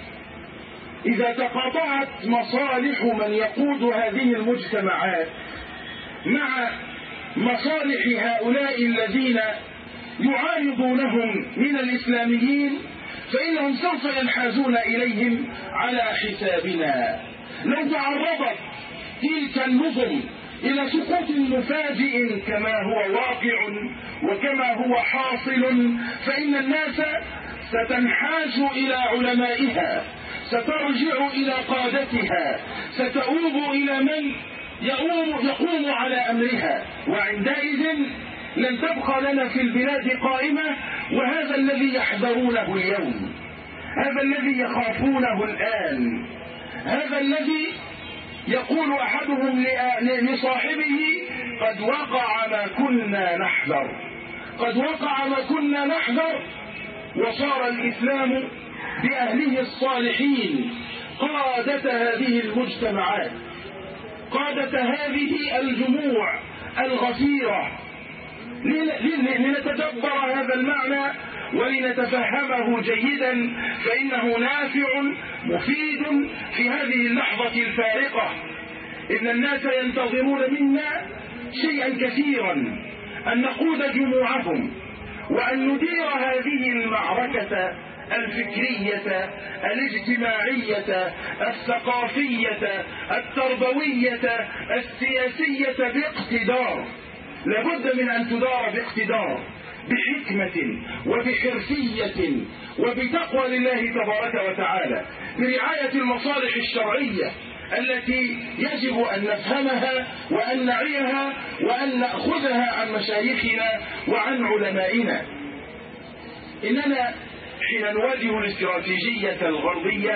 إذا تقاطعت مصالح من يقود هذه المجتمعات مع مصالح هؤلاء الذين يعارضونهم من الإسلاميين فإنهم سوف ينحازون إليهم على حسابنا. لو تعرضت تلك النظم إلى سقوط مفاجئ كما هو واقع وكما هو حاصل فإن الناس ستنحاز إلى علمائها، سترجع إلى قادتها، ستؤوب إلى من يقوم, يقوم على أمرها، وعندئذ لن تبقى لنا في البلاد قائمة. وهذا الذي يحذرونه اليوم، هذا الذي يخافونه الآن، هذا الذي يقول أحدهم لصاحبه قد وقع ما كنا نحذر، قد وقع ما كنا نحذر. وصار الإسلام بأهله الصالحين قادة هذه المجتمعات، قادة هذه الجموع الغفيرة. لنتدبر هذا المعنى ولنتفهمه جيدا فإنه نافع مفيد في هذه اللحظة الفارقة. إن الناس ينتظرون منا شيئا كثيرا، أن نقود جموعهم وأن ندير هذه المعركة الفكرية الاجتماعية الثقافية التربوية السياسية باقتدار. لابد من أن تدار باقتدار، بحكمة وبحرفية وبتقوى لله تبارك وتعالى، برعاية المصالح الشرعية التي يجب أن نفهمها وأن نعيها وأن نأخذها عن مشايخنا وعن علمائنا. إننا حين نواجه الاستراتيجية الغربية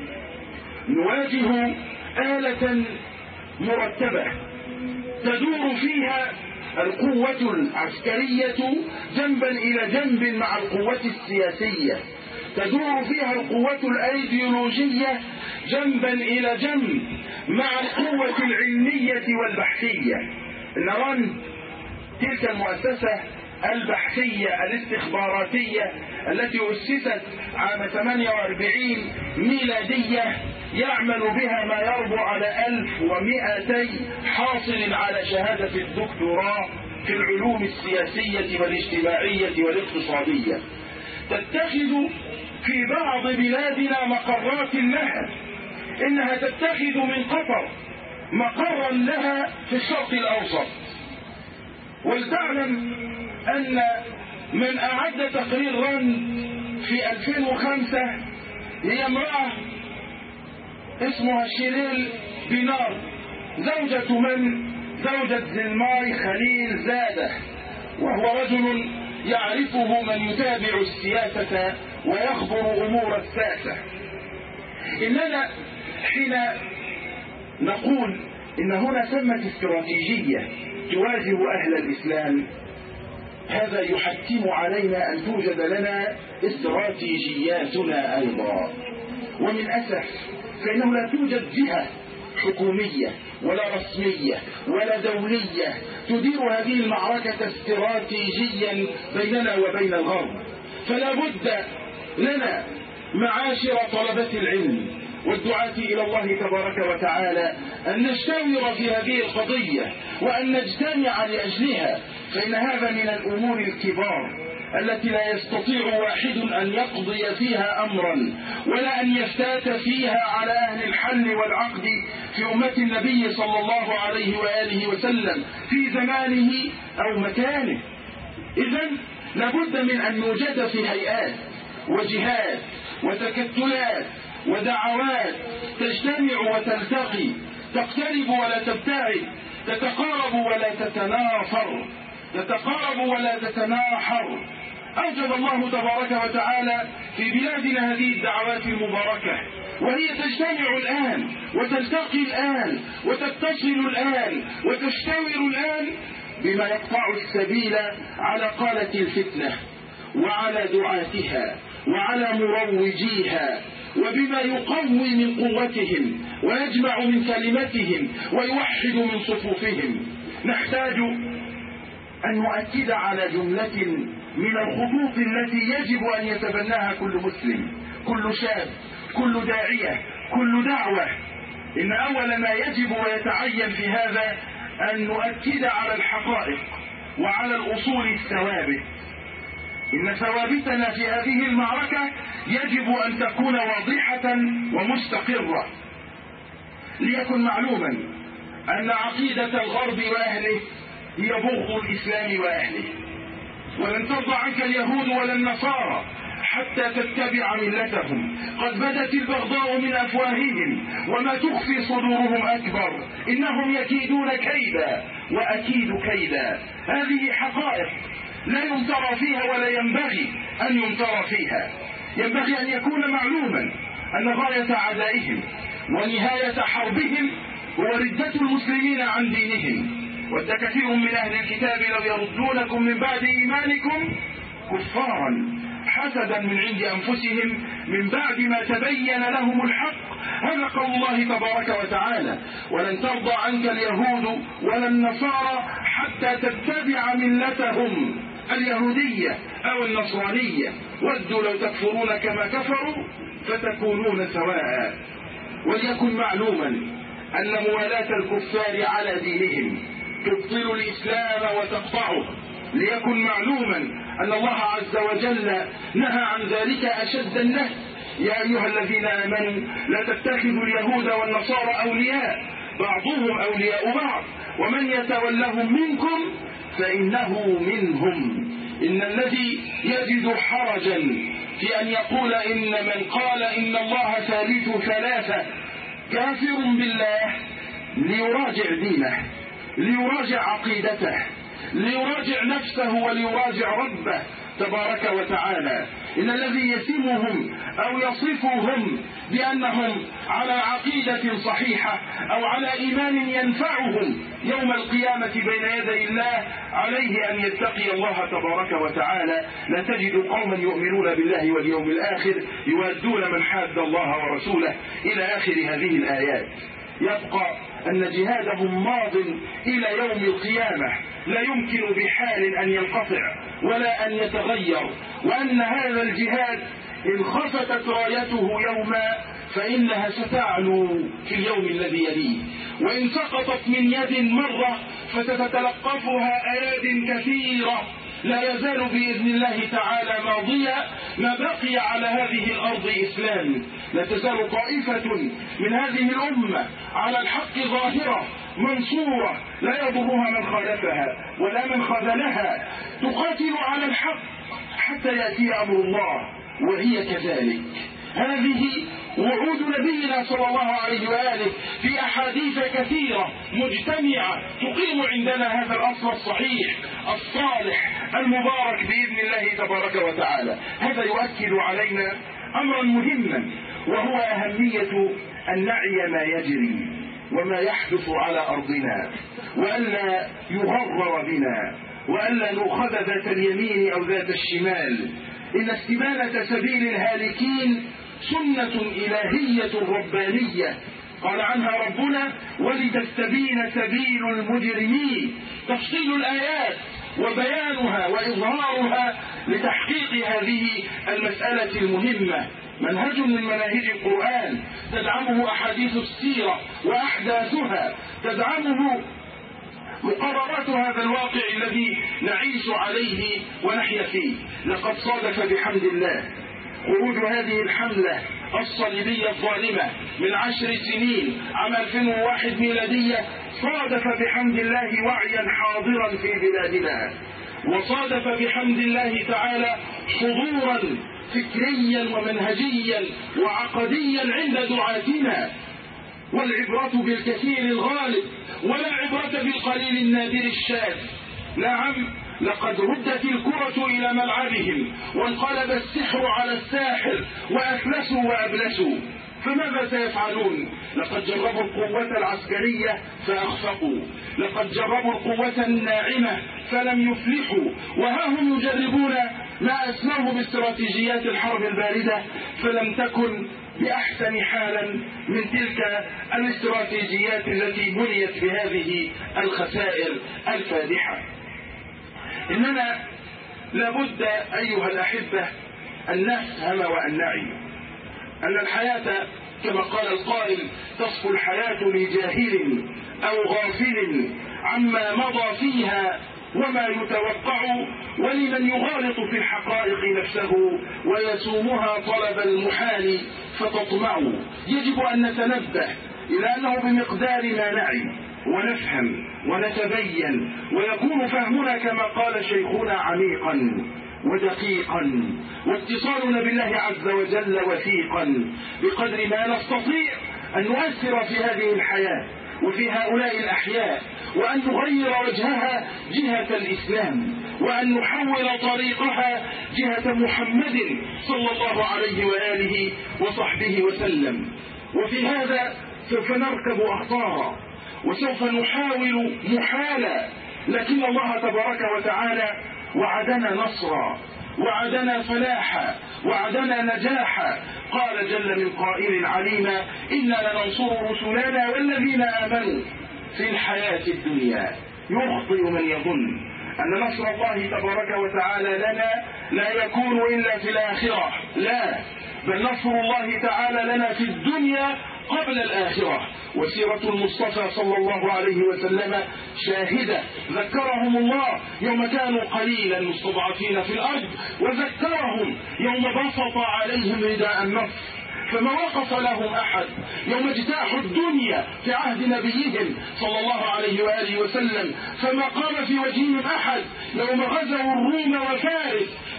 نواجه آلة مرتبة تدور فيها القوة العسكرية جنبا إلى جنب مع القوة السياسية، تدور فيها القوة الأيديولوجية جنبا إلى جنب مع القوة العلمية والبحثية. نرى تلك المؤسسة البحثية الاستخباراتية التي أسست عام ثمانية وأربعين ميلادية يعمل بها ما يربو على ألف ومئتي حاصل على شهادة الدكتوراه في العلوم السياسية والاجتماعية والاقتصادية، تتخذ في بعض بلادنا مقرات لها، إنها تتخذ من قطر مقرا لها في الشرق الأوسط. ولتعلم أن من أعد تقريرا في ألفين وخمسة هي امرأة اسمها شيريل بينار، زوجة من زوجة زلماي خليل زادة، وهو رجل يعرفه من يتابع السياسة ويخبر أمور الساسة. إننا حين نقول إن هنا ثمة استراتيجية تواجه أهل الإسلام، هذا يحتم علينا أن توجد لنا استراتيجياتنا أيضا. ومن أسف فإنه لا توجد جهة حكومية ولا رسمية ولا دولية تدير هذه المعركة استراتيجيا بيننا وبين الغرب. فلا بد لنا معاشر طلبة العلم والدعاة إلى الله تبارك وتعالى أن نشتور في هذه القضية وأن نجتمع لأجلها، فإن هذا من الأمور الكبار التي لا يستطيع واحد أن يقضي فيها أمرا ولا أن يفتات فيها على أهل الحل والعقد في أمة النبي صلى الله عليه وآله وسلم في زمانه أو مكانه. إذن لابد من أن يوجد في هيئات وجهات وتكتلات ودعوات تجتمع وتلتقي، تقترب ولا تبتعد، تتقارب ولا تتنافر، تتقارب ولا تتناحر. أوجد الله تبارك وتعالى في بلادنا هذه الدعوات المباركة، وهي تجتمع الآن وتلتقي الآن وتتصل الآن وتشتور الآن بما يقطع السبيل على قالة الفتنة وعلى دعاتها وعلى مروجيها، وبما يقوي من قوتهم ويجمع من كلمتهم ويوحد من صفوفهم. نحتاج أن نؤكد على جملة من الخطوط التي يجب أن يتبناها كل مسلم، كل شاب، كل داعية، كل دعوة. إن أول ما يجب ويتعين في هذا أن نؤكد على الحقائق وعلى الأصول الثوابت. إن ثوابتنا في هذه المعركة يجب أن تكون واضحة ومستقرة. ليكن معلوما أن عقيدة الغرب وأهله هي بغض الإسلام وأهله، ولن ترضى عنك اليهود ولا النصارى حتى تتبع ملتهم. قد بدت البغضاء من أفواههم وما تخفي صدورهم أكبر، إنهم يكيدون كيدا وأكيد كيدا. هذه حقائق لا يمترى فيها ولا ينبغي أن يمترى فيها. ينبغي أن يكون معلوما أن غاية عدائهم ونهاية حربهم هو ردة المسلمين عن دينهم. ود كثير من أهل الكتاب لو يردونكم من بعد إيمانكم كفارا حسدا من عند أنفسهم من بعد ما تبين لهم الحق. هذا قول الله تبارك وتعالى: ولن ترضى عنك اليهود ولا النصارى حتى تتبع ملتهم اليهودية أو النصرانية، ودوا لو تكفرون كما كفروا فتكونون سواء. وليكن معلوما أن موالاة الكفار على دينهم تبطل الإسلام وتقطعه. ليكن معلوما أن الله عز وجل نهى عن ذلك أشد النهي: يا أيها الذين آمنوا لا تتخذوا اليهود والنصارى أولياء بعضهم أولياء بعض ومن يتولهم منكم فإنه منهم. إن الذي يجد حرجا في أن يقول إن من قال إن الله ثالث ثلاثة كافر بالله ليراجع دينه، ليراجع عقيدته، ليراجع نفسه وليراجع ربه تبارك وتعالى. إن الذي يسمهم أو يصفهم بأنهم على عقيدة صحيحة أو على إيمان ينفعهم يوم القيامة بين يدي الله عليه أن يتقي الله تبارك وتعالى. لا تجد قوما يؤمنون بالله واليوم الآخر يوادون من حاد الله ورسوله إلى آخر هذه الآيات. يبقى أن جهادهم ماض إلى يوم القيامة، لا يمكن بحال أن ينقطع ولا أن يتغير، وأن هذا الجهاد إن خفتت رايته يوما فإنها ستعلو في اليوم الذي يليه، وإن سقطت من يد مرة فستتلقفها أياد كثيرة لا يزال بإذن الله تعالى ماضيا ما بقي على هذه الأرض إسلام. لا تزال طائفة من هذه الأمة على الحق ظاهرة منصورة لا يضرها من خالفها ولا من خذلها، تقاتل على الحق حتى يأتي أمر الله، وهي كذلك. هذه وعود نبينا صلى الله عليه وآله في أحاديث كثيرة مجتمعة تقيم عندنا هذا الأصل الصحيح الصالح المبارك بإذن الله تبارك وتعالى. هذا يؤكد علينا أمرا مهما، وهو أهمية أن نعي ما يجري وما يحدث على أرضنا، وألا يغرر بنا، وألا نؤخذ ذات اليمين أو ذات الشمال. إن استبانة سبيل الهالكين سنة إلهية ربانية قال عنها ربنا: ولتستبين سبيل المجرمين. تفصيل الآيات وبيانها وإظهارها لتحقيق هذه المسألة المهمة منهج من مناهج القرآن، تدعمه أحاديث السيرة وأحداثها، تدعمه مقررات هذا الواقع الذي نعيش عليه ونحيا فيه. لقد صادف بحمد الله خروج هذه الحملة الصليبية الظالمة من عشر سنين عام ألفين وواحد ميلادية، صادف بحمد الله وعيا حاضرا في بلادنا، وصادف بحمد الله تعالى حضورا فكريا ومنهجيا وعقديا عند دعاتنا. والعبرة بالكثير الغالب ولا عبرة بالقليل النادر الشاذ. نعم، لقد ردت الكرة إلى ملعبهم وانقلب السحر على الساحر وأفلسوا وأبلسوا، فماذا سيفعلون؟ لقد جربوا القوة العسكرية فأخفقوا، لقد جربوا القوة الناعمة فلم يفلحوا، وها هم يجربون ما أسموه باستراتيجيات الحرب الباردة فلم تكن بأحسن حالا من تلك الاستراتيجيات التي بنيت بهذه الخسائر الفادحة. إننا لابد أيها الأحبة أن نفهم وأن نعي أن الحياة كما قال القائل: تصفو الحياة لجاهل أو غافل عما مضى فيها وما يتوقع، ولمن يغالط في الحقائق نفسه ويسومها طلب المحال فتطمع. يجب أن نتنبه إلى أنه بمقدار ما نعي ونفهم ونتبين ويكون فهمنا كما قال شيخنا عميقا ودقيقا، واتصالنا بالله عز وجل وثيقا، بقدر ما نستطيع أن نؤثر في هذه الحياة وفي هؤلاء الأحياء، وأن نغير وجهها جهة الإسلام، وأن نحول طريقها جهة محمد صلى الله عليه وآله وصحبه وسلم. وفي هذا سوف نركب أخطارا وسوف نحاول محالا، لكن الله تبارك وتعالى وعدنا نصرا، وعدنا فلاحا، وعدنا نجاحا. قال جل من قائل عليما: إنا لننصر رسلنا والذين آمنوا في الحياة الدنيا. يخطئ من يظن أن نصر الله تبارك وتعالى لنا لا يكون إلا في الآخرة، لا، بل نصر الله تعالى لنا في الدنيا قبل الآخرة. وسيرة المصطفى صلى الله عليه وسلم شاهدة، ذكرهم الله يوم كانوا قليلا مستضعفين في الأرض، وذكرهم يوم بسط عليهم رداء النصر، فما وقف لهم أحد يوم اجتاحوا الدنيا في عهد نبيهم صلى الله عليه وآله وسلم، فما قام في وجههم أحد يوم غزوا الروم وفارس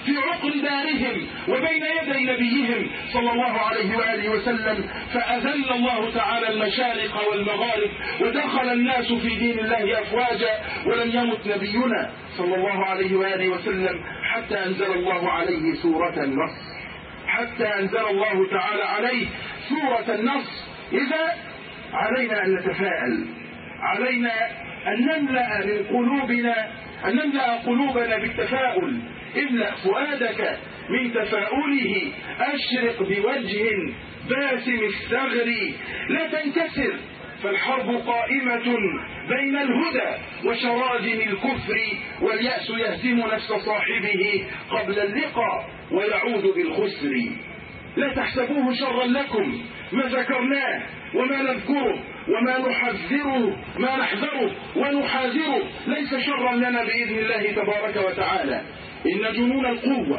في عقر دارهم وبين يدي نبيهم صلى الله عليه وآله وسلم، فأذل الله تعالى المشارق والمغارب ودخل الناس في دين الله أفواجا، ولم يمت نبينا صلى الله عليه وآله وسلم حتى أنزل الله عليه سورة النصر، حتى أنزل الله تعالى عليه سورة النصر. إذا علينا أن نتفاءل، علينا أن نملأ من قلوبنا أن نملأ قلوبنا بالتفاؤل. املأ فؤادك من تفاؤله، أشرق بوجه باسم الثغر، لا تنكسر فالحرب قائمة بين الهدى وشراذم الكفر، واليأس يهزم نفس صاحبه قبل اللقاء ويعود بالخسر. لا تحسبوه شرا لكم ما ذكرناه وما نذكره وما نحذره ما نحذره ونحاذره، ليس شرا لنا بإذن الله تبارك وتعالى. إن جنون القوة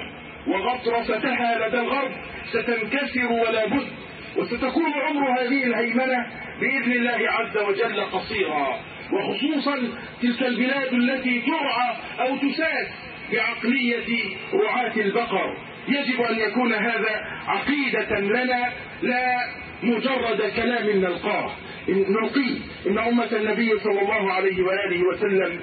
وغطرستها لدى الغرب ستنكسر ولا بد، وستكون عمر هذه الهيمنة بإذن الله عز وجل قصيرا، وخصوصا تلك البلاد التي ترعى أو تساد بعقلية رعاة البقر. يجب أن يكون هذا عقيدة لنا، لا مجرد كلام نلقاه نلقيه. إن أمة النبي صلى الله عليه وآله وسلم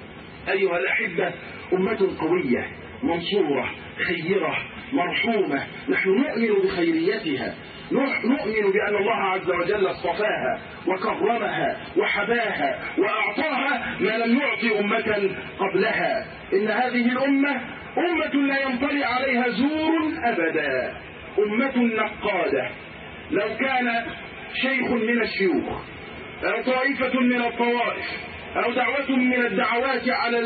أيها الأحبة أمة قوية منصورة خيرة مرحومة، نحن نؤمن بخيريتها، نؤمن بأن الله عز وجل اصطفاها وكرمها وحباها وأعطاها ما لم يعطي أمة قبلها. إن هذه الأمة أمة لا ينطلي عليها زور أبدا، أمة نقادة. لو كان شيخ من الشيوخ أو طائفة من الطوائف أو دعوة من الدعوات على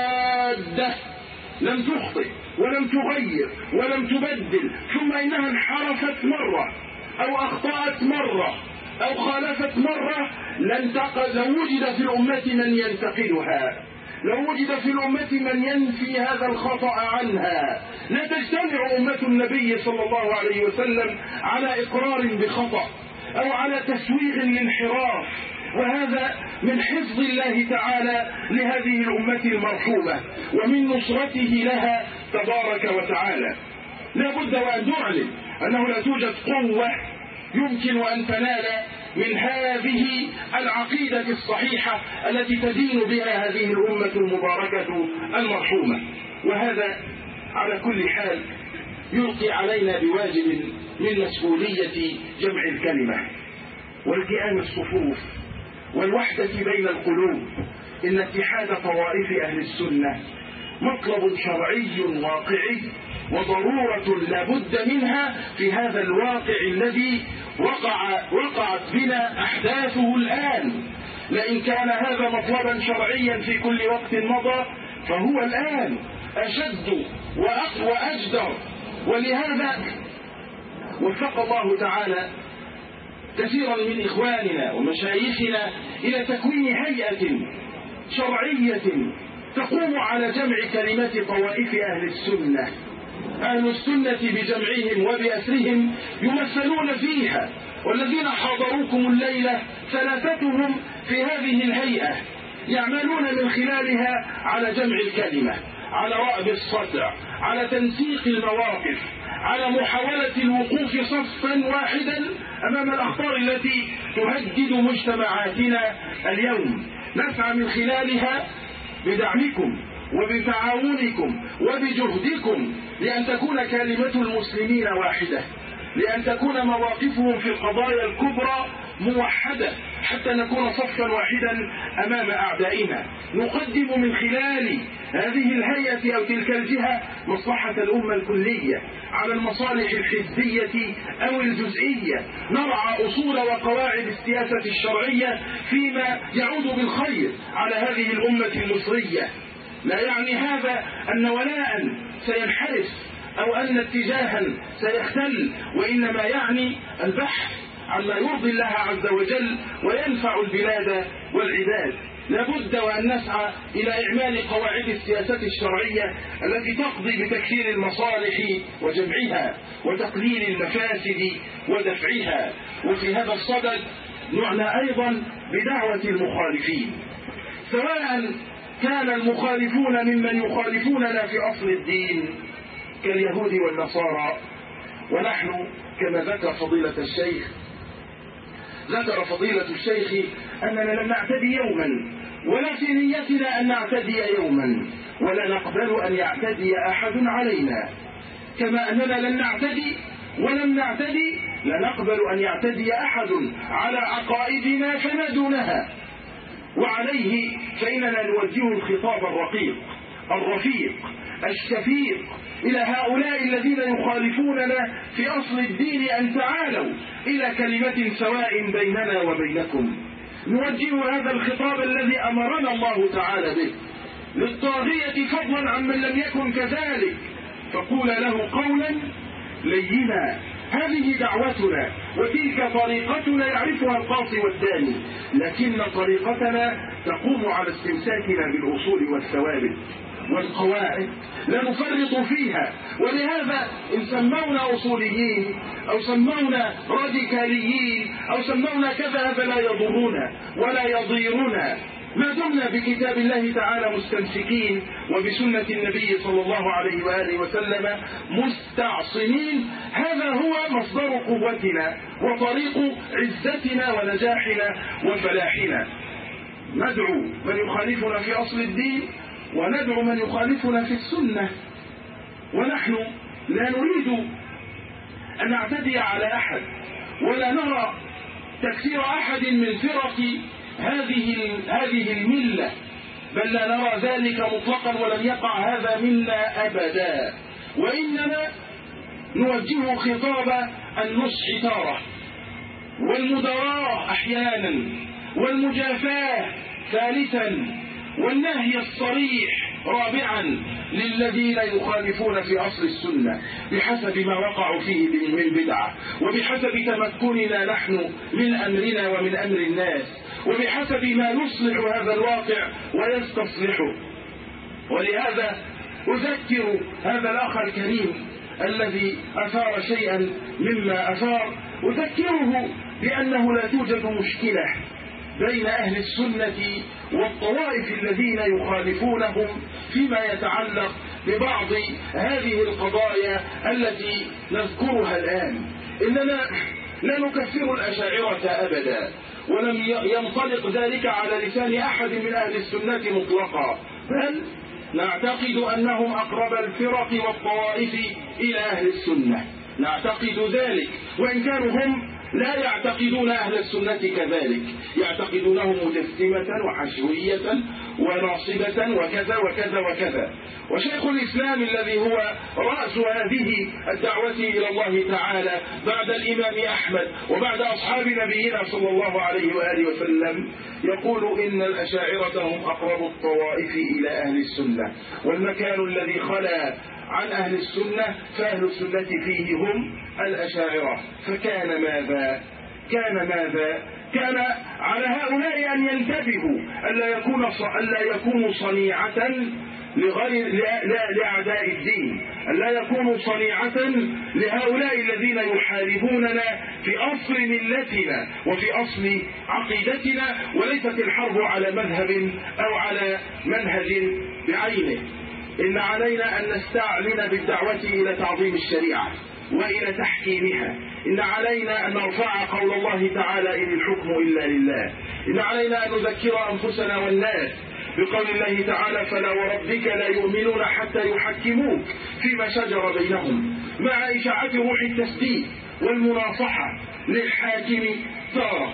الجادة لم تخطئ ولم تغير ولم تبدل، ثم إنها انحرفت مرة أو أخطأت مرة أو خالفت مرة، لن تقل. لو وجد في الأمة من ينتقلها، لو وجد في الأمة من ينفي هذا الخطأ عنها، لا تجتمع أمة النبي صلى الله عليه وسلم على إقرار بخطأ أو على تسويغ للانحراف. وهذا من حفظ الله تعالى لهذه الأمة المرحومة ومن نصرته لها تبارك وتعالى. لا بد وأن نعلم أنه لا توجد قوة يمكن أن تنال من هذه العقيدة الصحيحة التي تدين بها هذه الأمة المباركة المرحومة. وهذا على كل حال يلقي علينا بواجب من مسؤولية جمع الكلمة والتئام الصفوف والوحدة بين القلوب. إن اتحاد طوائف أهل السنة مطلب شرعي واقعي وضرورة لا بد منها في هذا الواقع الذي وقع وقعت بنا أحداثه الآن. لئن كان هذا مطلبا شرعيا في كل وقت مضى، فهو الآن أشد وأجدر. ولهذا وفق الله تعالى كثيرا من إخواننا ومشايخنا إلى تكوين هيئة شرعية تقوم على جمع كلمة طوائف أهل السنة. أهل السنة بجمعهم وبأسرهم يمثلون فيها، والذين حاضروكم الليلة ثلاثتهم في هذه الهيئة يعملون من خلالها على جمع الكلمة، على رأب الصدع، على تنسيق المواقف، على محاولة الوقوف صفا واحدا أمام الأخطار التي تهدد مجتمعاتنا اليوم. نسعى من خلالها بدعمكم وبتعاونكم وبجهدكم لأن تكون كلمة المسلمين واحدة، لأن تكون مواقفهم في القضايا الكبرى موحدة، حتى نكون صفا واحدا أمام أعدائنا. نقدم من خلال هذه الهيئة أو تلك الجهة مصلحة الأمة الكلية على المصالح الحزبية أو الجزئية. نرعى أصول وقواعد السياسة الشرعية فيما يعود بالخير على هذه الأمة المصرية. لا يعني هذا أن ولاء سينحرف أو أن اتجاها سيختل، وإنما يعني البحث عما يرضي الله عز وجل وينفع البلاد والعباد. لابد وأن نسعى إلى إعمال قواعد السياسة الشرعية التي تقضي بتكثير المصالح وجمعها وتقليل المفاسد ودفعها. وفي هذا الصدد نعنى أيضا بدعوة المخالفين، سواء كان المخالفون ممن يخالفوننا في أصل الدين كاليهود والنصارى. ونحن كما ذكر فضيلة الشيخ ذكر فضيلة الشيخ أننا لن نعتدي يوما، ولا في نيتنا أن نعتدي يوما، ولا نقبل أن يعتدي أحد علينا، كما أننا لن نعتدي ولم نعتدي لا نقبل أن يعتدي أحد على عقائدنا فما دونها. وعليه فإننا نوجه الخطاب الرقيق الرفيق الشفيق إلى هؤلاء الذين يخالفوننا في أصل الدين أن تعالوا إلى كلمة سواء بيننا وبينكم. نوجه هذا الخطاب الذي أمرنا الله تعالى به للطاغية فضلا عمن لم يكن كذلك، فقول له قولا لينا. هذه دعوتنا وتلك طريقتنا يعرفها القاصي والداني، لكن طريقتنا تقوم على استمساكنا بالأصول والثوابت والقواعد، لا نفرط فيها. ولهذا إن سمونا أصوليين أو سمونا راديكاليين أو سمونا كذا هذا لا يضرنا ولا يضيرنا، ما دمنا بكتاب الله تعالى مستمسكين وبسنة النبي صلى الله عليه وآله وسلم مستعصمين. هذا هو مصدر قوتنا وطريق عزتنا ونجاحنا وفلاحنا. ندعو من يخالفنا في أصل الدين وندعو من يخالفنا في السنة، ونحن لا نريد أن نعتدي على أحد ولا نرى تكفير أحد من فرق هذه هذه الملة، بل لا نرى ذلك مطلقا ولن يقع هذا منا أبدا. وإنما نوجه خطاب النصح تارة والمداراة أحيانا والمجافاة ثالثا والنهي الصريح رابعا للذين يخالفون في أصل السنة بحسب ما وقعوا فيه من بدعة، وبحسب تمكننا نحن من أمرنا ومن أمر الناس، وبحسب ما يصلح هذا الواقع ويستصلحه. ولهذا أذكر هذا الأخ الكريم الذي أثار شيئا مما أثار، أذكره بأنه لا توجد مشكلة بين أهل السنة والطوائف الذين يخالفونهم فيما يتعلق ببعض هذه القضايا التي نذكرها الآن. إننا لا نكفر الأشاعرة أبدا، ولم ينطلق ذلك على لسان أحد من أهل السنة مطلقا، بل نعتقد أنهم أقرب الفرق والطوائف إلى أهل السنة، نعتقد ذلك، وإن كانوا هم لا يعتقدون أهل السنة كذلك، يعتقدونهم مجسمة وحشوية وناصبة وكذا وكذا وكذا. وشيخ الإسلام الذي هو رأس هذه الدعوة إلى الله تعالى بعد الإمام أحمد وبعد أصحاب نبينا صلى الله عليه وآله وسلم يقول إن الأشاعرة هم أقرب الطوائف إلى أهل السنة، والمكان الذي خلا عن أهل السنة فأهل السنة فيه هم الأشاعرة. فكان ماذا؟ كان ماذا؟ كان على هؤلاء أن ينتبهوا ألا يكون ألا يكونوا صنيعة لغير لأعداء الدين، ألا يكونوا صنيعة لهؤلاء الذين يحاربوننا في أصل ملتنا وفي أصل عقيدتنا، وليست الحرب على مذهب أو على منهج بعينه. إن علينا أن نستعلن بالدعوة إلى تعظيم الشريعة وإلى تحكيمها. إن علينا أن نرفع قول الله تعالى إن الحكم إلا لله. إن علينا أن نذكر أنفسنا والناس بقول الله تعالى فلا وربك لا يؤمنون حتى يحكموك فيما شجر بينهم، مع إشاعة روح التسديد والمناصحة للحاكم تارة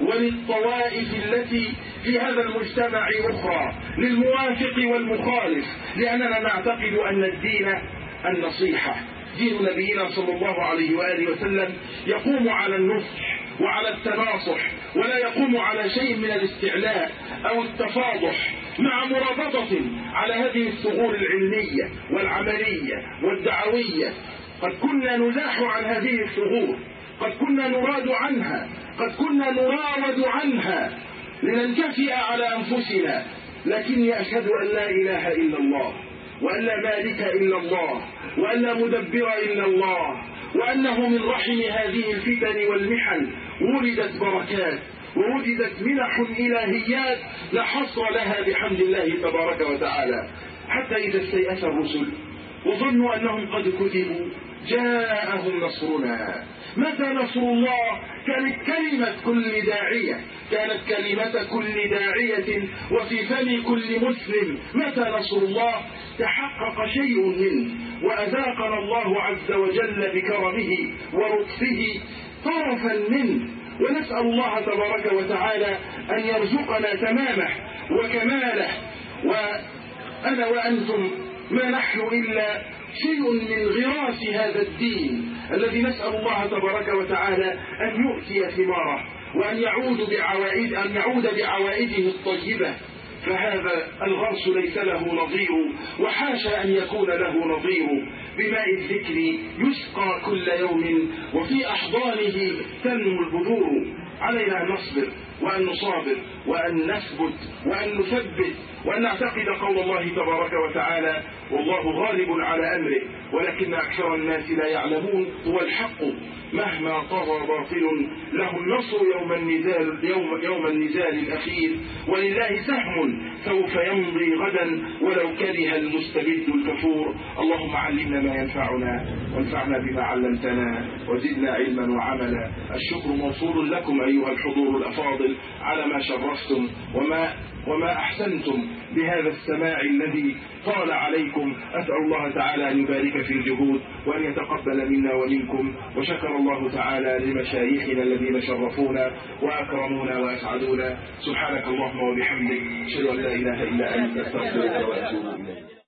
وللطوائف التي في هذا المجتمع أخرى، للموافق والمخالف، لأننا نعتقد أن الدين النصيحة. دين نبينا صلى الله عليه وآله وسلم يقوم على النصح وعلى التناصح، ولا يقوم على شيء من الاستعلاء أو التفاضح، مع مرابطة على هذه الثغور العلمية والعملية والدعوية. قد كنا نزاح عن هذه الثغور، قد كنا نراد عنها، قد كنا نراود عنها لننكفئ على أنفسنا، لكني أشهد أن لا إله إلا الله، وأن لا مالك إلا الله، وأن لا مدبر إلا الله، وأنه من رحم هذه الفتن والمحن ولدت بركات ووجدت منح إلهيات لا حصر لها بحمد الله تبارك وتعالى. حتى إذا استيأس الرسل وظنوا أنهم قد كذبوا جاءهم نصرنا. متى نصر الله؟ كانت كلمة كل داعية، كانت كلمة كل داعية وفي فم كل مسلم. متى نصر الله؟ تحقق شيء منه وأذاقنا الله عز وجل بكرمه ورفقه طرفا منه، ونسأل الله تبارك وتعالى أن يرزقنا تمامه وكماله. وأنا وأنتم ما نحن إلا شيء من غراس هذا الدين الذي نسأل الله تبارك وتعالى أن يؤتي ثماره وأن يعود بعوائد أن يعود بعوائده الطيبة. فهذا الغرس ليس له نظير، وحاشا أن يكون له نظير. بماء الذكر يسقى كل يوم وفي أحضانه تنمو البذور. علينا أن نصبر وأن نصابر وأن نثبت وأن نثبت وأن نعتقد قول الله تبارك وتعالى: والله غالب على أمره ولكن أكثر الناس لا يعلمون. هو الحق مهما طغى باطل، له النصر يوم النزال يوم, يوم النزال الأخير، ولله سهم سوف يمضي غدا ولو كره المستبد الكفور. اللهم علمنا ما ينفعنا وانفعنا بما علمتنا وزدنا علما وعملا. الشكر موصول لكم أيها الحضور الأفاضل على ما شرفتم وما وما أحسنتم بهذا السماع الذي طال عليكم. أسأل الله تعالى أن يبارك في الجهود وأن يتقبل منا ومنكم. وشكر الله تعالى لمشايخنا الذين شرفونا وأكرمونا وأسعدونا. سبحانك اللهم وبحمدك، أشهد أن لا إله إلا أنت، أستغفرك وأتوب إليك.